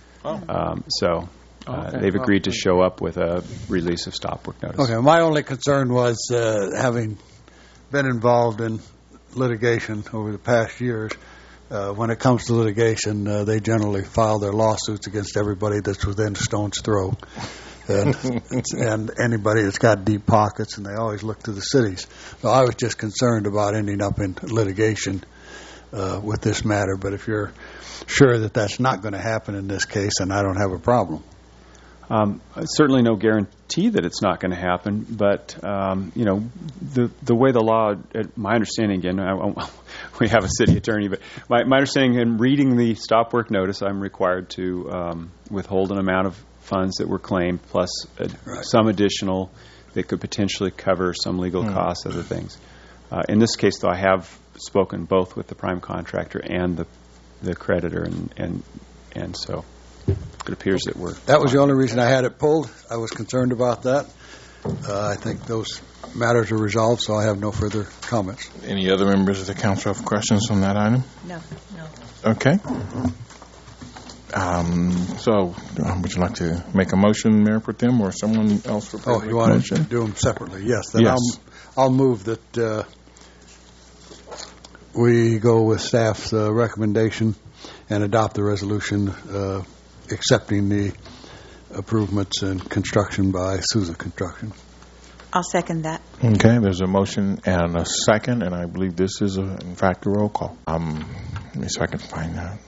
They've agreed to show up with a release of stop work notice. Okay, my only concern was having been involved in litigation over the past years. When it comes to litigation, they generally file their lawsuits against everybody that's within a stone's throw, and anybody that's got deep pockets, and they always look to the cities. So I was just concerned about ending up in litigation with this matter. But if you're sure that that's not going to happen in this case, then I don't have a problem. Certainly no guarantee that it's not going to happen, but the way the law, my understanding again, we have a city attorney, but my understanding in reading the stop work notice, I'm required to withhold an amount of funds that were claimed plus some additional that could potentially cover some legal costs, other things. In this case, though, I have spoken both with the prime contractor and the creditor, and so it appears that we're... That was the only reason I had it pulled. I was concerned about that. I think those matters are resolved, so I have no further comments. Any other members of the council have questions on that item? No. Okay. Would you like to make a motion, Mayor Pro Tem, or someone else? You want to do them separately? Yes. Then yes. I'll move that we go with staff's recommendation and adopt the resolution accepting the improvements and construction by Sousa Construction. I'll second that. Okay, there's a motion and a second, and I believe this is, in fact, a roll call. Let me see if I can find that.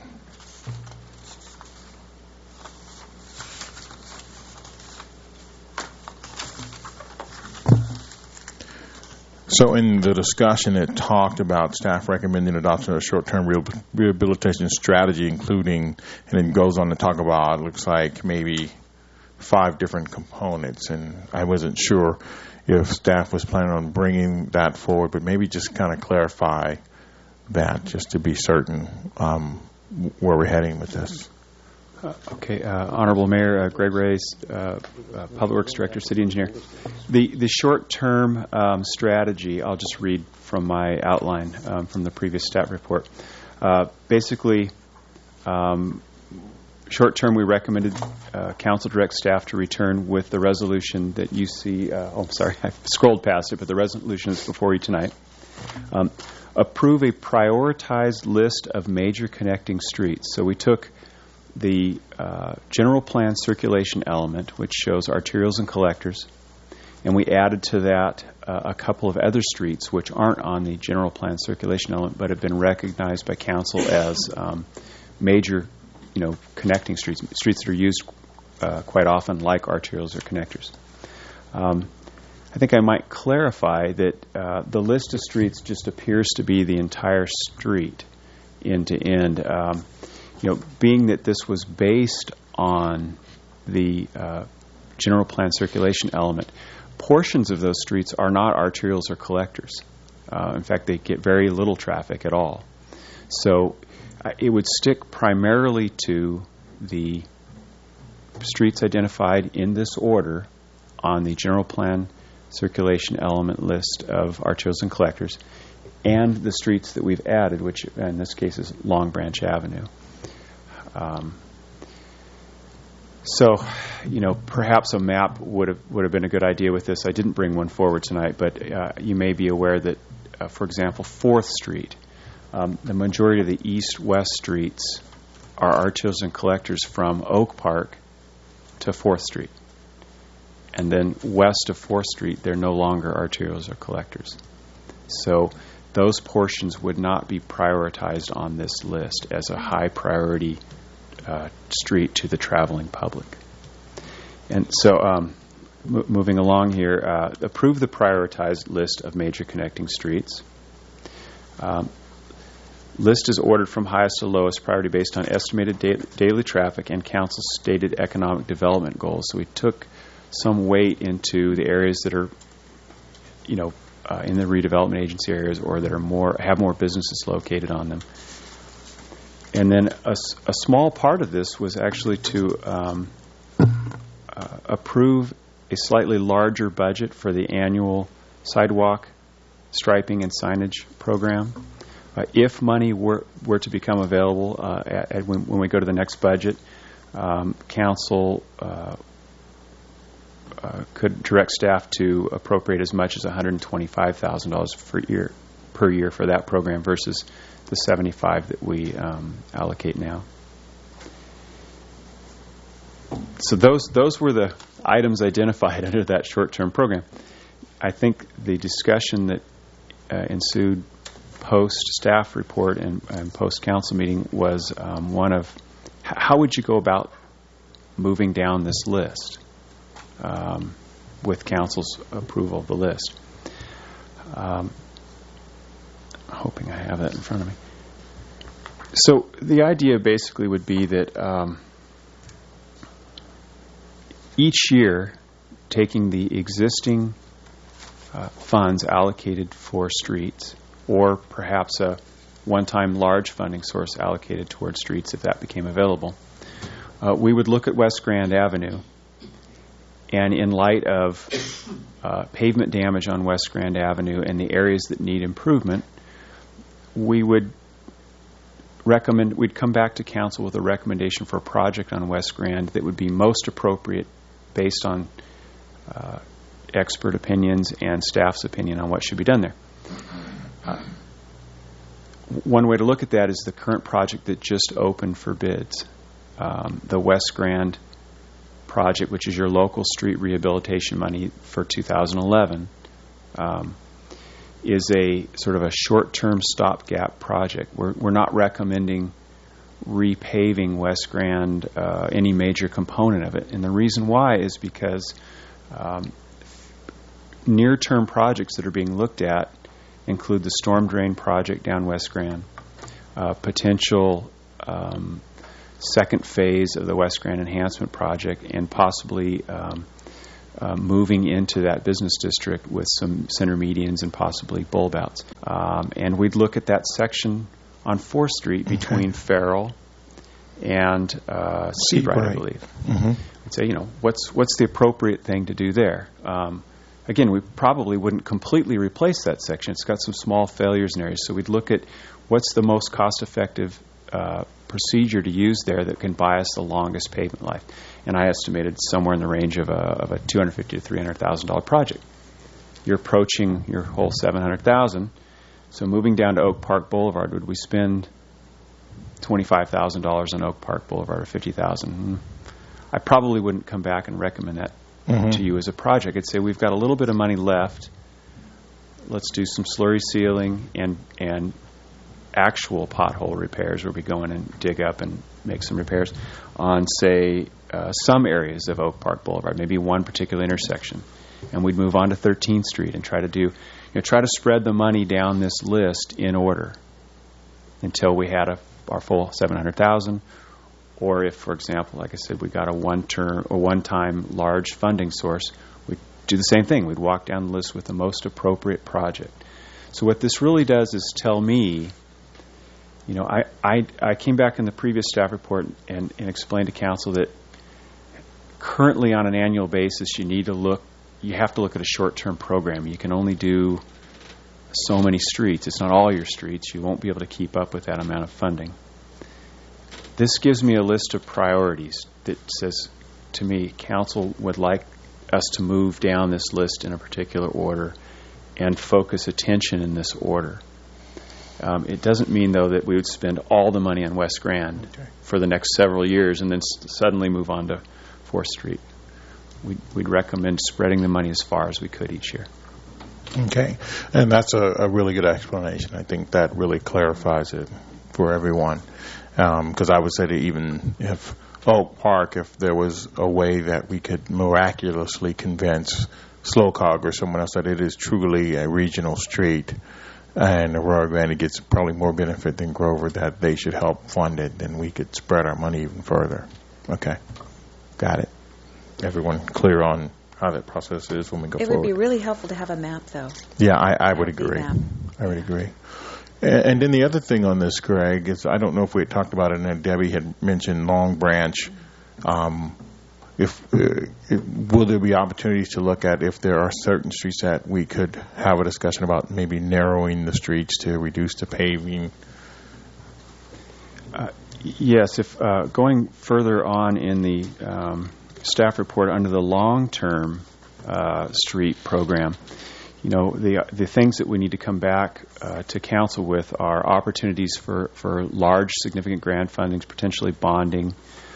So in the discussion, it talked about staff recommending adoption of a short-term rehabilitation strategy, including, and it goes on to talk about, it looks like maybe 5 different components, and I wasn't sure if staff was planning on bringing that forward, but maybe just kind of clarify that just to be certain where we're heading with this. Okay, Honorable Mayor Greg Reyes, Public Works Director, City Engineer. The short-term strategy, I'll just read from my outline from the previous staff report. Basically, short-term, we recommended council direct staff to return with the resolution that you see. I'm sorry, I scrolled past it, but the resolution is before you tonight. Approve a prioritized list of major connecting streets. So we took the general plan circulation element, which shows arterials and collectors, and we added to that a couple of other streets which aren't on the general plan circulation element but have been recognized by council as major, connecting streets that are used quite often like arterials or connectors. I think I might clarify that the list of streets just appears to be the entire street end to end. Being that this was based on the general plan circulation element, portions of those streets are not arterials or collectors. In fact, they get very little traffic at all. So it would stick primarily to the streets identified in this order on the general plan circulation element list of arterials and collectors, and the streets that we've added, which in this case is Long Branch Avenue. So, perhaps a map would have been a good idea with this. I didn't bring one forward tonight, but you may be aware that, for example, 4th Street, the majority of the east-west streets are arterials and collectors from Oak Park to 4th Street. And then west of 4th Street, they're no longer arterials or collectors. So those portions would not be prioritized on this list as a high priority street to the traveling public. And so moving along here, approve the prioritized list of major connecting streets. List is ordered from highest to lowest priority based on estimated daily traffic and council's stated economic development goals. So we took some weight into the areas that are, in the redevelopment agency areas or that are have more businesses located on them. And then a small part of this was actually to approve a slightly larger budget for the annual sidewalk striping and signage program. If money were to become available when we go to the next budget, council could direct staff to appropriate as much as $125,000 per year for that program versus the $75,000 that we allocate now. So those were the items identified under that short-term program. I think the discussion that ensued post-staff report and post-council meeting was one of how would you go about moving down this list with council's approval of the list. I'm hoping I have that in front of me. So the idea basically would be that each year, taking the existing funds allocated for streets, or perhaps a one-time large funding source allocated towards streets if that became available, we would look at West Grand Avenue, and in light of pavement damage on West Grand Avenue and the areas that need improvement, we'd come back to council with a recommendation for a project on West Grand that would be most appropriate based on expert opinions and staff's opinion on what should be done there. One way to look at that is the current project that just opened for bids. The West Grand project, which is your local street rehabilitation money for 2011, is a sort of a short-term stopgap project. We're not recommending repaving West Grand, any major component of it. And the reason why is because near-term projects that are being looked at include the storm drain project down West Grand, potential second phase of the West Grand Enhancement Project, and possibly moving into that business district with some center medians and possibly bulb outs. And we'd look at that section on 4th Street between Farrell and Seabright, I believe. Mm-hmm. We'd say, what's the appropriate thing to do there? Again, we probably wouldn't completely replace that section. It's got some small failures in areas. So we'd look at what's the most cost-effective procedure to use there that can buy us the longest pavement life. And I estimated somewhere in the range of a $250,000 to $300,000 project. You're approaching your whole $700,000. So moving down to Oak Park Boulevard, would we spend $25,000 on Oak Park Boulevard or $50,000? I probably wouldn't come back and recommend that to you as a project. I'd say we've got a little bit of money left. Let's do some slurry sealing and actual pothole repairs where we go in and dig up and make some repairs on, say, some areas of Oak Park Boulevard, maybe one particular intersection. And we'd move on to 13th Street and try to spread the money down this list in order until we had our full $700,000. Or if, for example, like I said, we got a one-time large funding source, we'd do the same thing. We'd walk down the list with the most appropriate project. So what this really does is tell me, I came back in the previous staff report and explained to council that currently on an annual basis you need to look you have to look at a short-term program. You can only do so many streets. It's not all your streets. You won't be able to keep up with that amount of funding. This gives me a list of priorities that says to me, council would like us to move down this list in a particular order and focus attention in this order. It doesn't mean, though, that we would spend all the money on West Grand for the next several years and then suddenly move on to 4th Street. We'd recommend spreading the money as far as we could each year. Okay. And that's a really good explanation. I think that really clarifies it for everyone. Because I would say that even if Oak Park, if there was a way that we could miraculously convince Slocog or someone else that it is truly a regional street and Arroyo Grande gets probably more benefit than Grover, that they should help fund it, then we could spread our money even further. Okay. Got it. Everyone clear on how that process is when we go forward? It would be really helpful to have a map, though. Yeah, I would agree. I would agree. And then the other thing on this, Greg, is I don't know if we had talked about it, and Debbie had mentioned Long Branch. Will there be opportunities to look at if there are certain streets that we could have a discussion about maybe narrowing the streets to reduce the paving? Yes, if going further on in the staff report under the long-term street program, you know, the things that we need to come back to council with are opportunities for large, significant grant fundings, potentially bonding,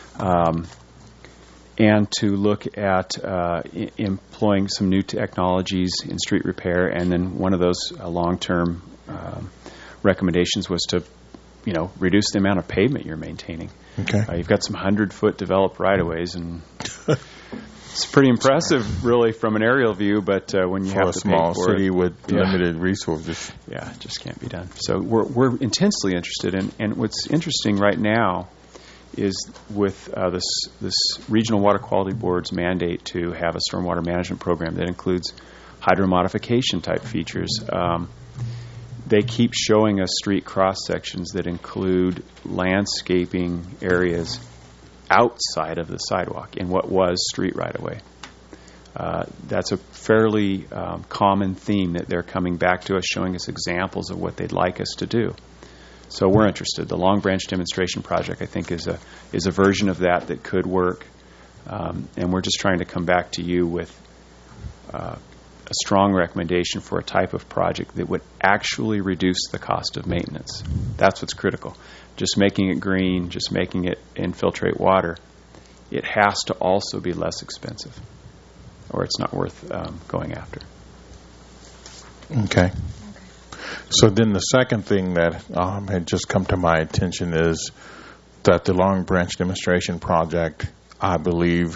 and to look at employing some new technologies in street repair. And then one of those long-term recommendations was to, you know, reduce the amount of pavement you're maintaining. Okay. You've got some 100-foot developed right-of-ways, and it's pretty impressive, really, from an aerial view, but when you have to pay for it. For a small city with limited resources. Yeah, it just can't be done. So we're intensely interested in, and what's interesting right now is with this Regional Water Quality Board's mandate to have a stormwater management program that includes hydromodification type features. They keep showing us street cross-sections that include landscaping areas outside of the sidewalk in what was street right-of-way. That's a fairly common theme that they're coming back to us, showing us examples of what they'd like us to do. So we're interested. The Long Branch Demonstration Project, I think, is a version of that could work. And we're just trying to come back to you with a strong recommendation for a type of project that would actually reduce the cost of maintenance. That's what's critical. Just making it green, just making it infiltrate water, it has to also be less expensive, or it's not worth going after. Okay. So then the second thing that had just come to my attention is that the Long Branch Demonstration Project, I believe,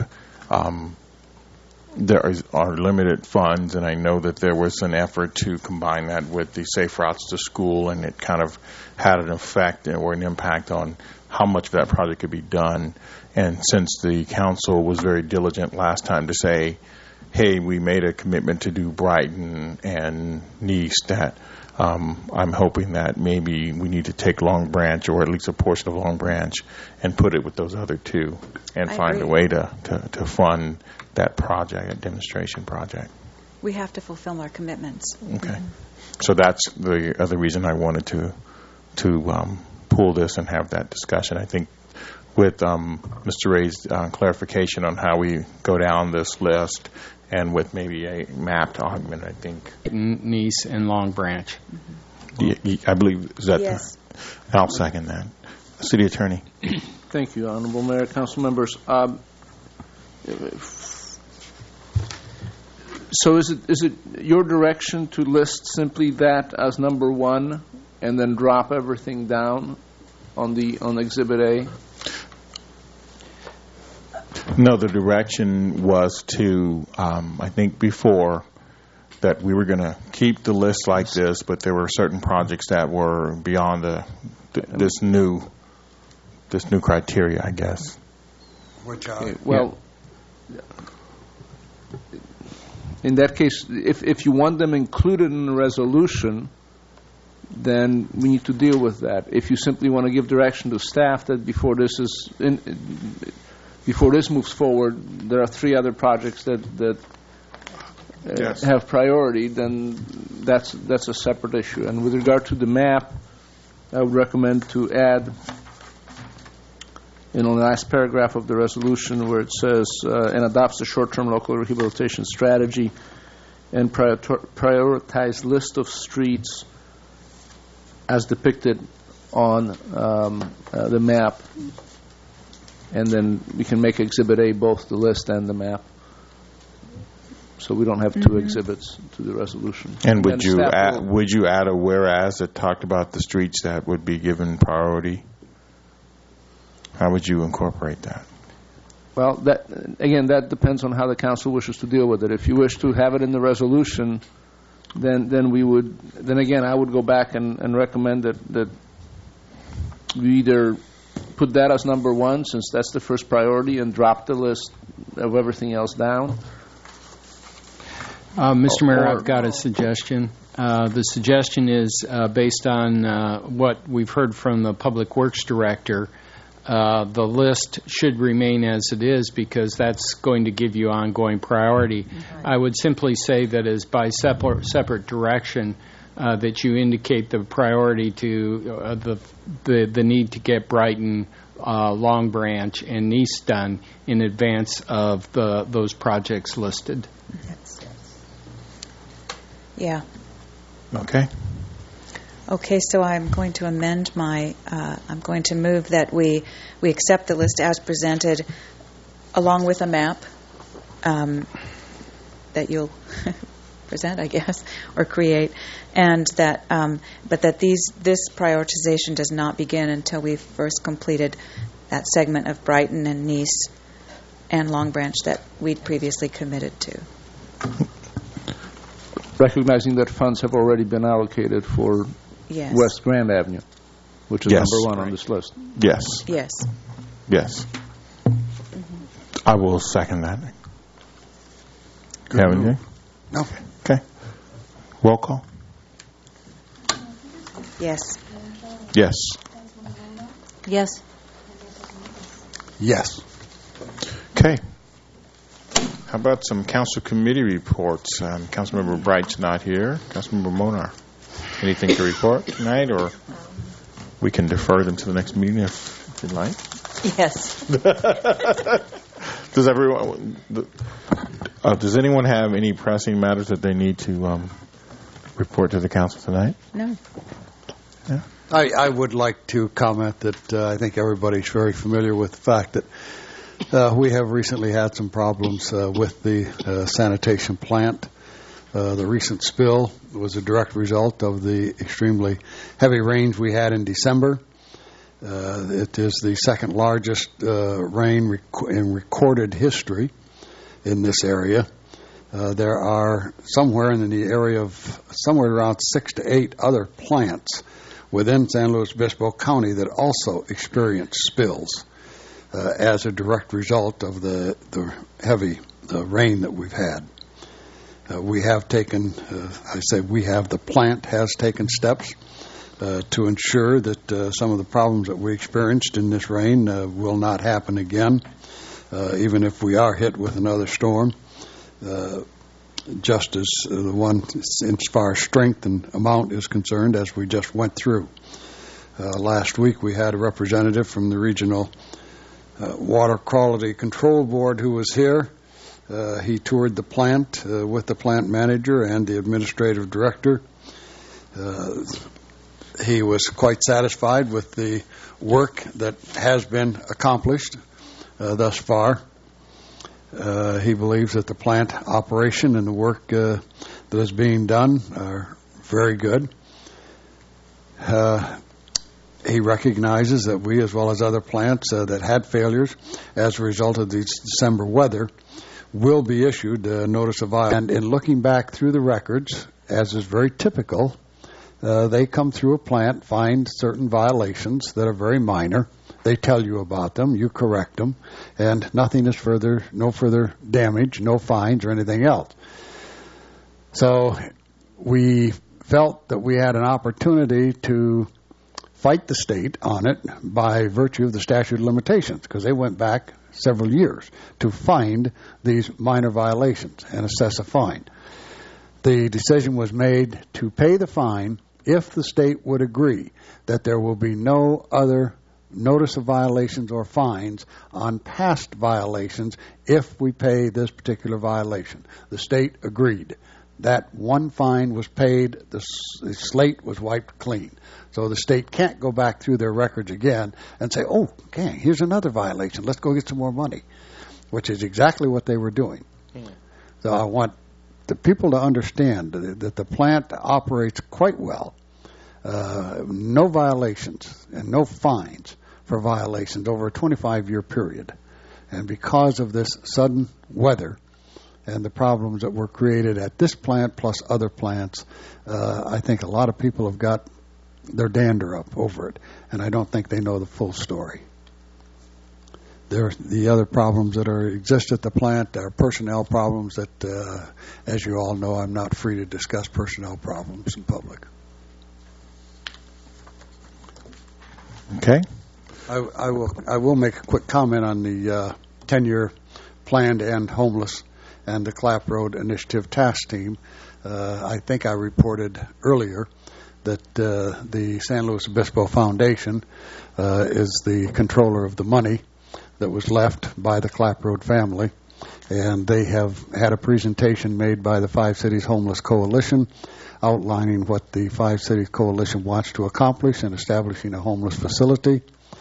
there are limited funds, and I know that there was an effort to combine that with the Safe Routes to School, and it kind of had an effect or an impact on how much of that project could be done. And since the council was very diligent last time to say, hey, we made a commitment to do Brighton and Nice, that I'm hoping that maybe we need to take Long Branch, or at least a portion of Long Branch, and put it with those other two and find a way to fund that project, that demonstration project. We have to fulfill our commitments. Okay. So that's the other reason I wanted to pull this and have that discussion. I think with Mr. Ray's clarification on how we go down this list, and with maybe a mapped augment, I think. Nice and Long Branch. I believe, is that? Yes. I'll second that. City Attorney. Thank you, Honorable Mayor, Council members. So is it your direction to list simply that as number one and then drop everything down on Exhibit A? No, the direction was to, I think before, that we were going to keep the list like this, but there were certain projects that were beyond this new criteria, I guess. Which in that case, if you want them included in the resolution, then we need to deal with that. If you simply want to give direction to staff that before this moves forward, there are three other projects that have priority, then that's a separate issue. And with regard to the map, I would recommend to add in the last paragraph of the resolution where it says, and adopts the short-term local rehabilitation strategy and prioritize list of streets as depicted on the map. And then we can make Exhibit A both the list and the map. So we don't have two exhibits to the resolution. And would you add a whereas that talked about the streets that would be given priority? How would you incorporate that? Well, that depends on how the council wishes to deal with it. If you wish to have it in the resolution, then I would go back and recommend that we either put that as number one, since that's the first priority, and drop the list of everything else down. Mr. Mayor, I've got a suggestion. The suggestion is based on what we've heard from the Public Works Director. The list should remain as it is because that's going to give you ongoing priority. I would simply say that as by separate direction that you indicate the priority to the need to get Brighton, Long Branch, and Nice done in advance of those projects listed. Yeah. Okay. Okay, so I'm going to amend I'm going to move that we accept the list as presented along with a map that you'll present, I guess, or create, and that, but that this prioritization does not begin until we've first completed that segment of Brighton and Nice and Long Branch that we'd previously committed to. Recognizing that funds have already been allocated for West Grand Avenue, which is number one on this list. Yes. Yes. Yes. I will second that. Have anything? No. Okay. Roll call. Yes. Yes. Yes. Yes. Okay. How about some council committee reports? Councilmember Bright's not here. Councilmember Monar, anything to report tonight, or we can defer them to the next meeting if you'd like? Yes. Does anyone have any pressing matters that they need to report to the council tonight? No. Yeah. I would like to comment that I think everybody's very familiar with the fact that we have recently had some problems with the sanitation plant. The recent spill was a direct result of the extremely heavy rains we had in December. It is the second largest rain in recorded history in this area. There are somewhere in the area of somewhere around 6 to 8 other plants within San Luis Obispo County that also experienced spills as a direct result of the heavy rain that we've had. We have taken, the plant has taken steps to ensure that some of the problems that we experienced in this rain will not happen again, even if we are hit with another storm, just as the one as far as strength and amount is concerned, as we just went through. Last week we had a representative from the Regional Water Quality Control Board who was here. He toured the plant with the plant manager and the administrative director. He was quite satisfied with the work that has been accomplished thus far. He believes that the plant operation and the work that is being done are very good. He recognizes that we, as well as other plants that had failures as a result of the December weather, will be issued a notice of violation. And in looking back through the records, as is very typical, they come through a plant, find certain violations that are very minor. They tell you about them, you correct them, and nothing is no further damage, no fines or anything else. So we felt that we had an opportunity to fight the state on it by virtue of the statute of limitations, because they went back several years to find these minor violations and assess a fine. The decision was made to pay the fine if the state would agree that there will be no other notice of violations or fines on past violations if we pay this particular violation. The state agreed. That one fine was paid, the slate was wiped clean. So the state can't go back through their records again and say, oh, okay, here's another violation. Let's go get some more money, which is exactly what they were doing. So I want the people to understand that the plant operates quite well. No violations and no fines for violations over a 25-year period. And because of this sudden weather and the problems that were created at this plant plus other plants, I think a lot of people have got their dander up over it, and I don't think they know the full story. There are the other problems that exist at the plant. There are personnel problems that, as you all know, I'm not free to discuss personnel problems in public. Okay. I will make a quick comment on the 10-year plan to end homeless and the Clapp Road Initiative Task Team. I think I reported earlier that the San Luis Obispo Foundation is the controller of the money that was left by the Clapp Road family, and they have had a presentation made by the Five Cities Homeless Coalition outlining what the Five Cities Coalition wants to accomplish in establishing a homeless facility.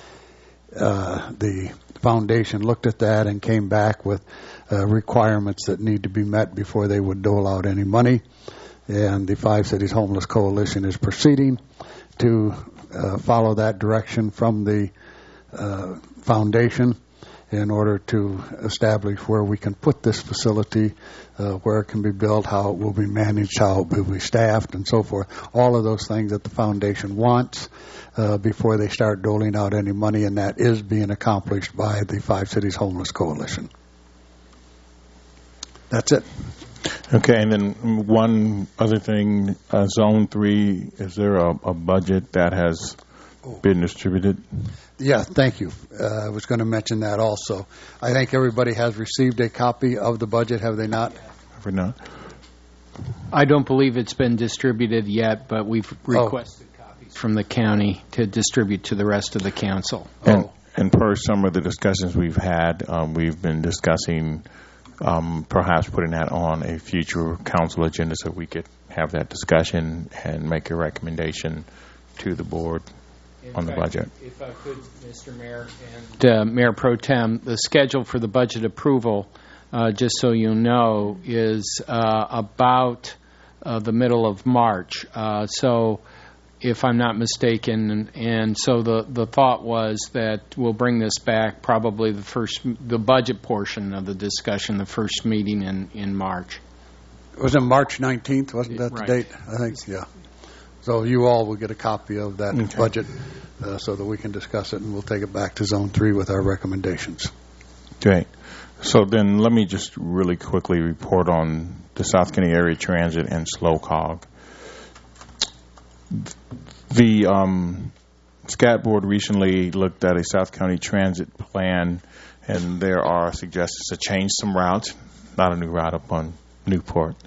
The foundation looked at that and came back with requirements that need to be met before they would dole out any money. And the Five Cities Homeless Coalition is proceeding to follow that direction from the foundation in order to establish where we can put this facility, where it can be built, how it will be managed, how it will be staffed, and so forth. All of those things that the foundation wants before they start doling out any money, and that is being accomplished by the Five Cities Homeless Coalition. That's it. Okay, and then one other thing, Zone 3, is there a budget that has been distributed? Yeah, thank you. I was going to mention that also. I think everybody has received a copy of the budget, have they not? Have we not? I don't believe it's been distributed yet, but we've requested copies from the county to distribute to the rest of the council. And per some of the discussions we've had, we've been discussing perhaps putting that on a future council agenda so we could have that discussion and make a recommendation to the board on the budget. If I could, Mr. Mayor and Mayor Pro Tem, the schedule for the budget approval, just so you know, is about the middle of March. So if I'm not mistaken, and so the thought was that we'll bring this back probably the budget portion of the discussion, the first meeting in March. Was it March 19th? Wasn't that right. the date? I think, yeah. So you all will get a copy of that budget so that we can discuss it, and we'll take it back to Zone 3 with our recommendations. Great. So then let me just really quickly report on the South County Area Transit and SLOCOG. The SCAT board recently looked at a South County Transit plan, and there are suggestions to change some routes, not a new route up on Newport.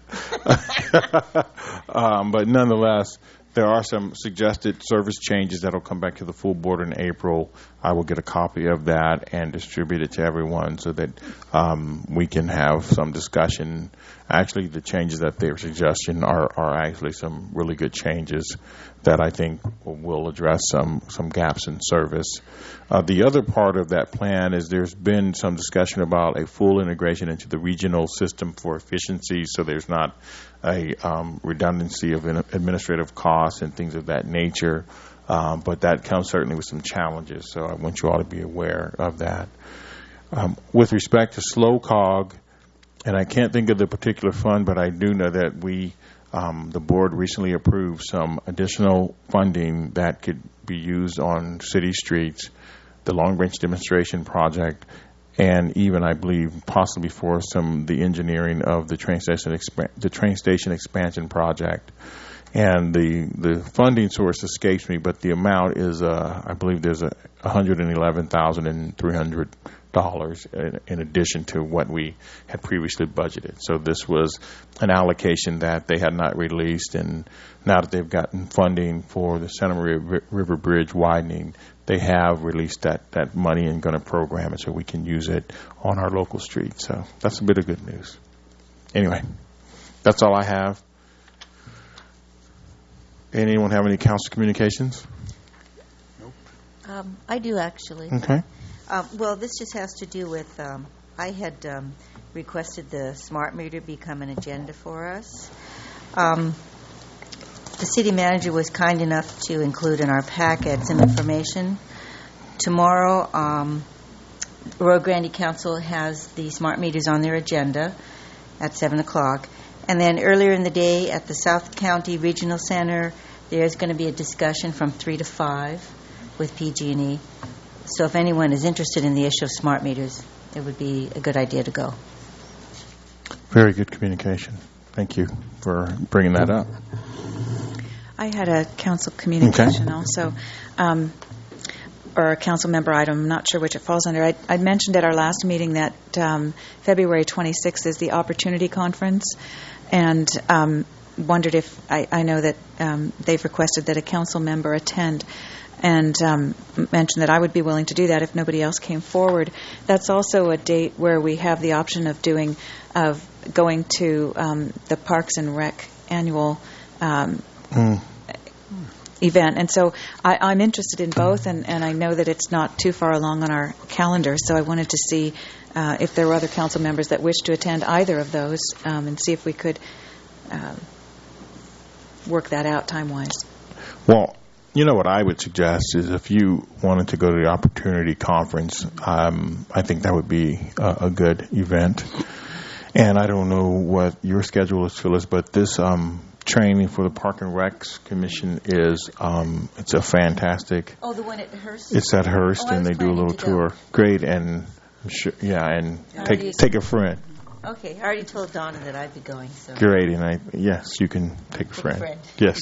But nonetheless, there are some suggested service changes that will come back to the full board in April. I will get a copy of that and distribute it to everyone so that we can have some discussion. Actually, the changes that they're suggesting are actually some really good changes that I think will address some gaps in service. The other part of that plan is there's been some discussion about a full integration into the regional system for efficiency, so there's not a redundancy of administrative costs and things of that nature. But that comes certainly with some challenges, so I want you all to be aware of that. With respect to SLOCOG, and I can't think of the particular fund, but I do know that the board recently approved some additional funding that could be used on city streets, the Long Branch Demonstration Project, and even, I believe, possibly for the engineering of the train station expansion project. And the funding source escapes me, but the amount is, I believe there's $111,300 dollars in addition to what we had previously budgeted. So this was an allocation that they had not released, and now that they've gotten funding for the Santa Maria River Bridge widening, they have released that money and going to program it so we can use it on our local streets. So that's a bit of good news. Anyway, that's all I have. Anyone have any council communications? I do, actually. Okay. Well, this just has to do with, I had requested the smart meter become an agenda for us. The city manager was kind enough to include in our packet some information. Tomorrow, Rio Grande Council has the smart meters on their agenda at 7 o'clock. And then earlier in the day at the South County Regional Center, there's going to be a discussion from 3 to 5 with PG&E. So if anyone is interested in the issue of smart meters, it would be a good idea to go. Very good communication. Thank you for bringing that up. I had a council communication also, or a council member item. I'm not sure which it falls under. I mentioned at our last meeting that February 26th is the Opportunity Conference, and wondered if I know that they've requested that a council member attend, and mentioned that I would be willing to do that if nobody else came forward. That's also a date where we have the option of going to the Parks and Rec annual event. And so I'm interested in both, and I know that it's not too far along on our calendar, so I wanted to see if there were other council members that wished to attend either of those, and see if we could work that out time-wise. Well, you know what I would suggest is if you wanted to go to the Opportunity Conference, I think that would be a good event. And I don't know what your schedule is, Phyllis, but this training for the Park and Recs Commission is it's a fantastic. Oh, the one at Hearst? It's at Hearst, and they do a little tour. Great, and I'm sure, and take a friend. Okay, I already told Donna that I'd be going. So. Great, and yes, you can take a friend. Yes.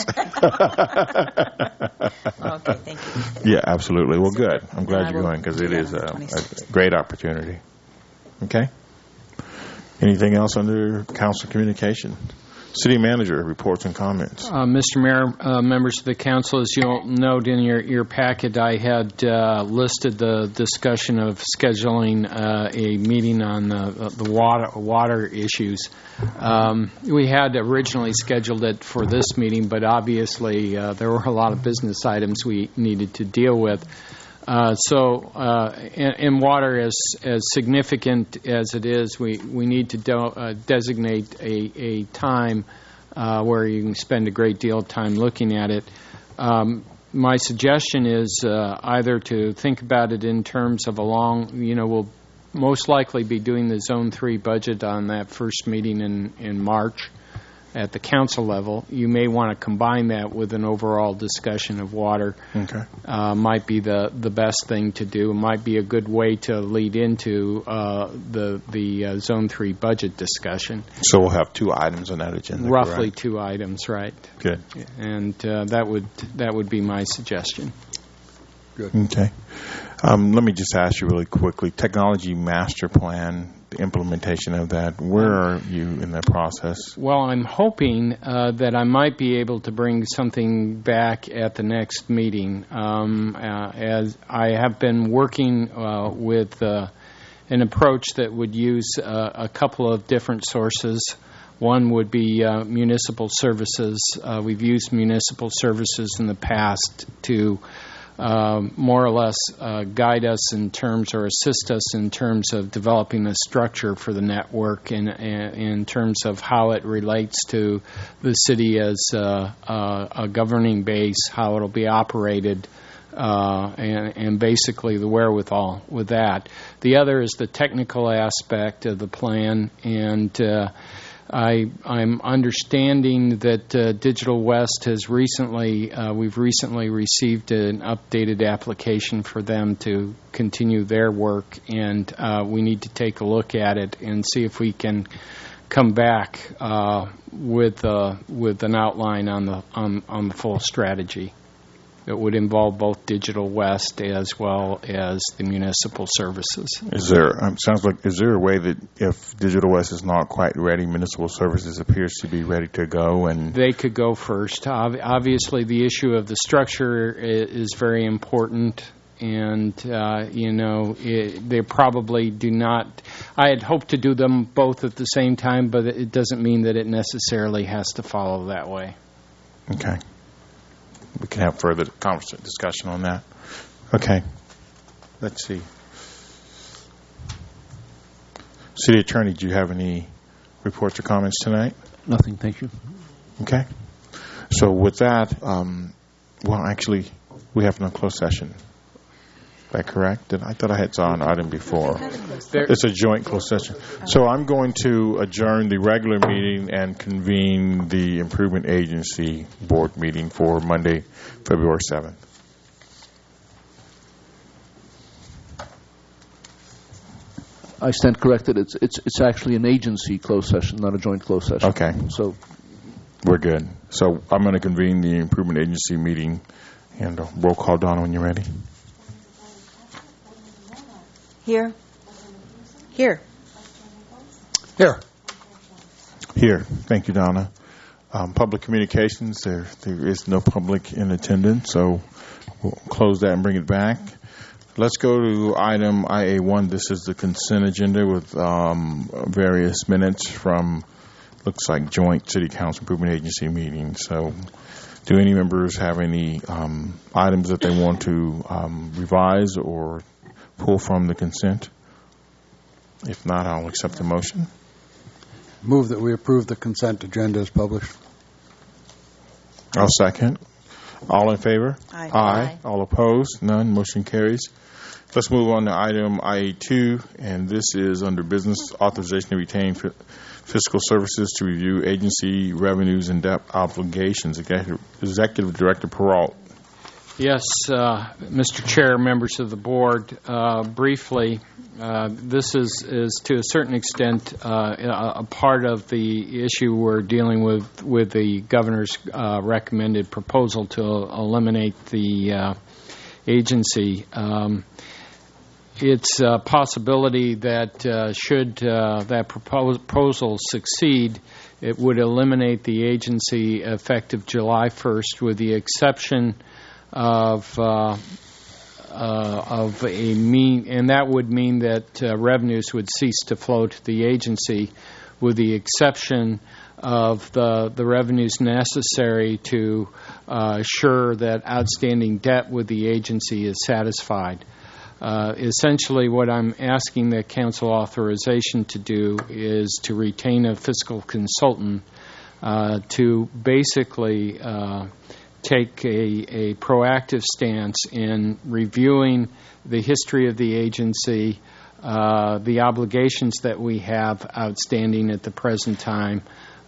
Okay, thank you. Yeah, absolutely. Well, good. I'm glad you're going because it is a great opportunity. Okay. Anything else under council communication? City Manager, reports and comments. Mr. Mayor, members of the council, as you'll note in your packet, I had listed the discussion of scheduling a meeting on the water issues. We had originally scheduled it for this meeting, but obviously there were a lot of business items we needed to deal with. So water, as significant as it is, we need to designate a time where you can spend a great deal of time looking at it. My suggestion is either to think about it in terms of we'll most likely be doing the Zone 3 budget on that first meeting in March at the council level. You may want to combine that with an overall discussion of water. Okay. Might be the best thing to do. It might be a good way to lead into the Zone 3 budget discussion. So we'll have 2 items on that agenda. Roughly correct? 2 items, right? Good. And that would be my suggestion. Good. Okay. Let me just ask you really quickly, Technology Master Plan, the implementation of that, where are you in that process? Well, I'm hoping that I might be able to bring something back at the next meeting. As I have been working with an approach that would use a couple of different sources. One would be municipal services. We've used municipal services in the past to more or less guide us in terms or assist us in terms of developing a structure for the network and in terms of how it relates to the city as a governing base, how it'll be operated, and basically the wherewithal with that. The other is the technical aspect of the plan, and I'm understanding that Digital West has we've recently received an updated application for them to continue their work, and we need to take a look at it and see if we can come back with an outline on the full strategy. that would involve both Digital West as well as the municipal services. Is there a way that if Digital West is not quite ready, municipal services appears to be ready to go, and they could go first? Obviously, the issue of the structure is very important. And, they probably do not. I had hoped to do them both at the same time, but it doesn't mean that it necessarily has to follow that way. Okay. We can have further discussion on that. Okay. Let's see. City Attorney, do you have any reports or comments tonight? Nothing, thank you. Okay. So with that, actually, we have no closed session. Is that correct? I thought I had saw an item before. It's a joint closed session. So I'm going to adjourn the regular meeting and convene the Improvement Agency Board meeting for Monday, February 7th. I stand corrected. It's actually an agency closed session, not a joint closed session. Okay. So we're good. So I'm going to convene the Improvement Agency meeting, and roll call, Donna, when you're ready. Here. Here. Thank you, Donna. Public communications, there is no public in attendance, so we'll close that and bring it back. Let's go to item IA1. This is the consent agenda with various minutes from, looks like, joint City Council Improvement Agency meetings. So do any members have any items that they want to revise or pull from the consent? If not, I'll accept the motion. Move that we approve the consent agenda as published. I'll second. All in favor? Aye. Aye. All opposed? None. Motion carries. Let's move on to item IA2, and this is under business authorization to retain fiscal services to review agency revenues and debt obligations. Executive Director Peralt. Yes, Mr. Chair, members of the board, briefly, this is to a certain extent a part of the issue we're dealing with the governor's recommended proposal to eliminate the agency. It's a possibility that should that proposal succeed, it would eliminate the agency effective July 1st, with the exception of a mean, and that would mean that revenues would cease to flow to the agency, with the exception of the revenues necessary to assure that outstanding debt with the agency is satisfied. Essentially, what I'm asking the council authorization to do is to retain a fiscal consultant to basically take a proactive stance in reviewing the history of the agency, the obligations that we have outstanding at the present time,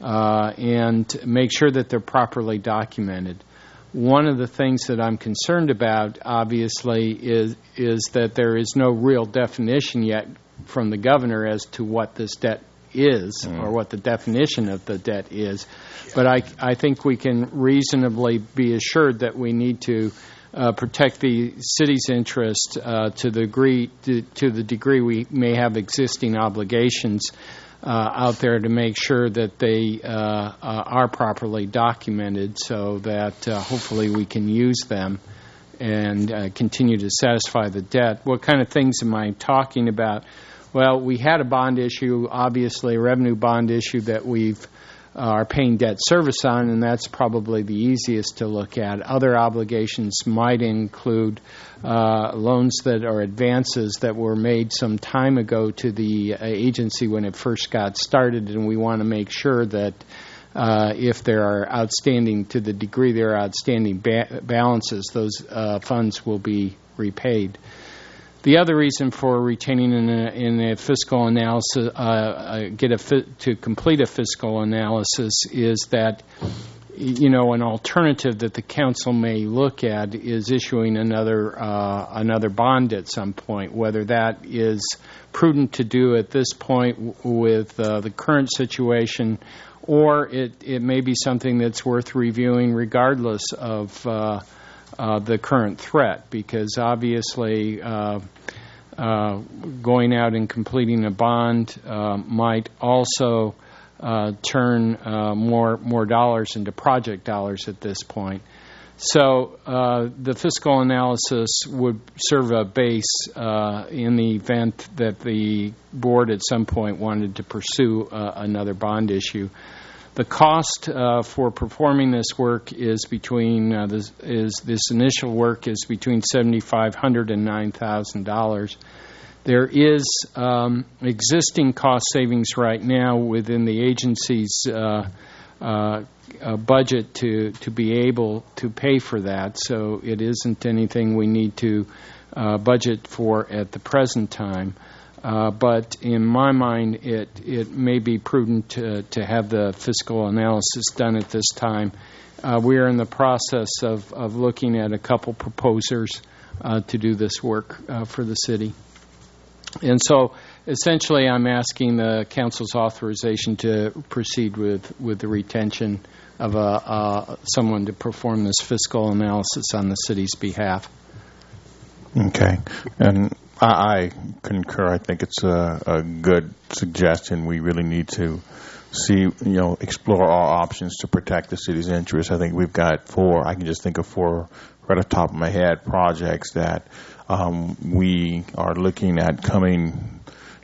and make sure that they're properly documented. One of the things that I'm concerned about, obviously, is that there is no real definition yet from the governor as to what this debt is, or what the definition of the debt is. But I think we can reasonably be assured that we need to protect the city's interest to the degree we may have existing obligations out there, to make sure that they are properly documented, so that hopefully we can use them and continue to satisfy the debt. What kind of things am I talking about? Well, we had a bond issue, obviously a revenue bond issue that we've are paying debt service on, and that's probably the easiest to look at. Other obligations might include loans that are advances that were made some time ago to the agency when it first got started, and we want to make sure that if there are outstanding, to the degree there are outstanding balances, those funds will be repaid. The other reason for retaining in a fiscal analysis, to complete a fiscal analysis, is that, an alternative that the council may look at is issuing another bond at some point. Whether that is prudent to do at this point with the current situation, or it may be something that's worth reviewing regardless of the current threat, because obviously going out and completing a bond might also turn more dollars into project dollars at this point. So the fiscal analysis would serve a base in the event that the board at some point wanted to pursue another bond issue. The cost for performing this work is between this initial work is between $7,500 and $9,000. There is existing cost savings right now within the agency's budget to be able to pay for that, so it isn't anything we need to budget for at the present time. But in my mind, it may be prudent to have the fiscal analysis done at this time. We are in the process of looking at a couple proposers to do this work for the city. And so essentially I'm asking the council's authorization to proceed with the retention of someone to perform this fiscal analysis on the city's behalf. Okay. And I concur. I think it's a good suggestion. We really need to explore all options to protect the city's interests. I think we've got 4, I can just think of 4 right off the top of my head, projects that we are looking at coming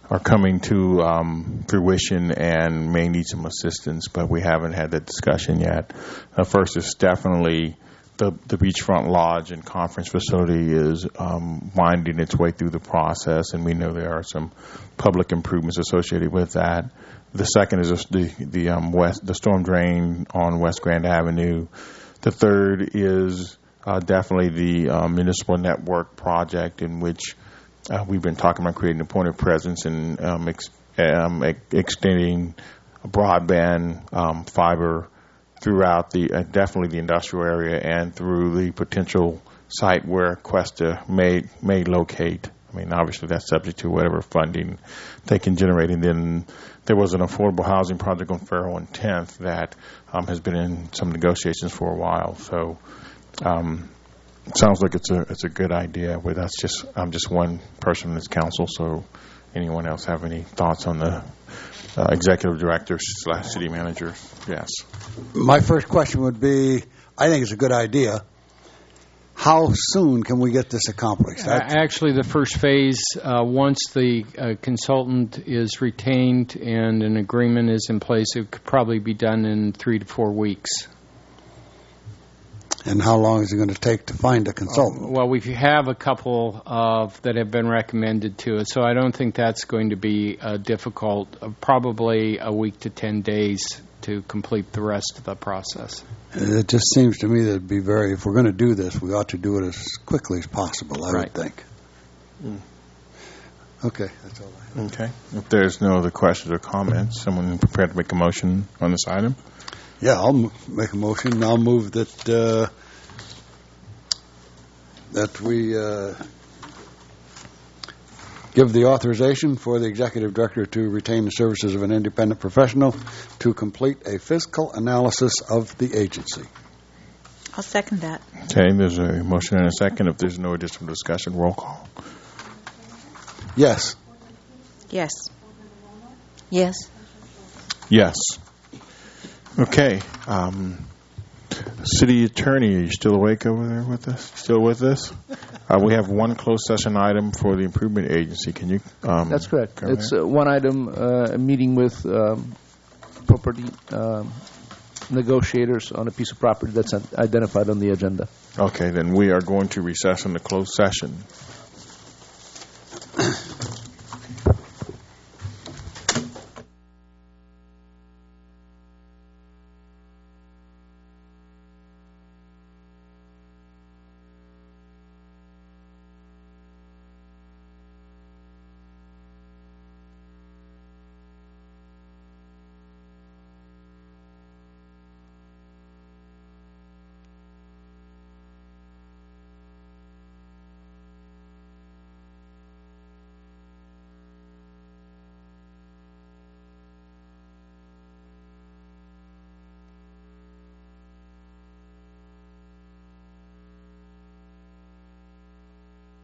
to fruition and may need some assistance, but we haven't had that discussion yet. First is definitely the Beachfront Lodge and Conference Facility is winding its way through the process, and we know there are some public improvements associated with that. The second is the storm drain on West Grand Avenue. The third is definitely the municipal network project, in which we've been talking about creating a point of presence and extending broadband fiber throughout definitely the industrial area and through the potential site where Cuesta may locate. I mean, obviously that's subject to whatever funding they can generate. And then there was an affordable housing project on Farrell and 10th that has been in some negotiations for a while. So it sounds like it's a good idea. But I'm just one person in this council. So anyone else have any thoughts on the executive director / city manager? Yes. My first question would be, I think it's a good idea. How soon can we get this accomplished? Actually, the first phase, once the consultant is retained and an agreement is in place, it could probably be done in 3 to 4 weeks. And how long is it going to take to find a consultant? Well, we have a couple that have been recommended to us, so I don't think that's going to be difficult. Probably a week to 10 days to complete the rest of the process. It just seems to me that it'd be if we're going to do this, we ought to do it as quickly as possible, I would think. Okay, that's all I have. Okay. If there's no other questions or comments, someone prepared to make a motion on this item? Yeah, I'll make a motion. I'll move that we give the authorization for the executive director to retain the services of an independent professional to complete a fiscal analysis of the agency. I'll second that. Okay, there's a motion and a second. If there's no additional discussion, roll call. Yes. Yes. Yes. Yes. Okay. City Attorney, are you still awake over there with us? Still with us? We have one closed session item for the Improvement Agency. Can you? That's correct. It's one item, a meeting with property negotiators on a piece of property that's identified on the agenda. Okay, then we are going to recess in the closed session.